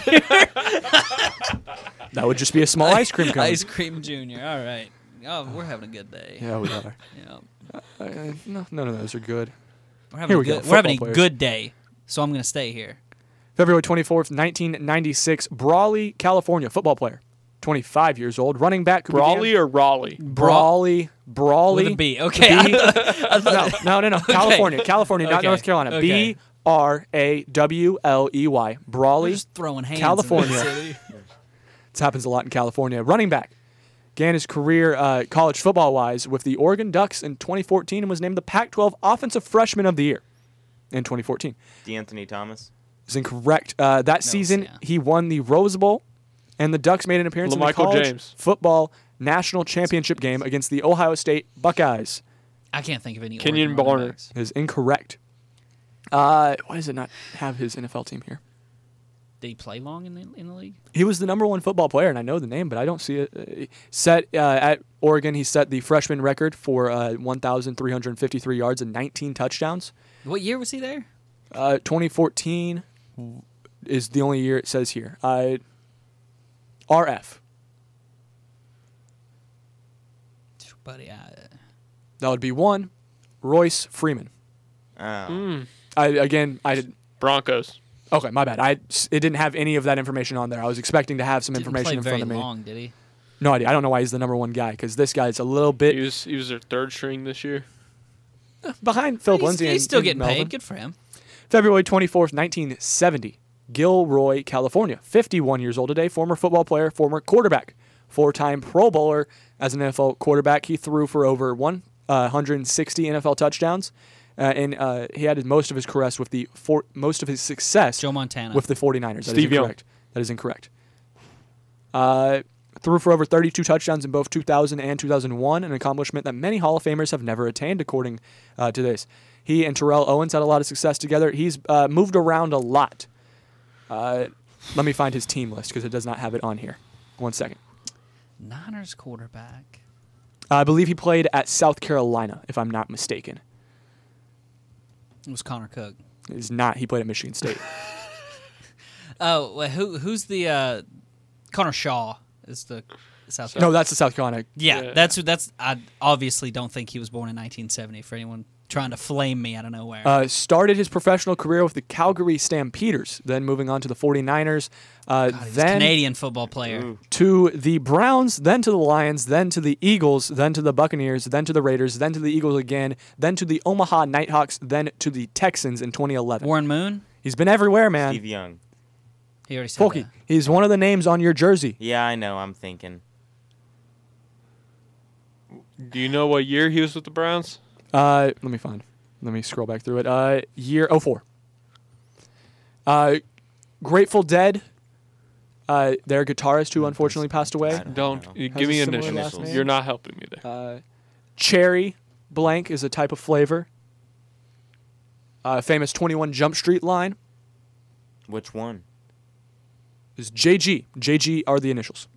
[SPEAKER 3] That would just be a small ice cream cone.
[SPEAKER 4] Ice Cream Jr. All right. Oh, we're having a good day.
[SPEAKER 3] Yeah, we are.
[SPEAKER 4] Yeah.
[SPEAKER 3] No, none of those are good.
[SPEAKER 4] We're having
[SPEAKER 3] Here
[SPEAKER 4] a
[SPEAKER 3] we go,
[SPEAKER 4] good, we're having a
[SPEAKER 3] football players.
[SPEAKER 4] good day, so I'm gonna stay here.
[SPEAKER 3] February 24th, 1996, Brawley, California, football player, 25 years old, running back. who
[SPEAKER 5] Brawley
[SPEAKER 3] began-
[SPEAKER 5] or Raleigh?
[SPEAKER 3] Brawley.
[SPEAKER 4] With a B. Okay.
[SPEAKER 3] B- no. California, not
[SPEAKER 4] Okay.
[SPEAKER 3] North Carolina.
[SPEAKER 4] Okay.
[SPEAKER 3] Brawley.
[SPEAKER 4] We're
[SPEAKER 3] Brawley.
[SPEAKER 4] just throwing hands.
[SPEAKER 3] California.
[SPEAKER 4] In the city.
[SPEAKER 3] This happens a lot in California. Running back. Began his career college football-wise with the Oregon Ducks in 2014 and was named the Pac-12 Offensive Freshman of the Year in 2014.
[SPEAKER 6] D'Anthony Thomas.
[SPEAKER 3] Is incorrect. That season,
[SPEAKER 4] yeah.
[SPEAKER 3] he won the Rose Bowl, and the Ducks made an appearance in the
[SPEAKER 5] LaMichael
[SPEAKER 3] college
[SPEAKER 5] James.
[SPEAKER 3] football national championship game against the Ohio State Buckeyes.
[SPEAKER 4] I can't think of any.
[SPEAKER 5] Kenyon
[SPEAKER 4] Oregon running
[SPEAKER 5] Barner.
[SPEAKER 4] backs.
[SPEAKER 3] Is incorrect. Why does it not have his NFL team here?
[SPEAKER 4] Did he play long in the league?
[SPEAKER 3] He was the number 1 football player, and I know the name, but I don't see it. At Oregon, he set the freshman record for 1,353 yards and 19 touchdowns.
[SPEAKER 4] What year was he there?
[SPEAKER 3] 2014 is the only year it says here. RF.
[SPEAKER 4] Buddy,
[SPEAKER 3] That would be 1. Royce Freeman.
[SPEAKER 6] Oh.
[SPEAKER 3] I
[SPEAKER 5] Broncos.
[SPEAKER 3] okay, my bad. It didn't have any of that information on there. I was expecting to have some
[SPEAKER 4] didn't
[SPEAKER 3] information
[SPEAKER 4] play
[SPEAKER 3] in
[SPEAKER 4] very
[SPEAKER 3] front of me.
[SPEAKER 4] long, did he?
[SPEAKER 3] No idea. I don't know why he's the number 1 guy because this guy's a little
[SPEAKER 5] He
[SPEAKER 3] bit
[SPEAKER 5] was their third string this year.
[SPEAKER 3] behind Philip
[SPEAKER 4] He's,
[SPEAKER 3] Lindsay.
[SPEAKER 4] he's
[SPEAKER 3] and-
[SPEAKER 4] still
[SPEAKER 3] and
[SPEAKER 4] getting
[SPEAKER 3] Melvin.
[SPEAKER 4] paid. Good for him.
[SPEAKER 3] February 24th, 1970. Gilroy, California. 51 years old today. Former football player, former quarterback. 4-time Pro Bowler as an NFL quarterback. He threw for over 160 NFL touchdowns. And he had most of his success
[SPEAKER 4] Joe Montana.
[SPEAKER 3] with the 49ers. That is
[SPEAKER 5] Steve Young.
[SPEAKER 3] incorrect. That is incorrect. Threw for over 32 touchdowns in both 2000 and 2001, an accomplishment that many Hall of Famers have never attained, according to this. He and Terrell Owens had a lot of success together. He's moved around a lot. Let me find his team list because it does not have it on here. 1 second.
[SPEAKER 4] Niners quarterback.
[SPEAKER 3] I believe he played at South Carolina, if I'm not mistaken.
[SPEAKER 4] It was Connor Cook.
[SPEAKER 3] It is not. He played at Michigan State.
[SPEAKER 4] Oh, well, who's the Connor Shaw is the South
[SPEAKER 3] No,
[SPEAKER 4] Carolina.
[SPEAKER 3] that's the South Carolina.
[SPEAKER 4] Yeah, that's I obviously don't think he was born in 1970 for anyone trying to flame me out of nowhere.
[SPEAKER 3] Started his professional career with the Calgary Stampeders, then moving on to the 49ers,
[SPEAKER 4] God, he's a
[SPEAKER 3] then
[SPEAKER 4] Canadian football player.
[SPEAKER 3] to the Browns, then to the Lions, then to the Eagles, then to the Buccaneers, then to the Raiders, then to the Eagles again, then to the Omaha Nighthawks, then to the Texans in 2011.
[SPEAKER 4] Warren Moon.
[SPEAKER 3] He's been everywhere, man.
[SPEAKER 6] Steve Young.
[SPEAKER 4] He already said
[SPEAKER 3] Folky,
[SPEAKER 4] that.
[SPEAKER 3] he's one of the names on your jersey.
[SPEAKER 6] Yeah, I know. I'm thinking.
[SPEAKER 5] Do you know what year he was with the Browns?
[SPEAKER 3] Let me find. Let me scroll back through it. Year 04. Grateful Dead. Their guitarist who unfortunately passed away.
[SPEAKER 6] I
[SPEAKER 5] Don't
[SPEAKER 6] know.
[SPEAKER 5] give
[SPEAKER 3] Has
[SPEAKER 5] me
[SPEAKER 3] a similar
[SPEAKER 5] initials.
[SPEAKER 3] last name?
[SPEAKER 5] You're not helping me there.
[SPEAKER 3] Cherry blank is a type of flavor. Famous 21 Jump Street line
[SPEAKER 6] Which one?
[SPEAKER 3] is JG. JG are the initials.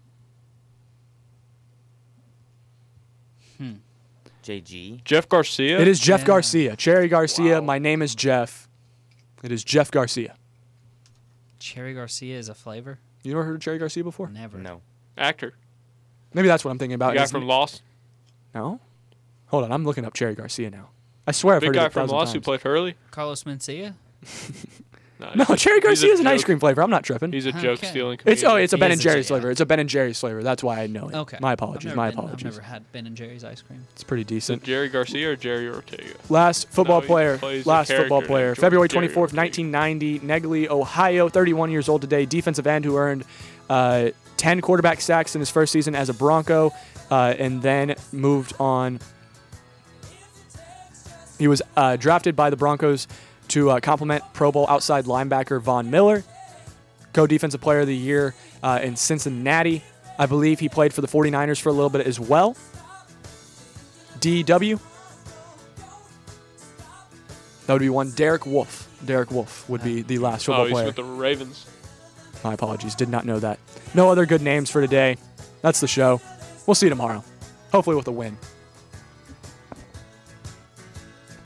[SPEAKER 6] JG.
[SPEAKER 5] Jeff Garcia.
[SPEAKER 3] It is Jeff
[SPEAKER 4] Yeah.
[SPEAKER 3] Garcia. Cherry Garcia.
[SPEAKER 6] Wow.
[SPEAKER 3] My name is Jeff. It is Jeff Garcia.
[SPEAKER 4] Cherry Garcia is a flavor.
[SPEAKER 3] You never heard of Cherry Garcia before?
[SPEAKER 4] Never.
[SPEAKER 6] No.
[SPEAKER 5] actor.
[SPEAKER 3] Maybe that's what I'm thinking
[SPEAKER 5] The
[SPEAKER 3] about.
[SPEAKER 5] guy
[SPEAKER 3] His-
[SPEAKER 5] from Lost.
[SPEAKER 3] No? Hold on, I'm looking up Cherry Garcia now. I swear I've
[SPEAKER 5] Big
[SPEAKER 3] heard
[SPEAKER 5] guy
[SPEAKER 3] it a
[SPEAKER 5] from
[SPEAKER 3] thousand
[SPEAKER 5] Lost who
[SPEAKER 3] times.
[SPEAKER 5] played for Hurley?
[SPEAKER 4] Carlos Mencia.
[SPEAKER 3] No, Cherry Garcia is an ice
[SPEAKER 5] joke.
[SPEAKER 3] cream flavor. I'm not tripping.
[SPEAKER 5] He's a joke
[SPEAKER 4] Okay.
[SPEAKER 5] stealing
[SPEAKER 3] It's
[SPEAKER 5] comedian.
[SPEAKER 3] it's a
[SPEAKER 4] He
[SPEAKER 3] Ben
[SPEAKER 4] is
[SPEAKER 3] and
[SPEAKER 4] a
[SPEAKER 3] Jerry's
[SPEAKER 4] J- yeah.
[SPEAKER 3] flavor. It's a Ben and Jerry's flavor. That's why I know it.
[SPEAKER 4] Okay.
[SPEAKER 3] My apologies. My
[SPEAKER 4] I've
[SPEAKER 3] apologies.
[SPEAKER 4] never had Ben and Jerry's ice cream.
[SPEAKER 3] It's pretty
[SPEAKER 5] Is it
[SPEAKER 3] decent.
[SPEAKER 5] Jerry Garcia or Jerry Ortega?
[SPEAKER 3] Last football
[SPEAKER 5] he
[SPEAKER 3] player.
[SPEAKER 5] plays a
[SPEAKER 3] Last football
[SPEAKER 5] character
[SPEAKER 3] player.
[SPEAKER 5] named
[SPEAKER 3] February
[SPEAKER 5] Jerry
[SPEAKER 3] 24th,
[SPEAKER 5] Ortega.
[SPEAKER 3] 1990. Negley, Ohio. 31 years old today. Defensive end who earned 10 quarterback sacks in his first season as a Bronco, and then moved on. He was drafted by the Broncos to complement Pro Bowl outside linebacker Von Miller. Co-defensive player of the year in Cincinnati. I believe he played for the 49ers for a little bit as well. DW. That would be one. Derek Wolfe. Derek Wolfe would be the last football
[SPEAKER 5] Oh, he's
[SPEAKER 3] player.
[SPEAKER 5] with the Ravens.
[SPEAKER 3] My apologies. Did not know that. No other good names for today. That's the show. We'll see you tomorrow. Hopefully with a win.